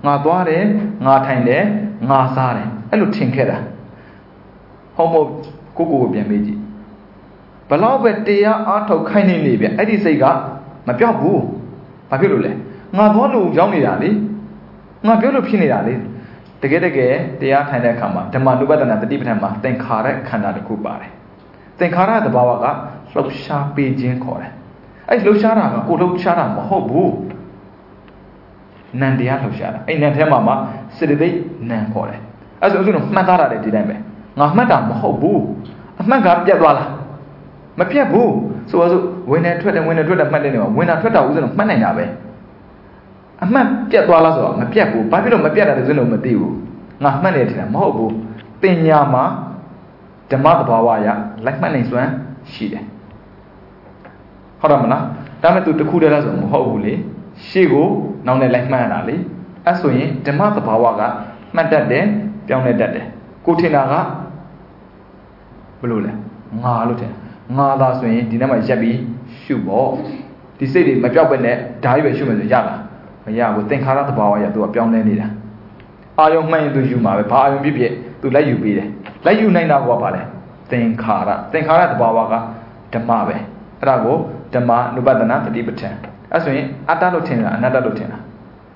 ငါသွားတယ်ငါထိုင်တယ်ငါစားတယ်အဲ့လိုထင်ခဲ့တာဟုတ်မဟုတ်ကိုကိုကိုပြန်မေးကြည့်ဘလောက်ပဲတရားအားထုတ်ခိုင်းနေနေဗျအဲ့ဒီစိတ်ကမပြောက်ဘူးဘာဖြစ်လို့လဲငါသွားလို့ရောက်နေတာလေငါပြောလို့ဖြစ်နေတာလေတကယ်တကယ်တရားထိုင်တဲ့အခါမှာဓမ္မနုပဒနာတတိပဋ္ဌာန်မှာသင်္ခါရခန္ဓာတစ်ခုပါတယ်သင်္ခါရသဘာဝကလှုပ်ရှားပေးခြင်းခေါ်တယ်အဲ့လှုပ်ရှားတာကကိုလှုပ်ရှားတာမဟုတ်ဘူးနံတရားလှုပ်ရှားတာအဲ့နံထဲမှာမှစေတသိက်နံခေါ်တယ်အဲ့ဆိုဦးဇင်းတို့မှတ်သားရတယ်ဒီတိုင်းပဲငါမှတ်တာမဟုတ်ဘူးအမှတ်ကပြတ်သွားလားမပြတ်ဘူးဆိုပါစို့ဝင်နေထွက်တယ်ဝင်နေထွက်တယ်မှတ်တယ်နေမှာဝင်တာထွက်တာဦးဇင်းတို့မှတ်နိုင်တာပဲအမှတ်ပြတ်သွားလားဆိုတော့မပြတ်ဘူးဘာဖြစ်လို့မပြတ်တာလဲဦးဇင်းတို့မသိဘူးငါမှတ်နေတယ်မဟုတ်ဘူးပညာမှာဓမ္မသဘာဝအရလိုက်မှတ်နိုင်စွမ်းရှိတယ်ဟုတ်တယ်မလားဒါမဲ့သူတခုတည်းလားဆိုမဟုတ်ဘူးလေရှေ့ကိုနောက်နဲ့လိုက်မှတ်ရတာလေအဲ့ဆိုရင်ဓမ္မသဘာဝကမှတ်တတ်တယ်ပြောင်းလဲတတ်တယ်ကိုထင်တာကဘယ်လိုလဲငါလို့ထင်ငါသာဆိုရင်ဒီနေ့မှရက်ပြီးရှုပေါ့ဒီစိတ်တွေမပြောက်ပဲနဲ့ဓာတ်ပဲရှုမယ်ဆိုရလားမရဘူးသင်္ခါရသဘာဝအရသူကပြောင်းလဲနေတာအာယုံမှန်ရင်သူယူမှာပဲဘာအာယုံဖြစ်ဖြစ်သူလိုက်ယူပေးတယ်လိုက်ယူနိုင်တာကဘာလဲသင်္ခါရသင်္ခါရသဘာဝကဓမ္မပဲအဲ့ဒါကိုဓမ္မနုပဒနာတတိပဋ္ဌာန်အဲ့ဆိုရင်အတ္တလို့ထင်တာအနတ္တလို့ထင်တာ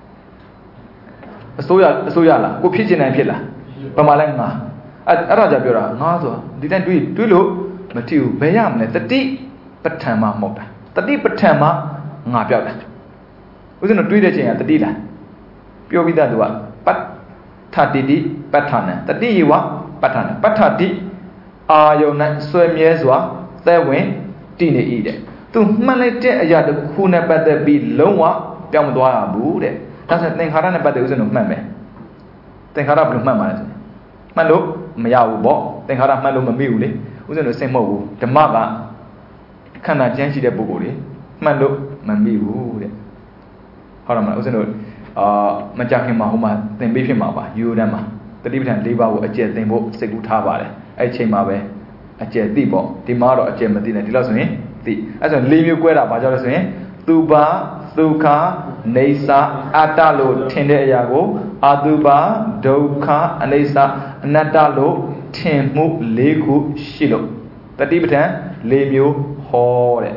အစိုးရအစိုးရလားကိုဖြစ်ချင်တယ်ဖြစ်လားဘာမှလည်းငါအဲ့အဲ့ဒါကြပြောတာငါဆိုတာဒီတိုင်းတွေးတွေးလို့မထီဘူးဘယ်ရမလဲတတိပဋ္ဌာန်မှမဟုတ်တာတတိပဋ္ဌာန်မှငါပြောက်တာဦးဇင်းတို့တွေးတဲ့ချိန်ကတတိလားပြောပြီးသားသူကပဋ္ဌတိတိပဋ္ဌာန်တတိယဝပဋ္ဌာန်ပဋ္ဌတိအာယုန်၌ဆွဲမြဲစွာသဲဝင်တည်နေ၏တဲ့သူမှန်လိုက်တဲ့အရာတစ်ခုနဲ့ပတ်သက်ပြီးလုံးဝပြောင်းမသွားရဘူးတဲ့ဒါဆိုသင်္ခါရနဲ့ပတ်သက်ဦးဇင်းတို့မှတ်မယ်သင်္ခါရဘယ်လိုမှတ်မှာလဲဆိုမှတ်လို့မရဘူးပေါ့သင်္ခါရမှတ်လို့မမိဘူးလေဦးဇင်းတို့စိတ်မဟုတ်ဘူးဓမ္မကခန္ဓာကျမ်းရှိတဲ့ပုဂ္ဂိုလ်တွေမှတ်လို့မမိဘူးတဲ့ဟုတ်တယ်မလားဦးဇင်းတို့အာမကြခင်မှာဟိုမှာသင်ပေးဖြစ်မှာပါယူတန်းမှာတတိပဋ္ဌာန်၄ပါးကိုအကျယ်သင်ဖို့စိတ်ကူးထားပါတယ်အဲ့ချိန်မှာပဲအကျယ်သိပေါ့ဒီမှာတော့အကျယ်မသိနဲ့ဒီလောက်ဆိုရင်သိအဲ့ဆို၄မျိုး꿰တာဘာကြောင့်လဲဆိုရင်သူပါဒုက္ခနေသအတ္တလို့ထင်တဲ့အရာကိုအတုပါဒုက္ခအနေသအနတ္တလို့ထင်မှု၄ခုရှိလို့တတိပဋ္ဌာန်၄မျိုးဟောတဲ့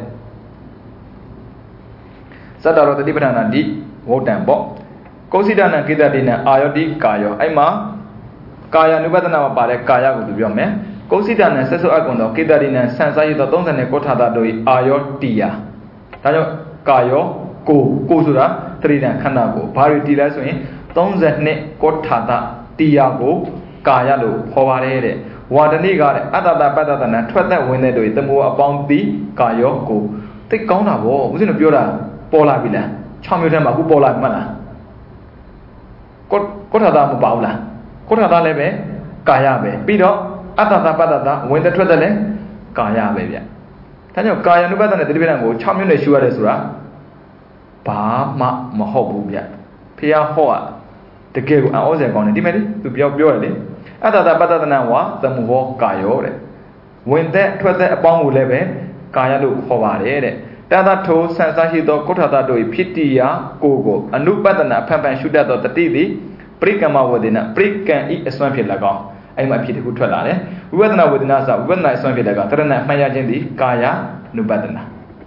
သတ္တရောတတိပဋ္ဌာန်တိဝုတ်တံပေါ့ကုသိတနာကိတ္တတိနဲ့အာယောတိကာယောအဲ့မှာကာယ ानु ပဒနာမှာပါတဲ့ကာယကိုသူပြောမယ်ကုသိတနာဆက်စုပ်အပ်ကုန်သောကိတ္တတိနဲ့ဆန်စားရသော၃၀ကိုထာတာတို့၏အာယောတိယဒါကြောင့်ကာယောကိုကိုဆိုတာတတိတံခန္ဓာကိုဘာတွေတည်လဲဆိုရင်၃၂ကိုထာတာတိယကိုကာယလို့ခေါ်ပါတယ်တဲ့ဝါဒနိကတဲ့အတ္တတပတ္တတနာထွက်သက်ဝင်တဲ့တို့၏တမောအပေါင်းတိကာယောကိုသိကောင်းတာဗောဦးဇင်းတို့ပြောတာပေါ်လာပြီလား၆မျိုးထဲမှာအခုပေါ်လာမှတ်လားကိုကိုထာတာမပါဘူးလားကိုထာတာလည်းပဲကာယပဲပြီးတော့အတ္တတပတ္တတဝင်တဲ့ထွက်သက်လည်းကာယပဲဗျဒါကြောင့်ကာယ ानु ပဒနာတတိပဋ္ဌာန်ကို၆မျိုးနဲ့ရှုရတယ်ဆိုတာဘာမှမဟုတ်ဘူးဗျဖះဟောတကယ်ကိုအံ့ဩစရာကောင်းတယ်ဒီမဲ့လေသူပြောပြောတယ်လေအတ္တတပတ္တနာဝသမုဟောကာယောတဲ့ဝင်သက်ထွက်သက်အပေါင်းကိုလည်းပဲကာယလို့ခေါ်ပါတယ်တဲ့တသထိုဆန်စားရှိသောကုဋ္ဌာတတို့၏ဖြစ်တိယကိုကိုအနုပဒနာဖန်ဖန်ရှုတတ်သောတတိသည်ပရိကမ္မဝေဒနာပရိကံဤအစွမ်းဖြစ်၎င်းအဲ့မှာဖြစ်တခုထွက်လာတယ်ဝိပဿနာဝေဒနာဆိုဝိပဿနာအစွမ်းဖြစ်တဲ့ကတရဏမှတ်ရခြင်းသည်ကာယ ानु ပဒနာ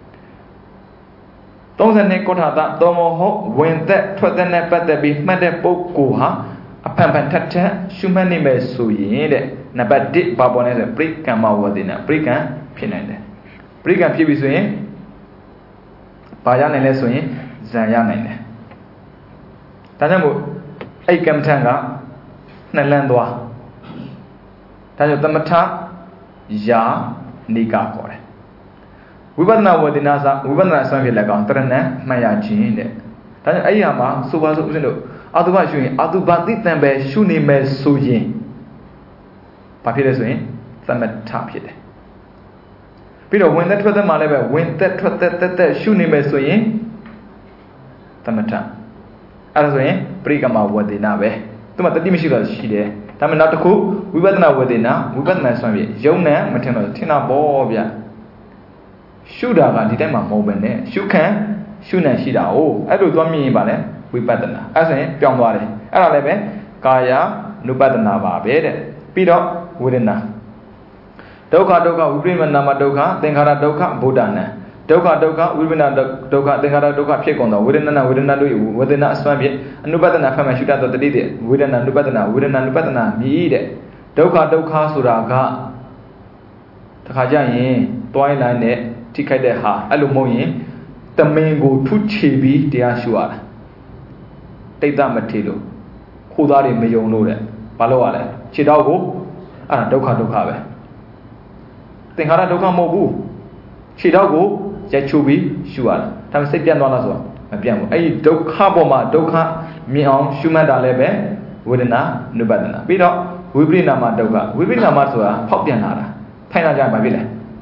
၃၂ကုဋ္ဌာတသောမောဟဝင်သက်ထွက်သက်နဲ့ပတ်သက်ပြီးမှတ်တဲ့ပုဂ္ဂိုလ်ဟာအဖန်ဖန်ထက်ထက်ရှုမှတ်နေမယ်ဆိုရင်တဲ့နံပါတ်၁ဘာပေါ်လဲဆိုပရိကမ္မဝေဒနာပရိကံဖြစ်နိုင်တယ်ပရိကံဖြစ်ပြီဆိုရင်ဘာရနိုင်လဲဆိုရင်ဇံရနိုင်တယ်ဒါကြောင့်မို့အဲ့ကမ္မထံကနှစ်လန်းသွားဒါကြောင့်သမထယာနိကခေါ်တယ်ဝိပဿနာဝေဒနာစဝိပဿနာအစွမ်းဖြစ်လက်ကောင်တရဏမှတ်ရခြင်းတဲ့ဒါကြောင့်အဲ့ဒီဟာမှာဆိုပါစို့ဦးဇင်းတို့အတုပရှုရင်အတုပသိတံပဲရှုနေမယ်ဆိုရင်ဘာဖြစ်လဲဆိုရင်သမထဖြစ်တယ်ပြီးတော့ဝင်သက်ထွက်သက်မှာလည်းပဲဝင်သက်ထွက်သက်တက်တက်ရှုနေမယ်ဆိုရင်သမထအဲ့ဒါဆိုရင်ပရိကမ္မဝေဒနာပဲသူမှတတိမရှိတော့ရှိတယ်ဒါမှမဟုတ်နောက်တစ်ခုဝိပဿနာဝေဒနာဝိပဿနာဆွမ်းဖြစ်ယုံနဲ့မထင်တော့ထင်တာပေါ့ဗျရှုတာကဒီတိုင်းမှာမဟုတ်ပဲနဲ့ရှုခံရှုနေရှိတာ哦အဲ့လိုသွားမြင်ရင်ပါလေဝိပဿနာအဲ့ဆိုရင်ပြောင်းသွားတယ်အဲ့ဒါလည်းပဲကာယ နုပဒနာပါပဲတဲ့ပြီးတော့ဝေဒနာဒုက္ခဒုက္ခဝိပရိမနာမဒုက္ခသင်္ခါရဒုက္ခဗုဒ္ဓနာဒုက္ခဒုက္ခဝိပရိမနာဒုက္ခသင်္ခါရဒုက္ခဖြစ်ကုန်သောဝေဒနာဝေဒနာတို့ဝေဒနာအစွမ်းဖြင့်အနုပဒနာဖတ်မှရှုတတ်သောတတိတဲ့ဝေဒနာနုပဒနာဝေဒနာနုပဒနာမြည်တဲ့ဒုက္ခဒုက္ခဆိုတာကတခါကြရင်တွိုင်းလိုက်နဲ့ထိခိုက်တဲ့ဟာအဲ့လိုမဟုတ်ရင်တမင်ကိုထုချေပြီးတရားရှုရတာတိတ်တမထေလို့ခိုးသားတွေမယုံလို့တဲ့ဘာလို့ရလဲခြေတော့ကိုအဲ့ဒါဒုက္ခဒုက္ခပဲသင်္ခါရဒုက္ခမဟုတ်ဘူးခြေတော့ကိုရက်ချိုးပြီးရှုရတာဒါပေမဲ့စိတ်ပြတ်သွားလားဆိုတော့မပြတ်ဘူးအဲ့ဒီဒုက္ခပေါ်မှာဒုက္ခမြင်အောင်ရှုမှတ်တာလည်းပဲဝေဒနာနုပဒနာပြီးတော့ဝိပရိနာမဒုက္ခဝိပရိနာမဆိုတာဖောက်ပြန်လာတာထိုင်လာကြရင်ဘာဖြစ်လဲ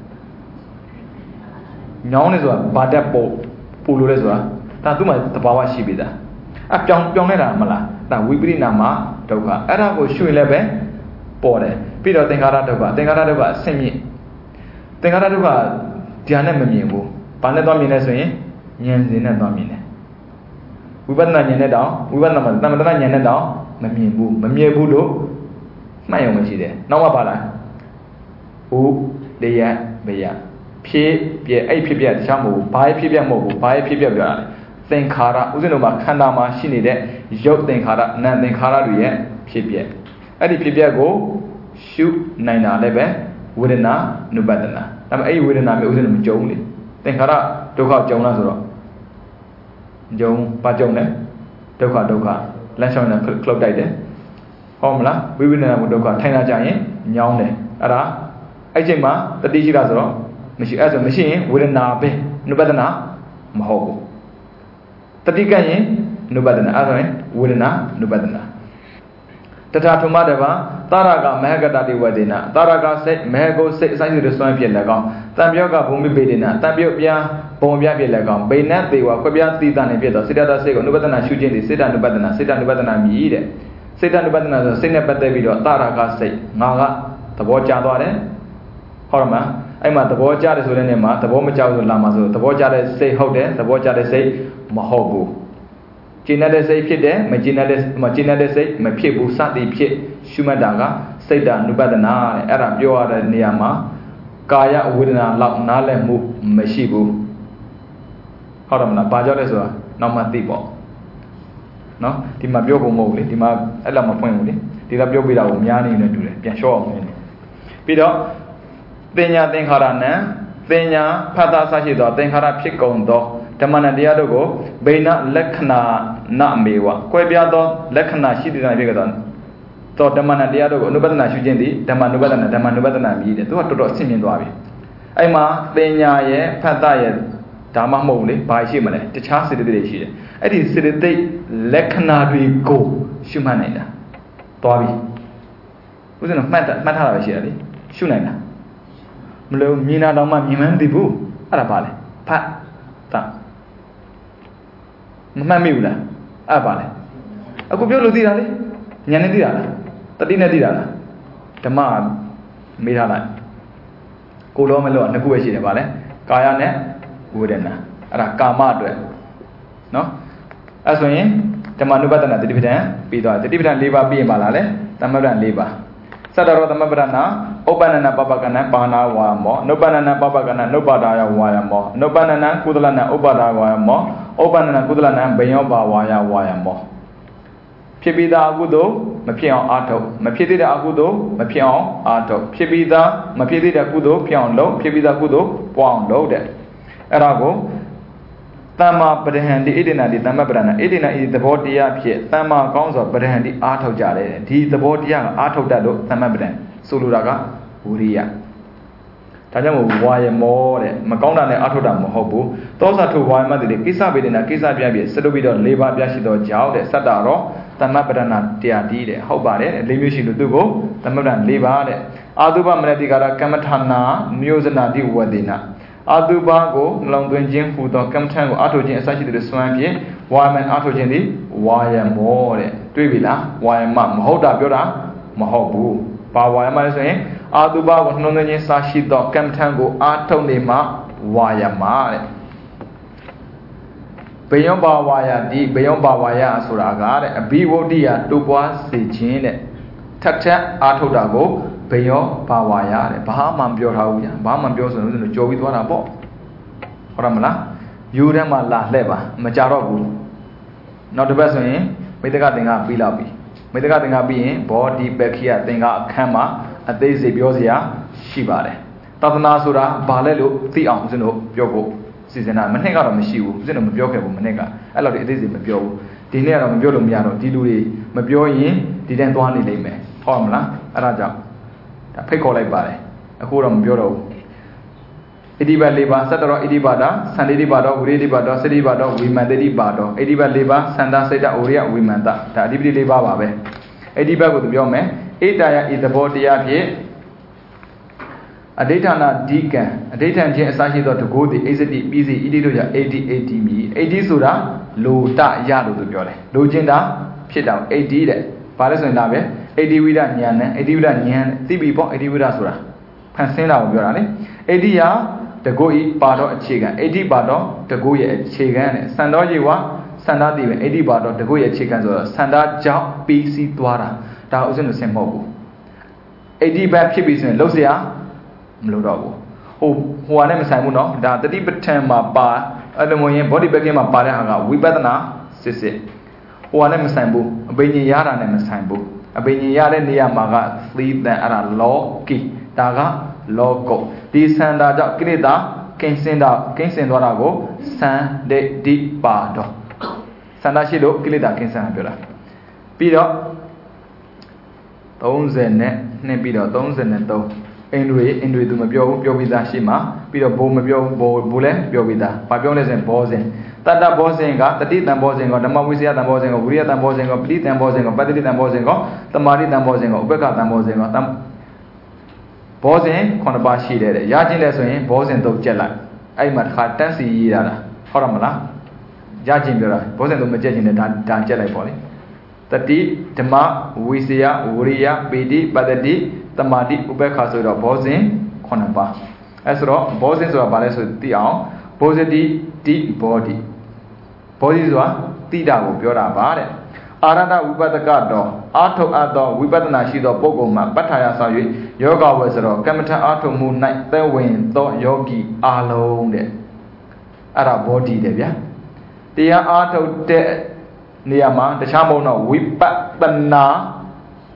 ညောင်းနေဆိုတာဘာတက်ပို့ပူလို့လဲဆိုတာဒါသူ့မှာသဘာဝရှိပြီသားအပြောင်းပြောင်းနေတာမလားဒါဝိပရိနာမဒုက္ခအဲ့ဒါကိုရှုရင်လည်းပဲပေါ်တယ်ပြီးတော့သင်္ခါရဒုက္ခသင်္ခါရဒုက္ခအဆင့်မြင့်သင်္ခါရဒုက္ခဉာဏ်နဲ့မမြင်ဘူးဘာနဲ့သွားမြင်လဲဆိုရင်ဉာဏ်စဉ်နဲ့သွားမြင်တယ်ဝိပဿနာဉာဏ်နဲ့တောင်ဝိပဿနာမှာသမထဉာဏ်နဲ့တောင်မမြင်ဘူးမမြင်ဘူးလို့မှတ်ရုံမရှိတယ်နောက်မှပါလားဥဒယဘယဖြစ်ပြအဲ့ဖြစ်ပြတခြားမဟုတ်ဘူးဘာဖြစ်ပြမဟုတ်ဘူးဘာဖြစ်ပြပြောတာလဲသင်္ခါရဥစဉ်တို့မှာခန္ဓာမှာရှိနေတဲ့ရုပ်သင်္ခါရနာမ်သင်္ခါရတွေရဲ့ဖြစ်ပြအဲ့ဒီဖြစ်ပြကိုရှုနိုင်တာလည်းပဲဝေဒနာနုပဒနာဒါပေမဲ့အဲ့ဒီဝေဒနာမျိုးဥစဉ်တို့မကြုံဘူးလေသင်္ခါရဒုက္ခကြုံလားဆိုတော့ကြုံဘာကြုံလဲဒုက္ခဒုက္ခလမ်းလျှောက်နေခလုတ်တိုက်တယ်ဟုတ်မလားဝိပဿနာကိုဒုက္ခထိုင်လာကြရင်ညောင်းတယ်အဲ့ဒါအဲ့ချိန်မှာတတိရှိတာဆိုတော့မရှိအဲ့ဆိုမရှိရင်ဝေဒနာပဲနုပဒနာမဟုတ်ဘူးတတိကရင်နုပဒနာအဲ့ဆိုရင်ဝေဒနာနုပဒနာတထထုမတပါသာရကမဟကတတိဝဒေနာသာရကစိတ်မဟကိုစိတ်အစိုက်တွေစွမ်းဖြစ်လည်းကောင်းတံပြောကဘုံမိပေဒေနာတံပြောပြဘုံပြဖြစ်လည်းကောင်းဘိနတ်သေးဝခွပြသီတာနေဖြစ်တော့စေတသာစိတ်ကိုနုပဒနာရှုခြင်းဒီစေတနုပဒနာစေတနုပဒနာမြည်တဲ့စေတနုပဒနာဆိုစိတ်နဲ့ပတ်သက်ပြီးတော့သာရကစိတ်ငါကသဘောကျသွားတယ်ဟုတ်တယ်မလားအဲ့မှာသဘောကျတယ်ဆိုတဲ့နေမှာသဘောမကျဘူးဆိုလာမှာဆိုသဘောကျတဲ့စိတ်ဟုတ်တယ်သဘောကျတဲ့စိတ်မဟုတ်ဘူးကျင့်တဲ့စိတ်ဖြစ်တယ်မကျင့်တဲ့မကျင့်တဲ့စိတ်မဖြစ်ဘူးစသည်ဖြစ်ရှုမှတ်တာကစိတ်တ ानु ပဒနာတဲ့အဲ့ဒါပြောရတဲ့နေရာမှာကာယဝေဒနာလောက်နားလည်မှုမရှိဘူးဟုတ်တယ်မလားဘာကြောင့်လဲဆိုတာနောက်မှသိပေါ့နော်ဒီမှာပြောဖို့မဟုတ်ဘူးလေဒီမှာအဲ့လောက်မဖွင့်ဘူးလေဒီတော့ပြောပြတာကိုများနေနေတူတယ်ပြန်လျှော့အောင်နေပြီးတော့သင်ညာသင်္ခါရနံသင်ညာဖတ်တာဆရှိသောသင်္ခါရဖြစ်ကုန်သောဓမ္မနတရားတို့ကိုဘိနလက္ခဏာနမေဝကွဲပြားသောလက္ခဏာရှိတဲ့တိုင်းဖြစ်ကြသောသောဓမ္မနတရားတို့ကိုအနုပဒနာရှုခြင်းသည်ဓမ္မနုပဒနာဓမ္မနုပဒနာမြည်တယ်သူကတော်တော်ဆင့်မြင်သွားပြီအဲ့မှာသင်ညာရဲ့ဖတ်တာရဲ့ဒါမှမဟုတ်လေဘာရှိမလဲတခြားစေတသိက်တွေရှိတယ်အဲ့ဒီစေတသိက်လက္ခဏာတွေကိုရှုမှတ်နိုင်တာသွားပြီဥစဉ်တော့မှတ်မှတ်ထားတာပဲရှိတယ်လေရှုနိုင်တာမလို့မြင်တာတော့မှမြင်မှန်းသိဘူးအဲ့ဒါပါလေဖတ်တာမမှတ်မိဘူးလားအဲ့ပါလေအခုပြောလို့သိတာလေဉာဏ်နဲ့သိတာလားတတိနဲ့သိတာလားဓမ္မမေးထားလိုက်ကိုလောမလို့နှစ်ခုပဲရှိတယ်ဗာလဲကာယနဲ့ဝေဒနာအဲ့ဒါကာမအတွက်နော်အဲ့ဆိုရင်ဓမ္မနုပဒနာတတိပဒံပြီးသွားတတိပဒံ၄ပါးပြီးရင်ပါလားလေသမပဒံ၄ပါးသတ္တရောသမပဒနာဥပ္ပန္နနာပပကနံပါဏာဝါမောနုပ္ပန္နနာပပကနံနုပ္ပါဒာယဝါယမောနုပ္ပန္နနာကုသလနာဥပ္ပါဒာဝါယမောဥပ္ပန္နနာကုသလနာဘိယောပါဝါယဝါယမောဖြစ်ပြီးသားအကုသို့မဖြစ်အောင်အာထုတ်မဖြစ်သေးတဲ့အကုသို့မဖြစ်အောင်အာထုတ်ဖြစ်ပြီးသားမဖြစ်သေးတဲ့ကုသို့ဖြစ်အောင်လုပ်ဖြစ်ပြီးသားကုသို့ပွားအောင်လုပ်တဲ့အဲ့ဒါကိုသမ္မာပဒဟံတိဣဒိနာတိသမ္မပဒနာဣဒိနာဤသဘောတရားဖြစ်သမ္မာကောင်းစွာပဒဟံတိအာထုတ်ကြတယ်ဒီသဘောတရားကအာထုတ်တတ်လို့သမ္မပဒံဆိုလိုတာကဝိရိယဒါကြောင့်မို့ဝါယမောတဲ့မကောင်းတာနဲ့အာထုတ်တာမဟုတ်ဘူးသောစာထုဝါယမတိကိစ္စဗေဒနာကိစ္စပြပြစတုပြီးတော့၄ပါးပြရှိသောကြောင့်တဲ့စတ္တရောသမ္မပဒနာတရားဒီတဲ့ဟုတ်ပါတယ်၄မျိုးရှိလို့သူကိုသမ္မပဒနာ၄ပါးတဲ့အာတုပမနတိကာရကမ္မထာနာမျိုးစနာတိဝဒေနာအာတုပကိုနှလုံးသွင်းခြင်းဟူသောကမ္မထံကိုအာထုတ်ခြင်းအစရှိတဲ့စွမ်းဖြင့်ဝါယမန်အာထုတ်ခြင်းသည်ဝါယမောတဲ့တွေ့ပြီလားဝါယမမဟုတ်တာပြောတာမဟုတ်ဘူးဘာဝါယမလဲဆိုရင်အာတုပကိုနှလုံးသွင်းခြင်းစရှိသောကမ္မထံကိုအာထုတ်နေမှဝါယမတဲ့ Bayon Bawaya di Bayon Bawaya Suraga, a Biwodia, Dubwa, Sichin, Tata, Atodago, Bayon Bawaya, Bahama Biohauya, Bahama Bios and the Joey Dwanabo. Ramala, Udama La Leva, Majarogu. Not the best way, Medagatinga Bilabi. Medagatinga being body back here, Tinga, Kama, a daisy Biosia, Shibare. Tatanasura, Balelu, the Amzino, Yogo. Season I'm a nigger on the shoe, Zenum Bioka, Manega. I love it is in Mabio. The near of Biolomiano, Dilui, Mabio, didn't want any lame. Formula, Araja. A pickle like Bale, a Huram Bureau. Ediba Liba, Satara Edibada, Sandidi Bado, Uri Bado, Sedi Bado, Wimandedi Bado, Ediba Liba, Sanda Seda Uria, Wimanda, Tadibi Liba Babe. Ediba with the Biome, Etaya is the body up here. A data na deacon, a data and Sashi to go the A Z D busy Ididoja eighty eighty me, eighty Sura, low ta yado to Biole, low genda, shit down, eighty that, Paris and Nave, eighty Vida Nyan, eighty Vida Nyan, Tibi Bon, eighty Vida Sura, Pansena of Biorani, eighty ya, the go eat bado a chicken, eighty bado, the go eat chicken, Sandojiwa, Sanda even eighty bado, the go eat chickens or Sanda Jow, B C Dwara, that was in the same mobile. eighty bad kibbies in Losia. Lodago. Who who are named Simuno, that the deep terma bar, Adamoyan body became a baranga, we better now, Sissi. Who are named Simbu, a Beni Yara named Simbu, a Beni Yara Niamaga, sleep than at a law key, Daga, logo. This sand out Grida, can send out, can send Dorago, San de Di Bardo. Sandashido, Grida, can send Billa. Peter Tones and net, Nebido, Tones and Neto. Indui, Indui to Mabio, Biovida Shima, Peter Bomabio, Bole, Biovida, Paviones and Bosin. Tata Bosinga, the Tit and Bosingo, the Mawisia and Bosingo, Ria and Bosingo, Plit and Bosingo, Paddy and Bosingo, the Marit and Bosingo, Becca and Bosingo, Tam Bosin, Konabashi, Yajin Lesson, Bosin to Jella. I might have Tansi Yara, Horamala, Jajin Bura, Bosin to Majin and Dan Jella Polly. The T, Tama, Wisia, Uria, Bidi, Badadi. Tamadi Ubeka Soda Bosin, Konaba. As raw, Bosins or Bales with the owl, Bosidi, D body. Bosizwa, Tida, Biora Bare. Arada Ubadagado, Ato Ado, Wibadanashi, Bogoma, Bataya Sayu, Yoga was raw, Kamata Ato Moon Night, the wind, though Yogi alone. Ara body, Devia. They are Ato de Niama, the Shamona, Wibadana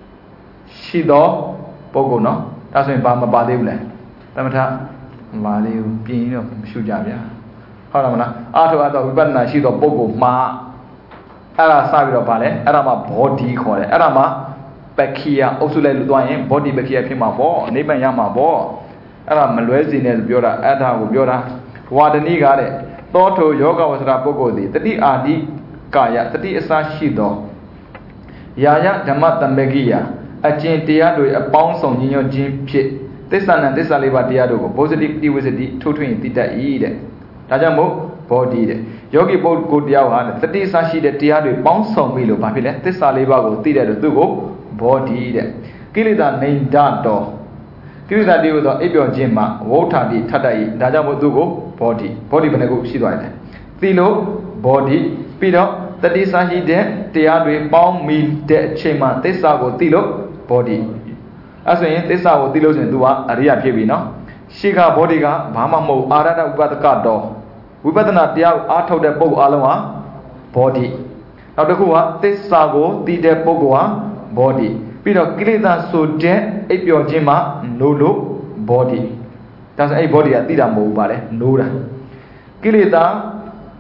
Shido. Pogo no, that's when Bama Badivle. Tamata Mali Pino Shujabia. Haramana, Ato Ato Vibana Shido Pogo Ma Ara Savio Pale, Arama body call it, Arama Bekia, Osule Ludoyan, body Bekia Pima Bo, Niban Yama Bo, Aram Maluezines Biora, Ada Biora, Wadani got it. Toto Yoga was Rapogodi, the D R D Kaya, the D Esa Shido Yaya Damata Megia. A chain teado, a bounce on your gym pit. This one and this aliva teado, positivity with a two twin theta eat. Tajamo, body. Yogi boat good yawa, thirty sashi the teado, bounce on Milo, papilla, this aliva go theta to go, body. Kilida named Dado. Kilida deal with the Abio Jima, water di Tadai, Dajamo Dugo, body, body benego shidwine. Thilo, body, Peter, thirty sashi de teado, bound me de chema, this ago thilo. Body. As when this are Dilos and Dua, Aria Pibino. Shiga Bodiga, Bamamo, Arada Ubadaka. We better not deal out of the Bogo Alama, body. Now the Hua, this Sago, Tide Bogoa, body. Peter Gilida so jet, Apio Jima, Nolo, body. That's a body at Didamo, Bale, Nura. Gilida.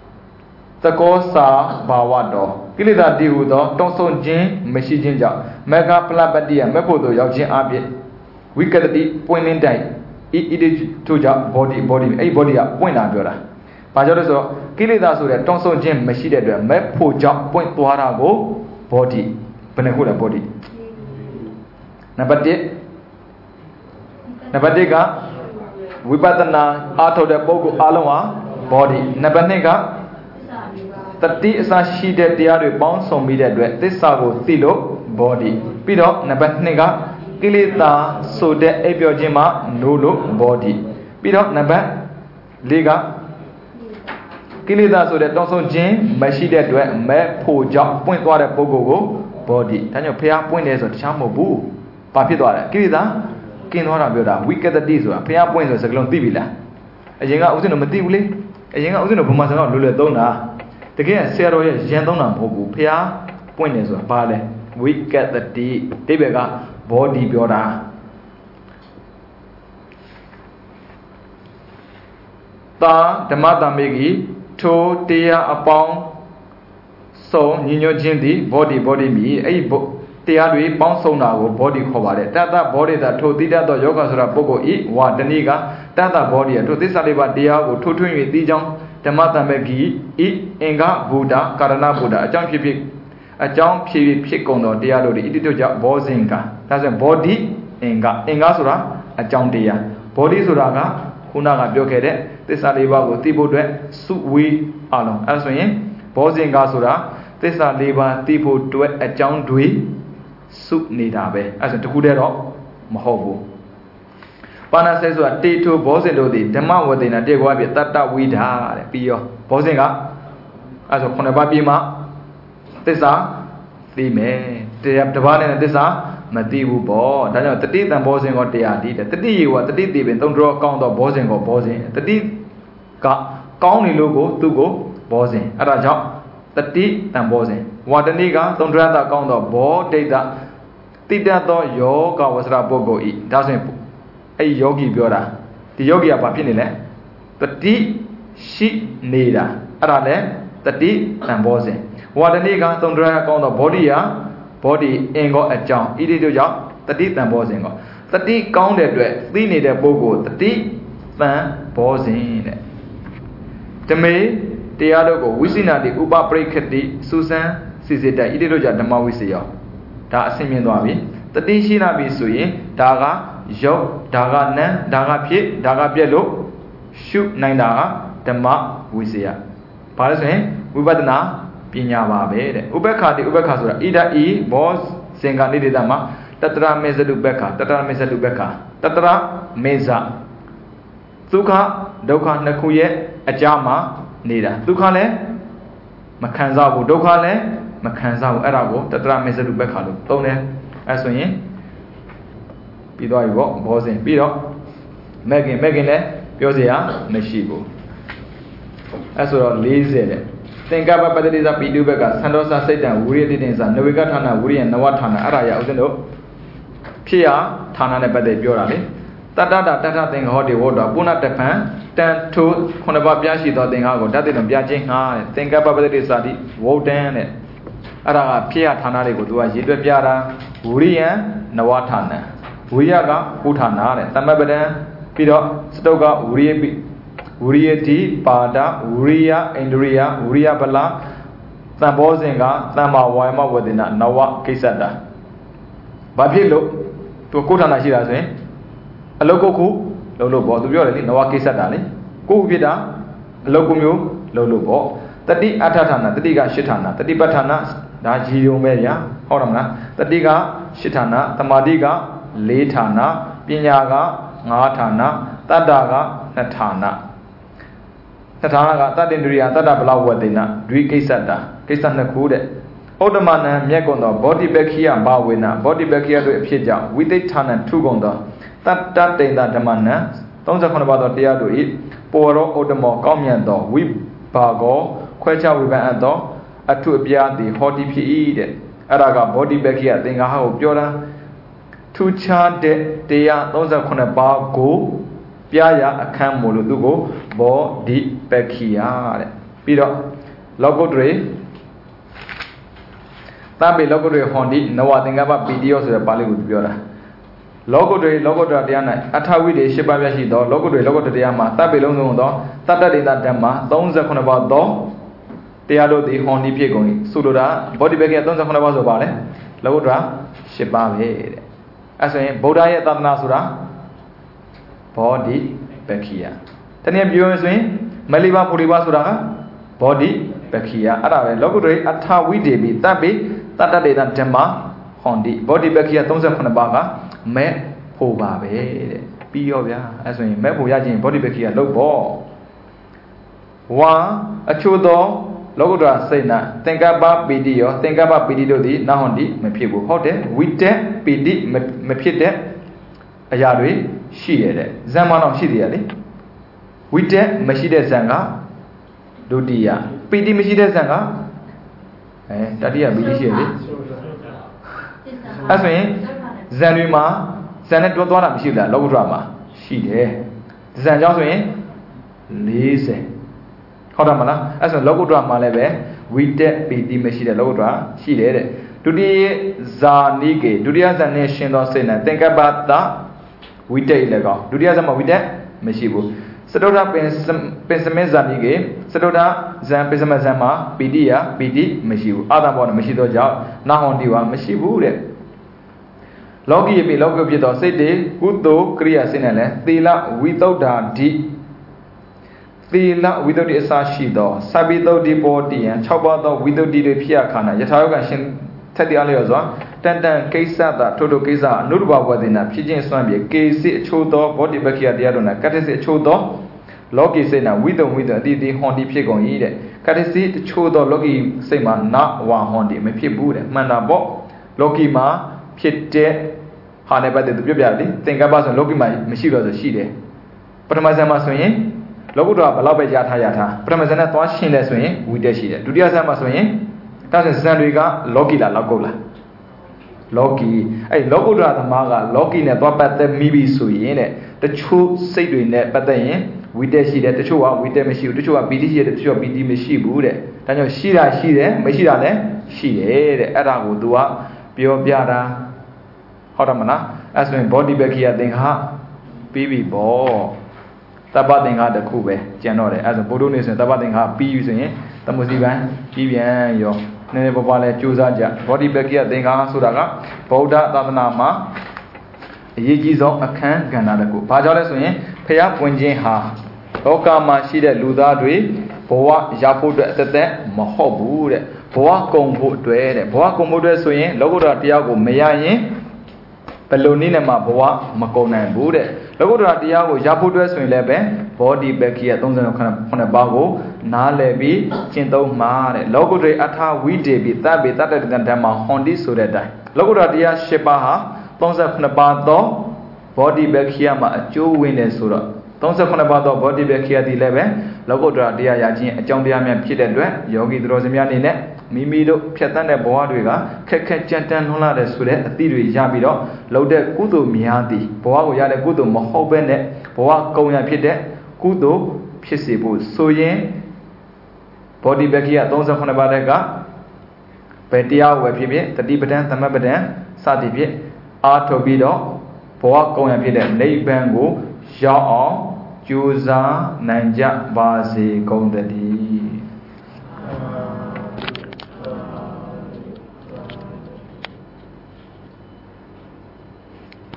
Takosa Bawado. Kilida Diudo, Tonson Jin, Meshi Jinja, Mega Plabadia, Mepodo, Yajin Abit. We get the pointing die. It is to job body, body, a body up, point abura. Pajoso, Kilida so that Tonson Jin, Meshi, Mepo job, point to Harago, body, Penahula body. Number eight. Number Dega, we better now out of the Bogo Aloma, body. Number Nega. Thirty is a sheet that they are bounce on media duet. This sago thilo body. Pido Nabatnega Kilita so that Abiojima Nulu body. Pido Nabat Liga ကိလေသာဆိုတဲ့တောင်းဆုံးခြင်းမရှိတဲ့အတွက်မဲ့ဖို့ကြောင့်ပွင့်သွားတဲ့ပုဂ္ဂိုလ်ကို body ဒါကြောင့်ဖះပွင့်တယ်ဆိုတခြားမဟုတ်ဘူးဘာဖြစ်သွားလဲကိလေသာကင်းသွားတာပြောတာဝိကတတိဆိုတာဖះပွင့်ဆိုစကားလုံးသိပြီလားအရင်ကဥစဉ်တော့မသိဘူးလေအရင်ကဥစဉ်တော့ဘုံမှာစကားလွယ်လွယ်သုံးတာတကယ်ဆရာတော်ရဲ့ရန်သုံးတာမဟုတ်ဘူးဖះပွင့်တယ်ဆိုတာဘာလဲဝိကတတိတိဘယ်က body ပြောတာတာဓမ္မတမေကြီးထိုတရားအပေါင်းစုံညီညွတ်ခြင်းသည် body body မြည်အဲ့ဒီတရားတွေပေါင်းစုံတာကို body ခေါ်ပါတယ်တတ္တ body သာထိုသိတတ်သောယောဂဆိုတာပုဂ္ဂိုလ်ဤဝါတဏိကတတ္တ body ထိုသစ္စာလေးပါးတရားကိုထိုးထွင်း၍သိကြောင်းဓမ္မတမေကြီးဤအင်္ဂဗုဒ္ဓကာရဏဗုဒ္ဓအကြောင်းဖြစ်ဖြစ်အကြောင်းဖြစ်ဖြစ်ကုန်သောတရားတို့ဤတိတို့ကြောင့်ဘောဇင်ကဒါဆိုရင် body အင်္ဂအင်္ဂဆိုတာအကြောင်းတရား body ဆိုတာကခုနကပြောခဲ့တဲ့သစ္စာလေးပါးကိုသိဖို့အတွက်စုဝေးအလုံးအဲဆိုရင်ဘောဇင်ကဆိုတာသစ္စာလေးပါးသိဖို့အတွက်အကြောင်းတွေစုနေတာပဲအဲဆိုတခုတည်းတော့မဟုတ်ဘူးပါဏာဆေဆိုတာတေထုဘောဇင်တို့သည်ဓမ္မဝတေနတေကွာပြတတ္တဝိဓာတဲ့ပြီးရောဘောဇင်ကအဲဆိုခုနှစ်ပါးပြီးမှသစ္စာသိမယ်တရားတစ်ပါးနဲ့သစ္စာမသိဘူးပေါ့ဒါကြောင့်တတိတံဘောဇင်ကိုတရားတည်တယ်တတိယေဝတတိတိပင်သုံးတော်ကောင်းတော့ဘောဇင်ကိုဘောဇင်တတိကကောင်းနေလို့ကိုသူ့ကိုဘောဇင်အဲ့ဒါကြောင့်တတိတံဘောဇင်ဝါတဏိကသုံးတော်တာကောင်းတော့ဘောဒိဋ္ဌတိတတ်သောယောဂဝဆရာပုဂ္ဂိုလ်ဤဒါဆိုရင်အဲ့ယောဂီပြောတာဒီယောဂီကဘာဖြစ်နေလဲတတိရှိနေတာအဲ့ဒါလဲတတိတံဘောဇင်ဝါတဏိကသုံးတော်တာကောင်းတော့ဘောဓိယဘောဓိအင်္ဂောအကြောင်းဣတိတို့ကြောင့်တတိတံဘောဇင်ကောတတိကောင်းတဲ့အတွက်သိနေတဲ့ပုဂ္ဂိုလ်တတိတံဘောဇင်တဲ့ဓမေတရားတို့ကိုဝိစိနာတိဥပပရိခတိစူစံစီစစ်တဲ့ဣတိတို့ကြောင့်ဓမ္မဝိစီယောဒါအဆင့်မြင့်သွားပြီတတိရှိလာပြီဆိုရင်ဒါကယုတ်ဒါကနံဒါကဖြစ်ဒါကပြက်လို့ရှုနိုင်တာကဓမ္မဝိစီယဘာလဲဆိုရင်ဝိပဿနာပညာပါပဲတဲ့ဥပ္ပခာတိဥပ္ပခာဆိုတာဣဒဤဘောဇင်္ဂနိဒေတမှာတတရမေဇတုပ္ပခာတတရမေဇတုပ္ပခာတတရမေဇဒုက္ခဒုက္ခနှစ်ခုရဲ့အကြားမှာနေတာဒုက္ခလည်းမခံစားဘူးဒုက္ခလည်းမခံစားဘူးအဲ့ဒါကိုတတရမေဇတုပ္ပခာလို့သုံးတယ်အဲဆိုရင်ပြီးသွားပြီပေါ့ဘောဇင်ပြီးတော့မဲ့ခင်မဲ့ခင်လည်းပြောစရာမရှိဘူးအဲဆိုတော့၄၀တဲ့သင်္ကပ္ပပတ္တိသပိတုဘက်ကသံတော်စာစိတ်တံဝိရိယတိတင်စာနဝေကဌာနဝိရိယနဝဌာနအဲ့ဒါရဥစဉ်တို့ဖြစ်ရဌာနနဲ့ပတ်သက်ပြောတာလေတတ္တတာတတ္ထသင်္ဃဟောတိဝတ္တပုဏ္ဏတပံတန်ထိုခုနှစ်ပါးပြရှိသောသင်္ဃကိုဓာတ်တိတော်ပြခြင်းငှားတဲ့သင်္ကပ္ပပတ္တိစာတိဝုဒ္ဒံတဲ့အဲ့ဒါကဖြစ်ရဌာနတွေကိုသူကရေးတွက်ပြတာဝိရိယနဝဌာနဝိရိယကကုဌာနတဲ့သမပဒံပြီးတော့စတုကဝိရိယပိဝိရိယတိပါဒဝိရိယဣန္ဒြိယဝိရိယပလသံဘောဇင်ကသမ္မာဝါယမဝဒေနနဝကိစ္စတာဘာဖြစ်လို့သူကုဋ္ဌာဏရှိတာဆိုရင်အလုတ်ကုတ်ခုလုံးလို့ပေါ့သူပြောတယ်လေနဝကိစ္စတာလေကိုယ်ဖြစ်တာအလုတ်ကုမျိုးလုံးလို့ပေါ့တတိအဋ္ဌဌာနတတိကရှစ်ဌာနတတိပဋ္ဌာနဒါရည်ရုံပဲဗျာဟုတ်တယ်မလားတတိကရှစ်ဌာနသမာဓိကလေးဌာနပညာကငါးဌာနတတ္တကနှစ်ဌာနသထာကတတ္တင်ဒုရိယတတ္တဗလဝတေနဒွိကိစ္စတာကိစ္စနှစ်ခုတဲ့ဩတ္တမနံမြက်ကုန်သောဘောဓိပက္ခိယဘာဝေနဘောဓိပက္ခိယတို့အဖြစ်ကြောင့်ဝိသိဋ္ဌာနံထုကုန်သောတတ္တတိန်တဓမ္မနံသုံးဆယ်ခုနှစ်ပါးသောတရားတို့၏ပေါ်ရောဩတ္တမောကောင်းမြတ်သောဝိဘာကောခွဲခြားဝေဖန်အပ်သောအထုအပြားသည်ဟောတိဖြစ်၏တဲ့အဲ့ဒါကဘောဓိပက္ခိယသင်္ဃဟကိုပြောတာထူခြားတဲ့တရားသုံးဆယ်ခုနှစ်ပါးကိုပြရအခမ်းမို့လို့သူကိုဘောဓိပက္ခိယတဲ့ပြီးတော့လောကုတ္တရေသဗ္ဗေလောကုတ္တရေဟွန်တိနဝသင်္ကပ္ပပိတိယောဆိုတဲ့ပါဠိကိုသူပြောတာလောကုတ္တရေလောကုတ္တရတရား၌အထဝိတေ၈ပါးပြရှိသောလောကုတ္တရေလောကုတ္တတရားမှာသဗ္ဗေလုံးစုံသောတတ္တဒေတာဓမ္မသုံးဆယ်ခုနှစ်ပါးသောတရားတို့သည်ဟွန်တိဖြစ်ကုန်၏ဆိုလိုတာဘောဓိပက္ခိယသုံးဆယ်ခုနှစ်ပါးဆိုပါလေလောကုတ္တရာ၈ပါးပဲတဲ့အဲဆိုရင်ဗုဒ္ဓရဲ့သာသနာဆိုတာဘောဓိပက္ခိယတနည်းပြောရင်ဆိုရင်မလိပါဖူရိပါဆိုတာကဘောဓိပက္ခိယအဲ့ဒါပဲလောကုတ္တရေအထဝိတေပိတပ္ပိတတ္တဒေတာဓမ္မဟွန်တိဘောဓိပက္ခိယသုံးဆယ်ခုနှစ်ပါးကမဲ့ဖို့ပါပဲတဲ့ပြီးရောဗျာအဲ့ဆိုရင်မဲ့ဖို့ရခြင်းဘောဓိပက္ခိယလုပ်ပေါ့ One a chudo logoda say na think about P D or think about P D do the now on the Mepibu Hotel with the P D Mepide Ayari she Zamano Shidiali with the Mashida Zanga do dia P D Mashida Zanga eh Tadia Bidi as me Zanima Zanet Dodona Mishida logodrama she there Zanjawin Lise Hodamana as a logodrama leve with the P D Mashida logodra she did it today Zanike Dudia Zanation or Sena think about that with the illegal Dudia Zama with that Meshibu Sadoda Pensamezanige Sadoda Zan Pesamazama Pidia Pidi Meshibu other one Meshido job Nahondiwa Meshibu Logi be logo bito say de Kudo Kriya Sinele Thila without that D Thila without the Sashido Sabido di body and Chabado without the Piakana Yataga Shin Teddy Alioza Tantan Kesa Todo Kesa Nurba Wadina Pijin Swambi Kesi Chodo body Bakia Diadona Katesi Chodo Logi say now widow with the Didi Hondi Pigon Ede Katesi Chodo Logi say man not one Hondi Mepi Buddha Manabo Logi ma Piete Hanebade the Bibliadi think about Logi my Mishiro the Shide Pramazama swing Logoda Balabe Yata Yata Pramazana Twashin the swing with the Shide Dudiazama swing that's a Sandriga Logi la Lagola Logi a Logoda the Maga Logi ne Baba maybe sui in it the true say doing that but then with the Shide the Chua with the Mishi the Chua B D the Chua B D Mishi Bude then your Shira Shide Mishira Shide Arago Dua Pio Biara Hodamana as when body back here thing ha baby ball Tabating ha the Kube Janore as a Bodonis and Tabating ha P using it the Musiban Pibian yo Never Chuzaja body back here thing ha Sudaga Boda Tadanama Yigizo a can Ganadaku Pajalas win pay up when Jane ha Oka Mashida Ludadri Boa Japu the Mahobu Boa Combo Dwere Boa Combo swing Logoda Tiago Mayayin Pelonina Maboa, Macona and Bude. Logoda Diago, Japu dress in Lebe, body back here, don't know on a bago, Nalebi, Chinto Mare, Logodre Ata, we debi, Tabi, Tata Gandama, Hondi, so that die. Logoda Dia Shepaha, Tonsa Funabato, body back here, Ma, Joe Winner Sura. Tonsa Funabato, body back here, the eleven, Logodra Dia Yajin, Jondiam and Pidre, Yogi Drosimian. Mimido Piatana Boadriga, Kaka Jantan Hola de Sude, a theory Jabido, Loaded Kudo Miati, Boa Yada Kudo Mohobene, Boa Koya Pide, Kudo Pisibu, Soye, Body Bekia, Donza Honabadega, Petia Wepibe, the Dibetan, the Mabadan, Satibi, Artobido, Boa Koya Pide, Neibango, Jao, Juza, Nanja, Basi, Gondadi.